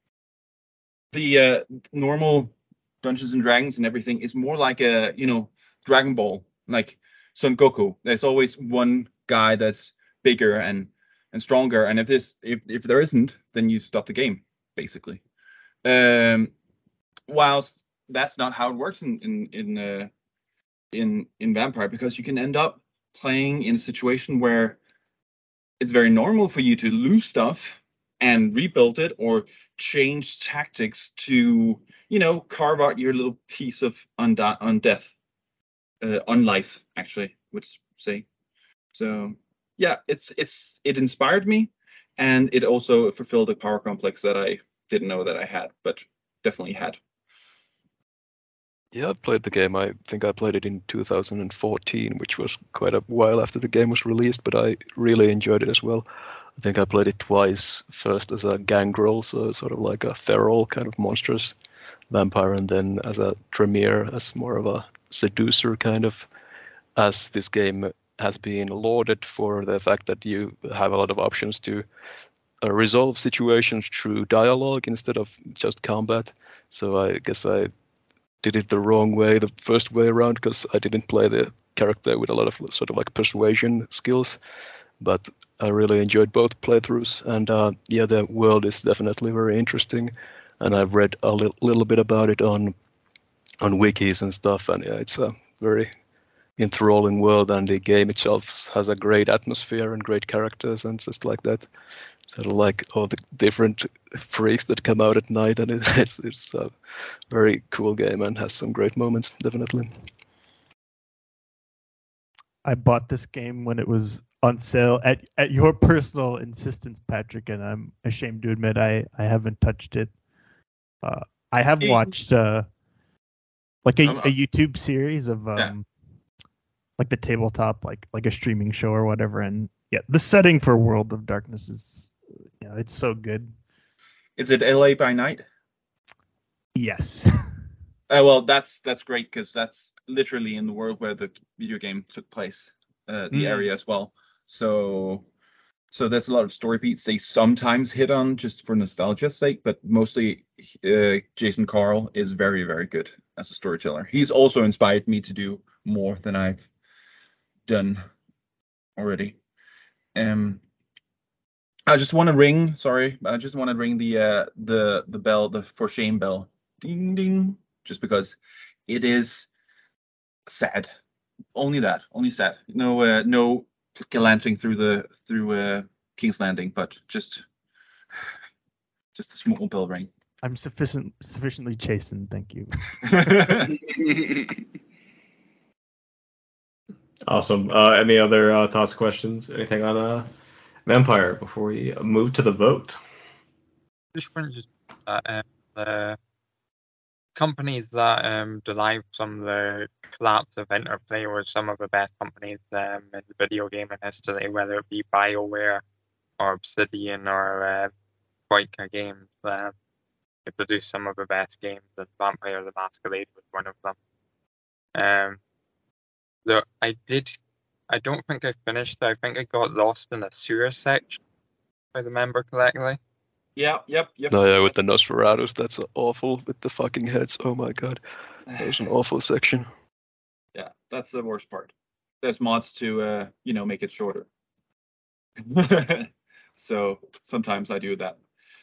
Speaker 9: the uh, normal Dungeons and Dragons and everything is more like a you know Dragon Ball, like Son Goku. There's always one guy that's bigger and and stronger, and if this if if there isn't, then you stop the game basically. Um, whilst that's not how it works in in in uh, in in Vampire, because you can end up playing in a situation where it's very normal for you to lose stuff and rebuild it or change tactics to, you know, carve out your little piece of undeath, undeath, uh, unlife, actually, would say. So yeah, it's it's it inspired me, and it also fulfilled a power complex that I didn't know that I had, but definitely had.
Speaker 4: Yeah, I played the game. I think I played it in two thousand fourteen, which was quite a while after the game was released, but I really enjoyed it as well. I think I played it twice, first as a gangrel, so sort of like a feral kind of monstrous vampire, and then as a Tremere, as more of a seducer kind of, as this game has been lauded for the fact that you have a lot of options to uh, resolve situations through dialogue instead of just combat. So I guess I did it the wrong way the first way around, because I didn't play the character with a lot of sort of like persuasion skills. But I really enjoyed both playthroughs, and uh, yeah, the world is definitely very interesting, and I've read a li- little bit about it on on wikis and stuff, and yeah, it's a very enthralling world, and the game itself has a great atmosphere and great characters and just like that. Sort of like all the different freaks that come out at night, and it, it's it's a very cool game and has some great moments, definitely.
Speaker 3: I bought this game when it was on sale at, at your personal insistence, Patrick, and I'm ashamed to admit I, I haven't touched it. Uh, I have watched uh, like a, a YouTube series of um,
Speaker 9: Yeah.
Speaker 3: like the tabletop, like like a streaming show or whatever, and yeah, the setting for World of Darkness is, you know, it's so good.
Speaker 9: Is it L A by Night?
Speaker 3: Yes.
Speaker 9: Uh, well, that's that's great, because that's literally in the world where the video game took place, uh, the
Speaker 3: Mm.
Speaker 9: area as well. So, so there's a lot of story beats they sometimes hit on just for nostalgia's sake, but mostly uh, Jason Carl is very, very good as a storyteller. He's also inspired me to do more than I've done already. Um, I just want to ring. Sorry, I just want to ring the uh, the the bell, the for shame bell, ding ding. Just because it is sad. Only that. Only sad. No, uh, no glancing through the through uh, King's Landing, but just just a small bell ring.
Speaker 3: I'm sufficient sufficiently chastened, thank you.
Speaker 1: Awesome. Uh, any other uh, thoughts, questions, anything on uh, Vampire before we move to the vote?
Speaker 6: Just wanted to uh, um, the companies that um, derived from the collapse of Interplay were some of the best companies um, in video gaming history, whether it be BioWare or Obsidian or uh, Troika Games. Uh, they produced some of the best games, and Vampire the Masquerade was one of them. Um, so I did. I don't think I finished. I think I got lost in a sewer section, if I remember correctly.
Speaker 9: Yeah, yep, yep.
Speaker 4: No, yeah, with the Nosferatus, that's awful with the fucking heads. Oh my god, that was an awful section.
Speaker 9: Yeah, that's the worst part. There's mods to uh, you know, make it shorter. So sometimes I do that.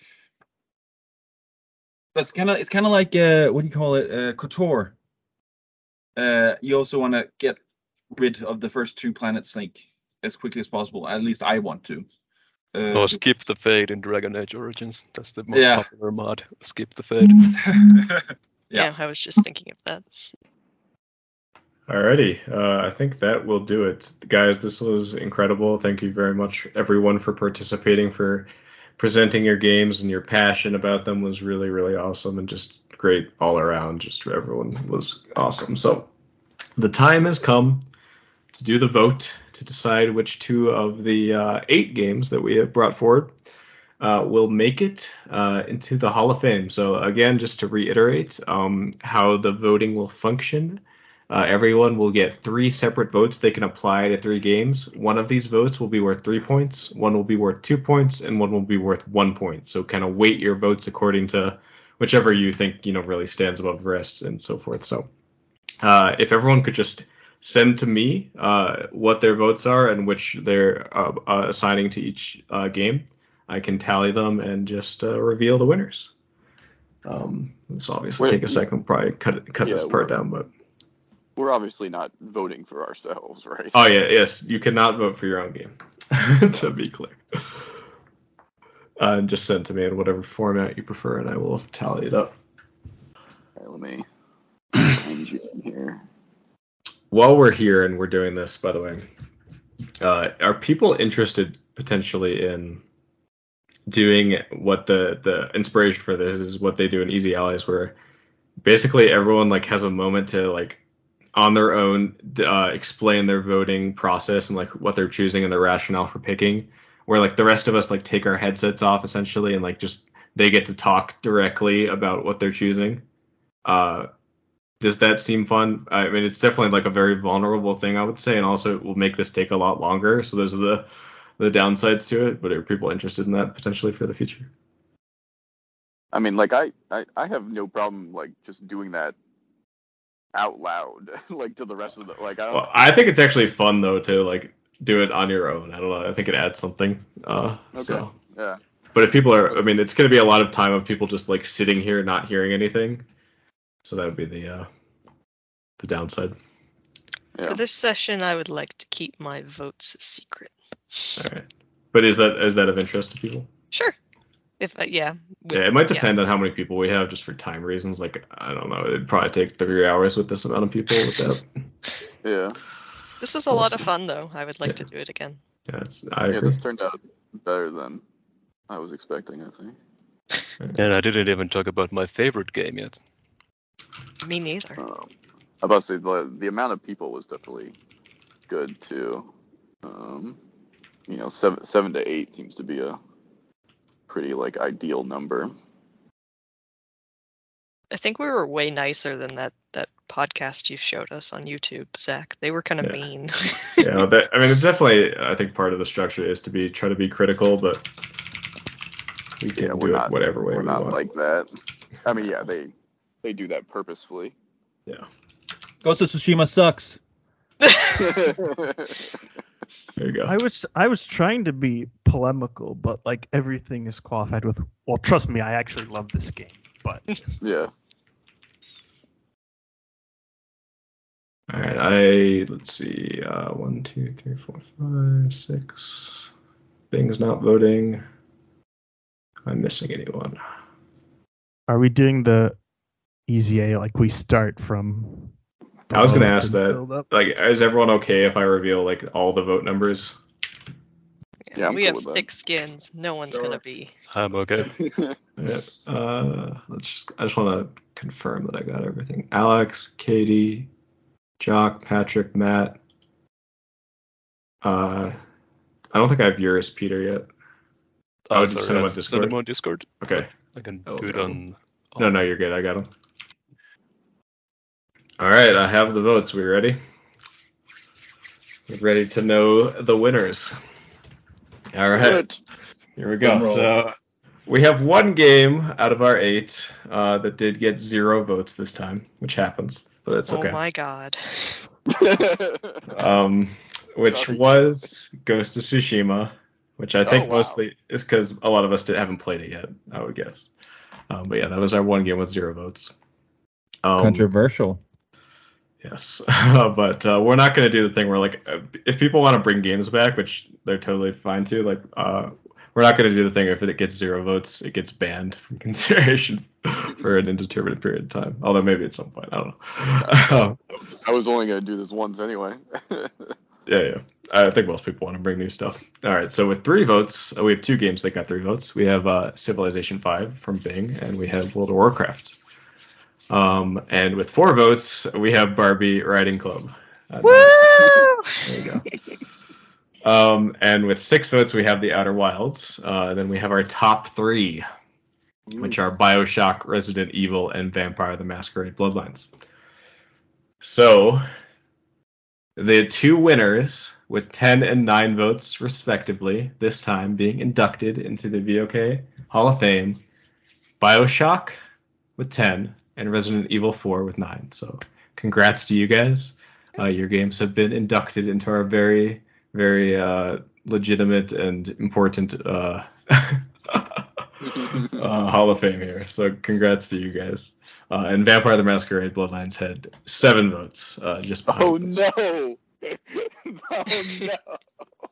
Speaker 9: That's kind of it's kind of like uh, what do you call it? Uh, KOTOR. Uh, you also want to get rid of the first two planet Snake as quickly as possible. At least I want to. Uh,
Speaker 4: Or skip the fade in Dragon Age Origins. That's the most
Speaker 9: Yeah.
Speaker 4: popular mod. Skip the fade.
Speaker 9: yeah.
Speaker 7: Yeah, I was just thinking of that.
Speaker 1: Alrighty, uh, I think that will do it. Guys, this was incredible. Thank you very much, everyone, for participating, for presenting your games, and your passion about them was really, really awesome, and just great all around. Just everyone was awesome. So the time has come to do the vote to decide which two of the uh, eight games that we have brought forward uh, will make it uh, into the Hall of Fame. So again, just to reiterate um, how the voting will function. Uh, everyone will get three separate votes they can apply to three games. One of these votes will be worth three points, one will be worth two points, and one will be worth one point. So kind of weight your votes according to whichever you think, you know, really stands above the rest, and so forth. So uh, if everyone could just send to me uh, what their votes are and which they're uh, uh, assigning to each uh, game, I can tally them and just uh, reveal the winners. Um, this will obviously
Speaker 2: Wait,
Speaker 1: take a second, probably cut cut
Speaker 2: yeah,
Speaker 1: this part
Speaker 2: we're-
Speaker 1: down, but.
Speaker 2: We're obviously not voting for ourselves, right?
Speaker 1: Oh yeah, yes. You cannot vote for your own game. to be clear. Uh, and just send to me in whatever format you prefer, and I will tally it up.
Speaker 2: Okay, let me find you in here.
Speaker 1: While we're here and we're doing this, by the way, uh, are people interested potentially in doing what the the inspiration for this is what they do in Easy Allies, where basically everyone like has a moment to like on their own uh, explain their voting process and like what they're choosing and their rationale for picking, where like the rest of us like take our headsets off essentially and like just they get to talk directly about what they're choosing. Uh, does that seem fun? I mean, it's definitely like a very vulnerable thing, I would say, and also it will make this take a lot longer. So those are the the downsides to it. But are people interested in that potentially for the future?
Speaker 2: I mean, like I, I, I have no problem like just doing that out loud, like to the rest of the like. I don't.
Speaker 1: Well, I think it's actually fun though to like do it on your own. I don't know. I think it adds something. Uh,
Speaker 2: Okay.
Speaker 1: So.
Speaker 2: Yeah.
Speaker 1: But if people are, I mean, it's going to be a lot of time of people just like sitting here not hearing anything. So that would be the uh, the downside.
Speaker 2: Yeah.
Speaker 7: For this session, I would like to keep my votes secret.
Speaker 1: All right. But is that is that of interest to people?
Speaker 7: Sure. If uh, yeah. with-
Speaker 1: Yeah, it might depend on how many people we have, just for time reasons. Like I don't know, it'd probably take three hours with this amount of people. With that,
Speaker 2: Yeah.
Speaker 7: This was a
Speaker 1: We'll
Speaker 7: lot of
Speaker 1: see.
Speaker 7: fun, though. I would like
Speaker 1: Yeah.
Speaker 7: to do it again.
Speaker 1: yeah, it's, I
Speaker 2: Yeah.
Speaker 1: agree.
Speaker 2: This turned out better than I was expecting. I think.
Speaker 4: And I didn't even talk about my favorite game yet.
Speaker 7: Me neither.
Speaker 2: Um, I about to say the the amount of people was definitely good too. Um, you know, seven seven to eight seems to be a pretty like ideal number.
Speaker 7: I think we were way nicer than that that podcast you showed us on YouTube, Zach. They were kind of
Speaker 1: Yeah.
Speaker 7: mean.
Speaker 1: Yeah, that, I mean, it's definitely. I think part of the structure is to be try to be critical, but we can
Speaker 2: Yeah,
Speaker 1: do
Speaker 2: we're
Speaker 1: it
Speaker 2: not-
Speaker 1: whatever way
Speaker 2: We're
Speaker 1: we
Speaker 2: not
Speaker 1: want.
Speaker 2: like that. I mean, yeah, they they do that purposefully.
Speaker 1: Yeah,
Speaker 10: Ghost of Tsushima sucks.
Speaker 1: there you go.
Speaker 3: I was I was trying to be polemical, but like everything is qualified with. Well, trust me, I actually love this game, but
Speaker 2: Yeah.
Speaker 1: All right, I let's see. Uh, one, two, three, four, five, six. Bing's not voting. I'm missing anyone.
Speaker 3: are we doing the easy A like we start from?
Speaker 1: I was gonna
Speaker 3: lowest
Speaker 1: ask
Speaker 3: and
Speaker 1: that.
Speaker 3: build up?
Speaker 1: Like, is everyone okay if I reveal like all the vote numbers?
Speaker 2: Yeah, I'm
Speaker 7: we
Speaker 2: cool
Speaker 7: have
Speaker 2: with that.
Speaker 7: thick skins. No one's
Speaker 2: Sure.
Speaker 7: gonna be.
Speaker 4: I'm okay.
Speaker 1: Yeah. Uh, let's just. I just want to confirm that I got everything. Alex, Katie, Jock, Patrick, Matt. Uh, I don't think I have yours, Peter, yet. Oh,
Speaker 4: Oh,
Speaker 1: did you
Speaker 4: sorry,
Speaker 1: send them
Speaker 4: I
Speaker 1: on
Speaker 4: sent
Speaker 1: Discord?
Speaker 4: them on Discord.
Speaker 1: Okay.
Speaker 4: I can
Speaker 1: Oh,
Speaker 4: do it
Speaker 1: no.
Speaker 4: on.
Speaker 1: No, no, you're good. I got them. All right, I have the votes. We ready? We're ready to know the winners. All right.
Speaker 2: Good.
Speaker 1: Here we go.
Speaker 5: Drum roll.
Speaker 1: So we have one game out of our eight uh, that did get zero votes this time, which happens, but it's okay.
Speaker 7: Oh my god.
Speaker 1: Um, which
Speaker 2: Sorry.
Speaker 1: was Ghost of Tsushima, which I think
Speaker 2: Oh, wow.
Speaker 1: mostly is because a lot of us did, haven't played it yet, I would guess. Um, but yeah, that was our one game with zero votes. Um,
Speaker 10: Controversial.
Speaker 1: Yes, but uh, we're not going to do the thing where, like, uh, if people want to bring games back, which they're totally fine to, like, uh, we're not going to do the thing if it gets zero votes, it gets banned from consideration for an indeterminate period of time. Although maybe at some point, I don't know. Um,
Speaker 2: I was only gonna do this once anyway.
Speaker 1: yeah, yeah. I think most people want to bring new stuff. All right, so with three votes, uh, we have two games that got three votes. We have uh, Civilization five from Bing, and we have World of Warcraft. Um, and with four votes, we have Barbie Riding Club. Uh, There you go. Um, and with six votes, we have The Outer Wilds. Uh, and then we have our top three, which are Bioshock, Resident Evil, and Vampire the Masquerade Bloodlines. So, the two winners with ten and nine votes, respectively, this time being inducted into the V O K Hall of Fame, Bioshock with ten, and Resident Evil four with nine. So, congrats to you guys. Uh, your games have been inducted into our very, very uh, legitimate and important uh, uh, Hall of Fame here. So, congrats to you guys. Uh, and Vampire the Masquerade Bloodlines had seven votes, uh, just behind
Speaker 2: Oh
Speaker 1: us.
Speaker 2: no! Oh no!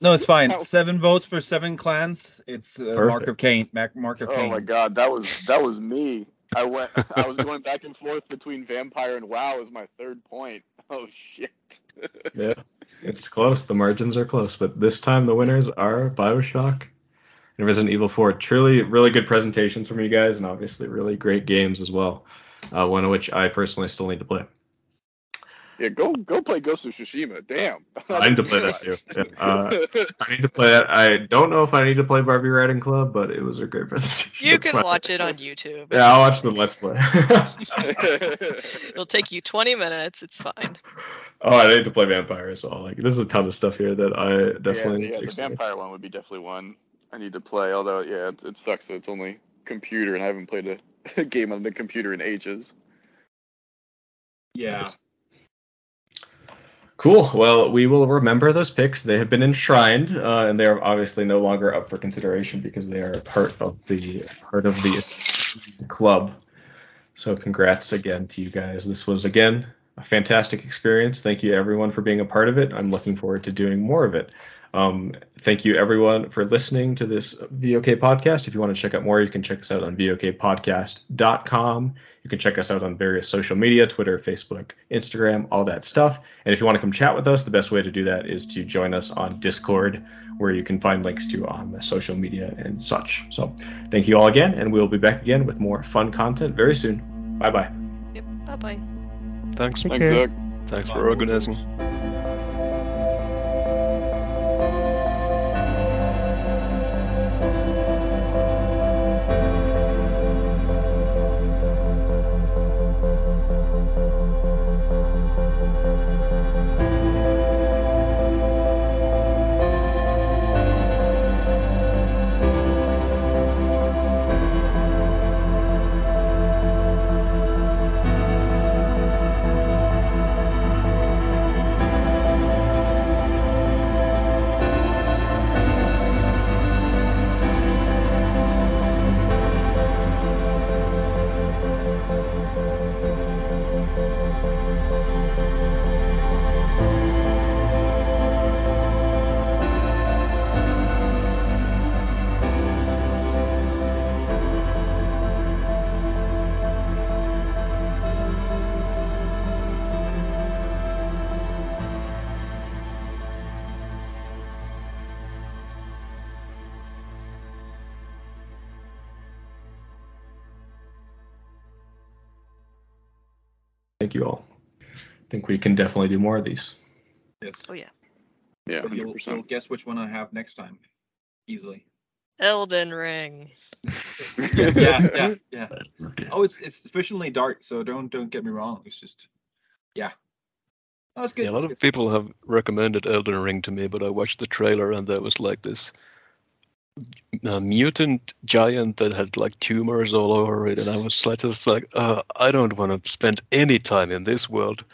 Speaker 10: No, it's fine.
Speaker 2: That
Speaker 10: Seven votes for seven clans. It's uh, Mark
Speaker 1: Perfect.
Speaker 10: of Cain. Mark, Mark of
Speaker 2: Oh
Speaker 10: Cain.
Speaker 2: my god, that was that was me. I went. I was going back and forth between Vampire and WoW as my third point. Oh shit.
Speaker 1: Yeah, it's close. The margins are close, but this time the winners are BioShock and Resident Evil four. Truly, really good presentations from you guys, and obviously really great games as well. Uh, one of which I personally still need to play.
Speaker 2: Yeah, go go play Ghost of Tsushima. Damn.
Speaker 1: I need to play that too. Yeah. Uh, I need to play that. I don't know if I need to play Barbie Riding Club, but it was a great presentation.
Speaker 7: You
Speaker 1: It's
Speaker 7: can
Speaker 1: fine.
Speaker 7: watch it on YouTube.
Speaker 1: Yeah, I'll watch the Let's Play.
Speaker 7: It'll take you twenty minutes. It's fine.
Speaker 1: Oh, I need to play Vampire as well. Like, there's a ton of stuff here that I definitely
Speaker 2: yeah,
Speaker 1: need
Speaker 2: yeah,
Speaker 1: to
Speaker 2: the
Speaker 1: experience.
Speaker 2: Vampire one would be definitely one I need to play. Although, yeah, it, it sucks that it's only computer, and I haven't played a, a game on the computer in ages.
Speaker 9: Yeah.
Speaker 1: Cool. Well, we will remember those picks. They have been enshrined, uh, and they are obviously no longer up for consideration because they are part of the part of the club. So, congrats again to you guys. This was again a fantastic experience. Thank you everyone for being a part of it. I'm looking forward to doing more of it. Um, thank you everyone for listening to this V O K podcast. If you want to check out more, you can check us out on V O K podcast dot com. You can check us out on various social media, Twitter, Facebook, Instagram, all that stuff. And if you want to come chat with us, the best way to do that is to join us on Discord, where you can find links to on the social media and such. So thank you all again, and we'll be back again with more fun content very soon. Bye-bye.
Speaker 7: Yep. Bye bye.
Speaker 4: Thanks.
Speaker 2: Thanks,
Speaker 3: care.
Speaker 2: Zach.
Speaker 4: Thanks for organizing.
Speaker 1: Thank you all. I think we can definitely do more of these.
Speaker 9: Yes.
Speaker 7: Oh yeah.
Speaker 2: Yeah,
Speaker 9: But
Speaker 2: hundred
Speaker 9: you'll, you'll
Speaker 2: percent.
Speaker 9: guess which one I have next time, easily.
Speaker 7: Elden Ring.
Speaker 9: Yeah, yeah, yeah, yeah. Oh, it's it's sufficiently dark, so don't don't get me wrong. It's just, yeah. Oh, it's good.
Speaker 4: Yeah, a
Speaker 9: it's
Speaker 4: lot
Speaker 9: good.
Speaker 4: of people have recommended Elden Ring to me, but I watched the trailer and there was like this uh, mutant giant that had like tumors all over it, and I was like, just like, uh, I don't want to spend any time in this world.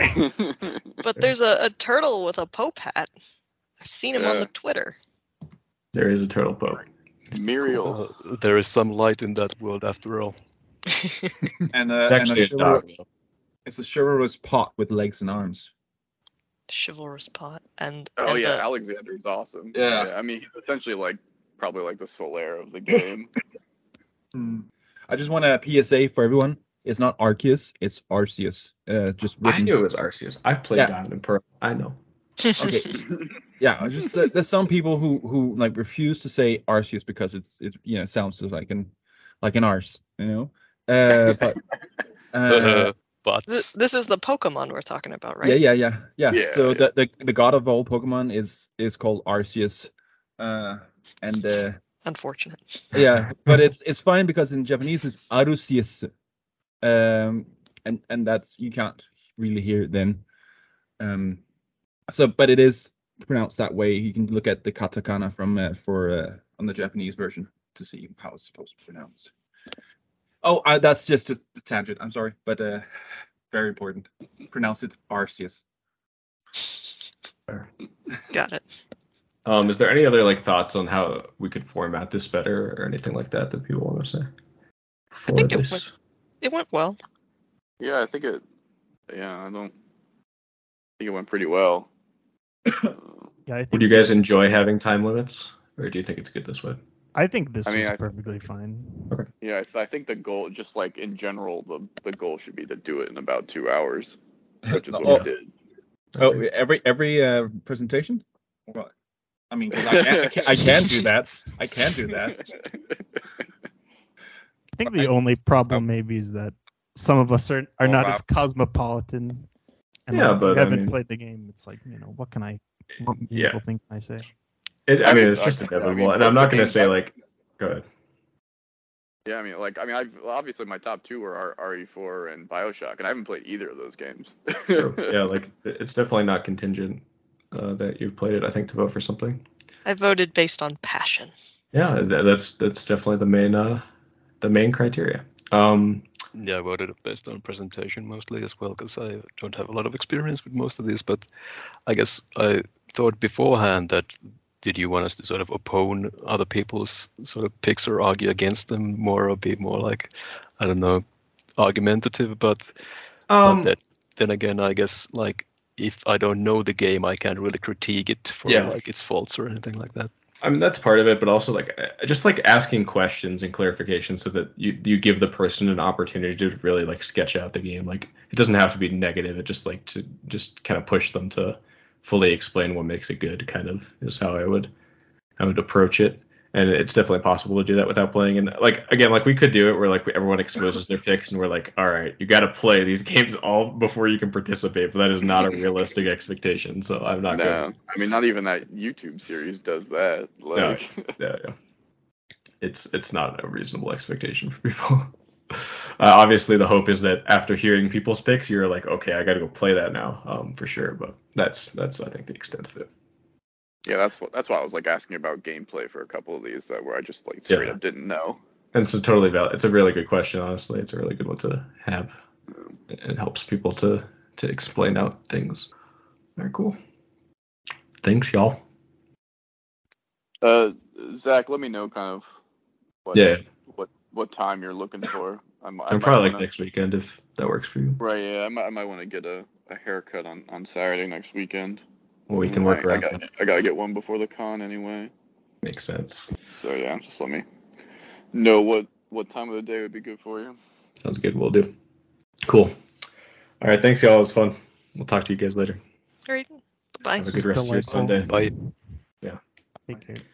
Speaker 7: But there's a, a turtle with a Pope hat. I've seen him on
Speaker 2: Yeah.
Speaker 7: the Twitter.
Speaker 1: There is a turtle pope.
Speaker 2: Muriel.
Speaker 4: Uh, there is some light in that world after all.
Speaker 9: And, uh,
Speaker 1: It's actually a
Speaker 9: and a
Speaker 1: dog.
Speaker 9: chivalrous, it's a chivalrous pot with legs and arms.
Speaker 7: Chivalrous pot and
Speaker 2: Oh
Speaker 7: and
Speaker 2: yeah,
Speaker 7: the,
Speaker 2: Alexander's awesome.
Speaker 9: Yeah.
Speaker 2: I mean, essentially like probably like the Solaire of the game.
Speaker 9: Hmm. I just want a P S A for everyone. It's not Arceus, it's Arceus. Uh, just
Speaker 1: I
Speaker 9: written.
Speaker 1: knew it was Arceus. I've played
Speaker 9: Yeah.
Speaker 1: Diamond and Pearl. I know.
Speaker 9: Okay. Yeah, I just there- there's some people who who like refuse to say Arceus because it's it you know sounds just like an like an arse, you know. Uh, but uh,
Speaker 4: but
Speaker 7: Th- this is the Pokemon we're talking about, right?
Speaker 9: yeah, yeah, yeah, yeah.
Speaker 2: Yeah,
Speaker 9: so
Speaker 2: yeah.
Speaker 9: the, the the god of all Pokemon is is called Arceus, uh, and uh,
Speaker 7: Unfortunate.
Speaker 9: yeah, but it's it's fine because in Japanese it's Arusius, um, and and that's you can't really hear it then, um, so but it is pronounced that way. You can look at the katakana from uh, for uh, on the Japanese version to see how it's supposed to be pronounced. Oh, uh, that's just just a tangent. I'm sorry, but uh, very important. Pronounce it Arceus.
Speaker 7: Got it.
Speaker 1: Um, is there any other like thoughts on how we could format this better or anything like that that people want to say? For
Speaker 7: think it
Speaker 1: this?
Speaker 7: went- It went well.
Speaker 2: Yeah, I think it. Yeah, I don't. I think it went pretty well. Uh,
Speaker 3: Yeah, I think
Speaker 1: Would you guys enjoy having time limits, or do you think it's good this way?
Speaker 3: I think this
Speaker 2: I mean,
Speaker 3: is
Speaker 2: I-
Speaker 3: perfectly fine.
Speaker 2: Yeah, I, th- I think the goal, just like in general, the the goal should be to do it in about two hours, which is what
Speaker 9: Oh.
Speaker 2: we did.
Speaker 10: Oh, every every uh, presentation. Well, I mean, 'cause I, can, I, can, I can do that. I can do that.
Speaker 3: I think the only problem maybe is that some of us are are
Speaker 9: Oh,
Speaker 3: not
Speaker 9: wow.
Speaker 3: as cosmopolitan. And
Speaker 1: Yeah,
Speaker 3: like, if
Speaker 1: but,
Speaker 3: you
Speaker 1: I
Speaker 3: haven't
Speaker 1: mean-
Speaker 3: played the game, it's like, you know, what can I, what
Speaker 1: Yeah.
Speaker 3: meaningful thing can I say?
Speaker 1: It, I
Speaker 2: I
Speaker 1: mean,
Speaker 2: mean,
Speaker 1: it's just
Speaker 2: I- I
Speaker 1: inevitable,
Speaker 2: mean,
Speaker 1: and I'm
Speaker 2: both
Speaker 1: not
Speaker 2: the
Speaker 1: going to
Speaker 2: games
Speaker 1: say
Speaker 2: I-
Speaker 1: like, go ahead.
Speaker 2: Yeah, I mean, like, I mean, I've obviously my top two were R E four and Bioshock, and I haven't played either of those games.
Speaker 1: True. Yeah, like it's definitely not contingent uh, that you've played it. I think to vote for something.
Speaker 7: I voted based on passion.
Speaker 1: Yeah, th- that's that's definitely the main uh, the main criteria. Um,
Speaker 4: Yeah, I voted based on presentation mostly as well, because I don't have a lot of experience with most of these. But I guess I thought beforehand that did you want us to sort of oppose other people's sort of picks or argue against them more, or be more like, I don't know, argumentative? But,
Speaker 1: um,
Speaker 4: but that, then again, I guess like if I don't know the game, I can't really critique it for
Speaker 1: Yeah.
Speaker 4: like its faults or anything like that.
Speaker 1: I mean that's part of it, but also like uh, just like asking questions and clarification so that you you give the person an opportunity to really like sketch out the game. Like it doesn't have to be negative. It just like to just kind of push them to fully explain what makes it good. Kind of is how I would I would approach it. And it's definitely possible to do that without playing. And like again, like we could do it where like everyone exposes their picks and we're like, all right, you got to play these games all before you can participate. But that is not a realistic expectation. So I'm not
Speaker 2: No,
Speaker 1: going to.
Speaker 2: I mean, not even that YouTube series does that. Like,
Speaker 1: Yeah, yeah. It's it's not a reasonable expectation for people. Uh, obviously, the hope is that after hearing people's picks, you're like, okay, I got to go play that now, um, for sure. But that's that's I think the extent of it.
Speaker 2: yeah, that's what that's why I was like asking about gameplay for a couple of these that where I just like straight
Speaker 1: Yeah.
Speaker 2: up didn't know.
Speaker 1: And it's a totally valid. It's a really good question. Honestly, it's a really good one to have. It helps people to to explain out things. Very cool. Thanks, y'all.
Speaker 2: Uh, Zach, let me know kind of what
Speaker 1: Yeah,
Speaker 2: what what time you're looking for. I'm, I
Speaker 1: I'm
Speaker 2: might
Speaker 1: probably like
Speaker 2: wanna-
Speaker 1: next weekend if that works for you.
Speaker 2: Right, yeah, I might, I might want to get a, a haircut on, on Saturday next weekend.
Speaker 1: Or we can work
Speaker 2: I, I
Speaker 1: around
Speaker 2: gotta,
Speaker 1: that.
Speaker 2: I gotta get one before the con anyway.
Speaker 1: Makes sense.
Speaker 2: So yeah, just let me know what, what time of the day would be good for you.
Speaker 1: Sounds good. We'll do. Cool. All right. Thanks, y'all. It was fun. We'll talk to you guys later.
Speaker 7: All right. Bye.
Speaker 1: Have a good rest of your
Speaker 3: Delightful.
Speaker 1: Sunday.
Speaker 4: Bye.
Speaker 3: Take care.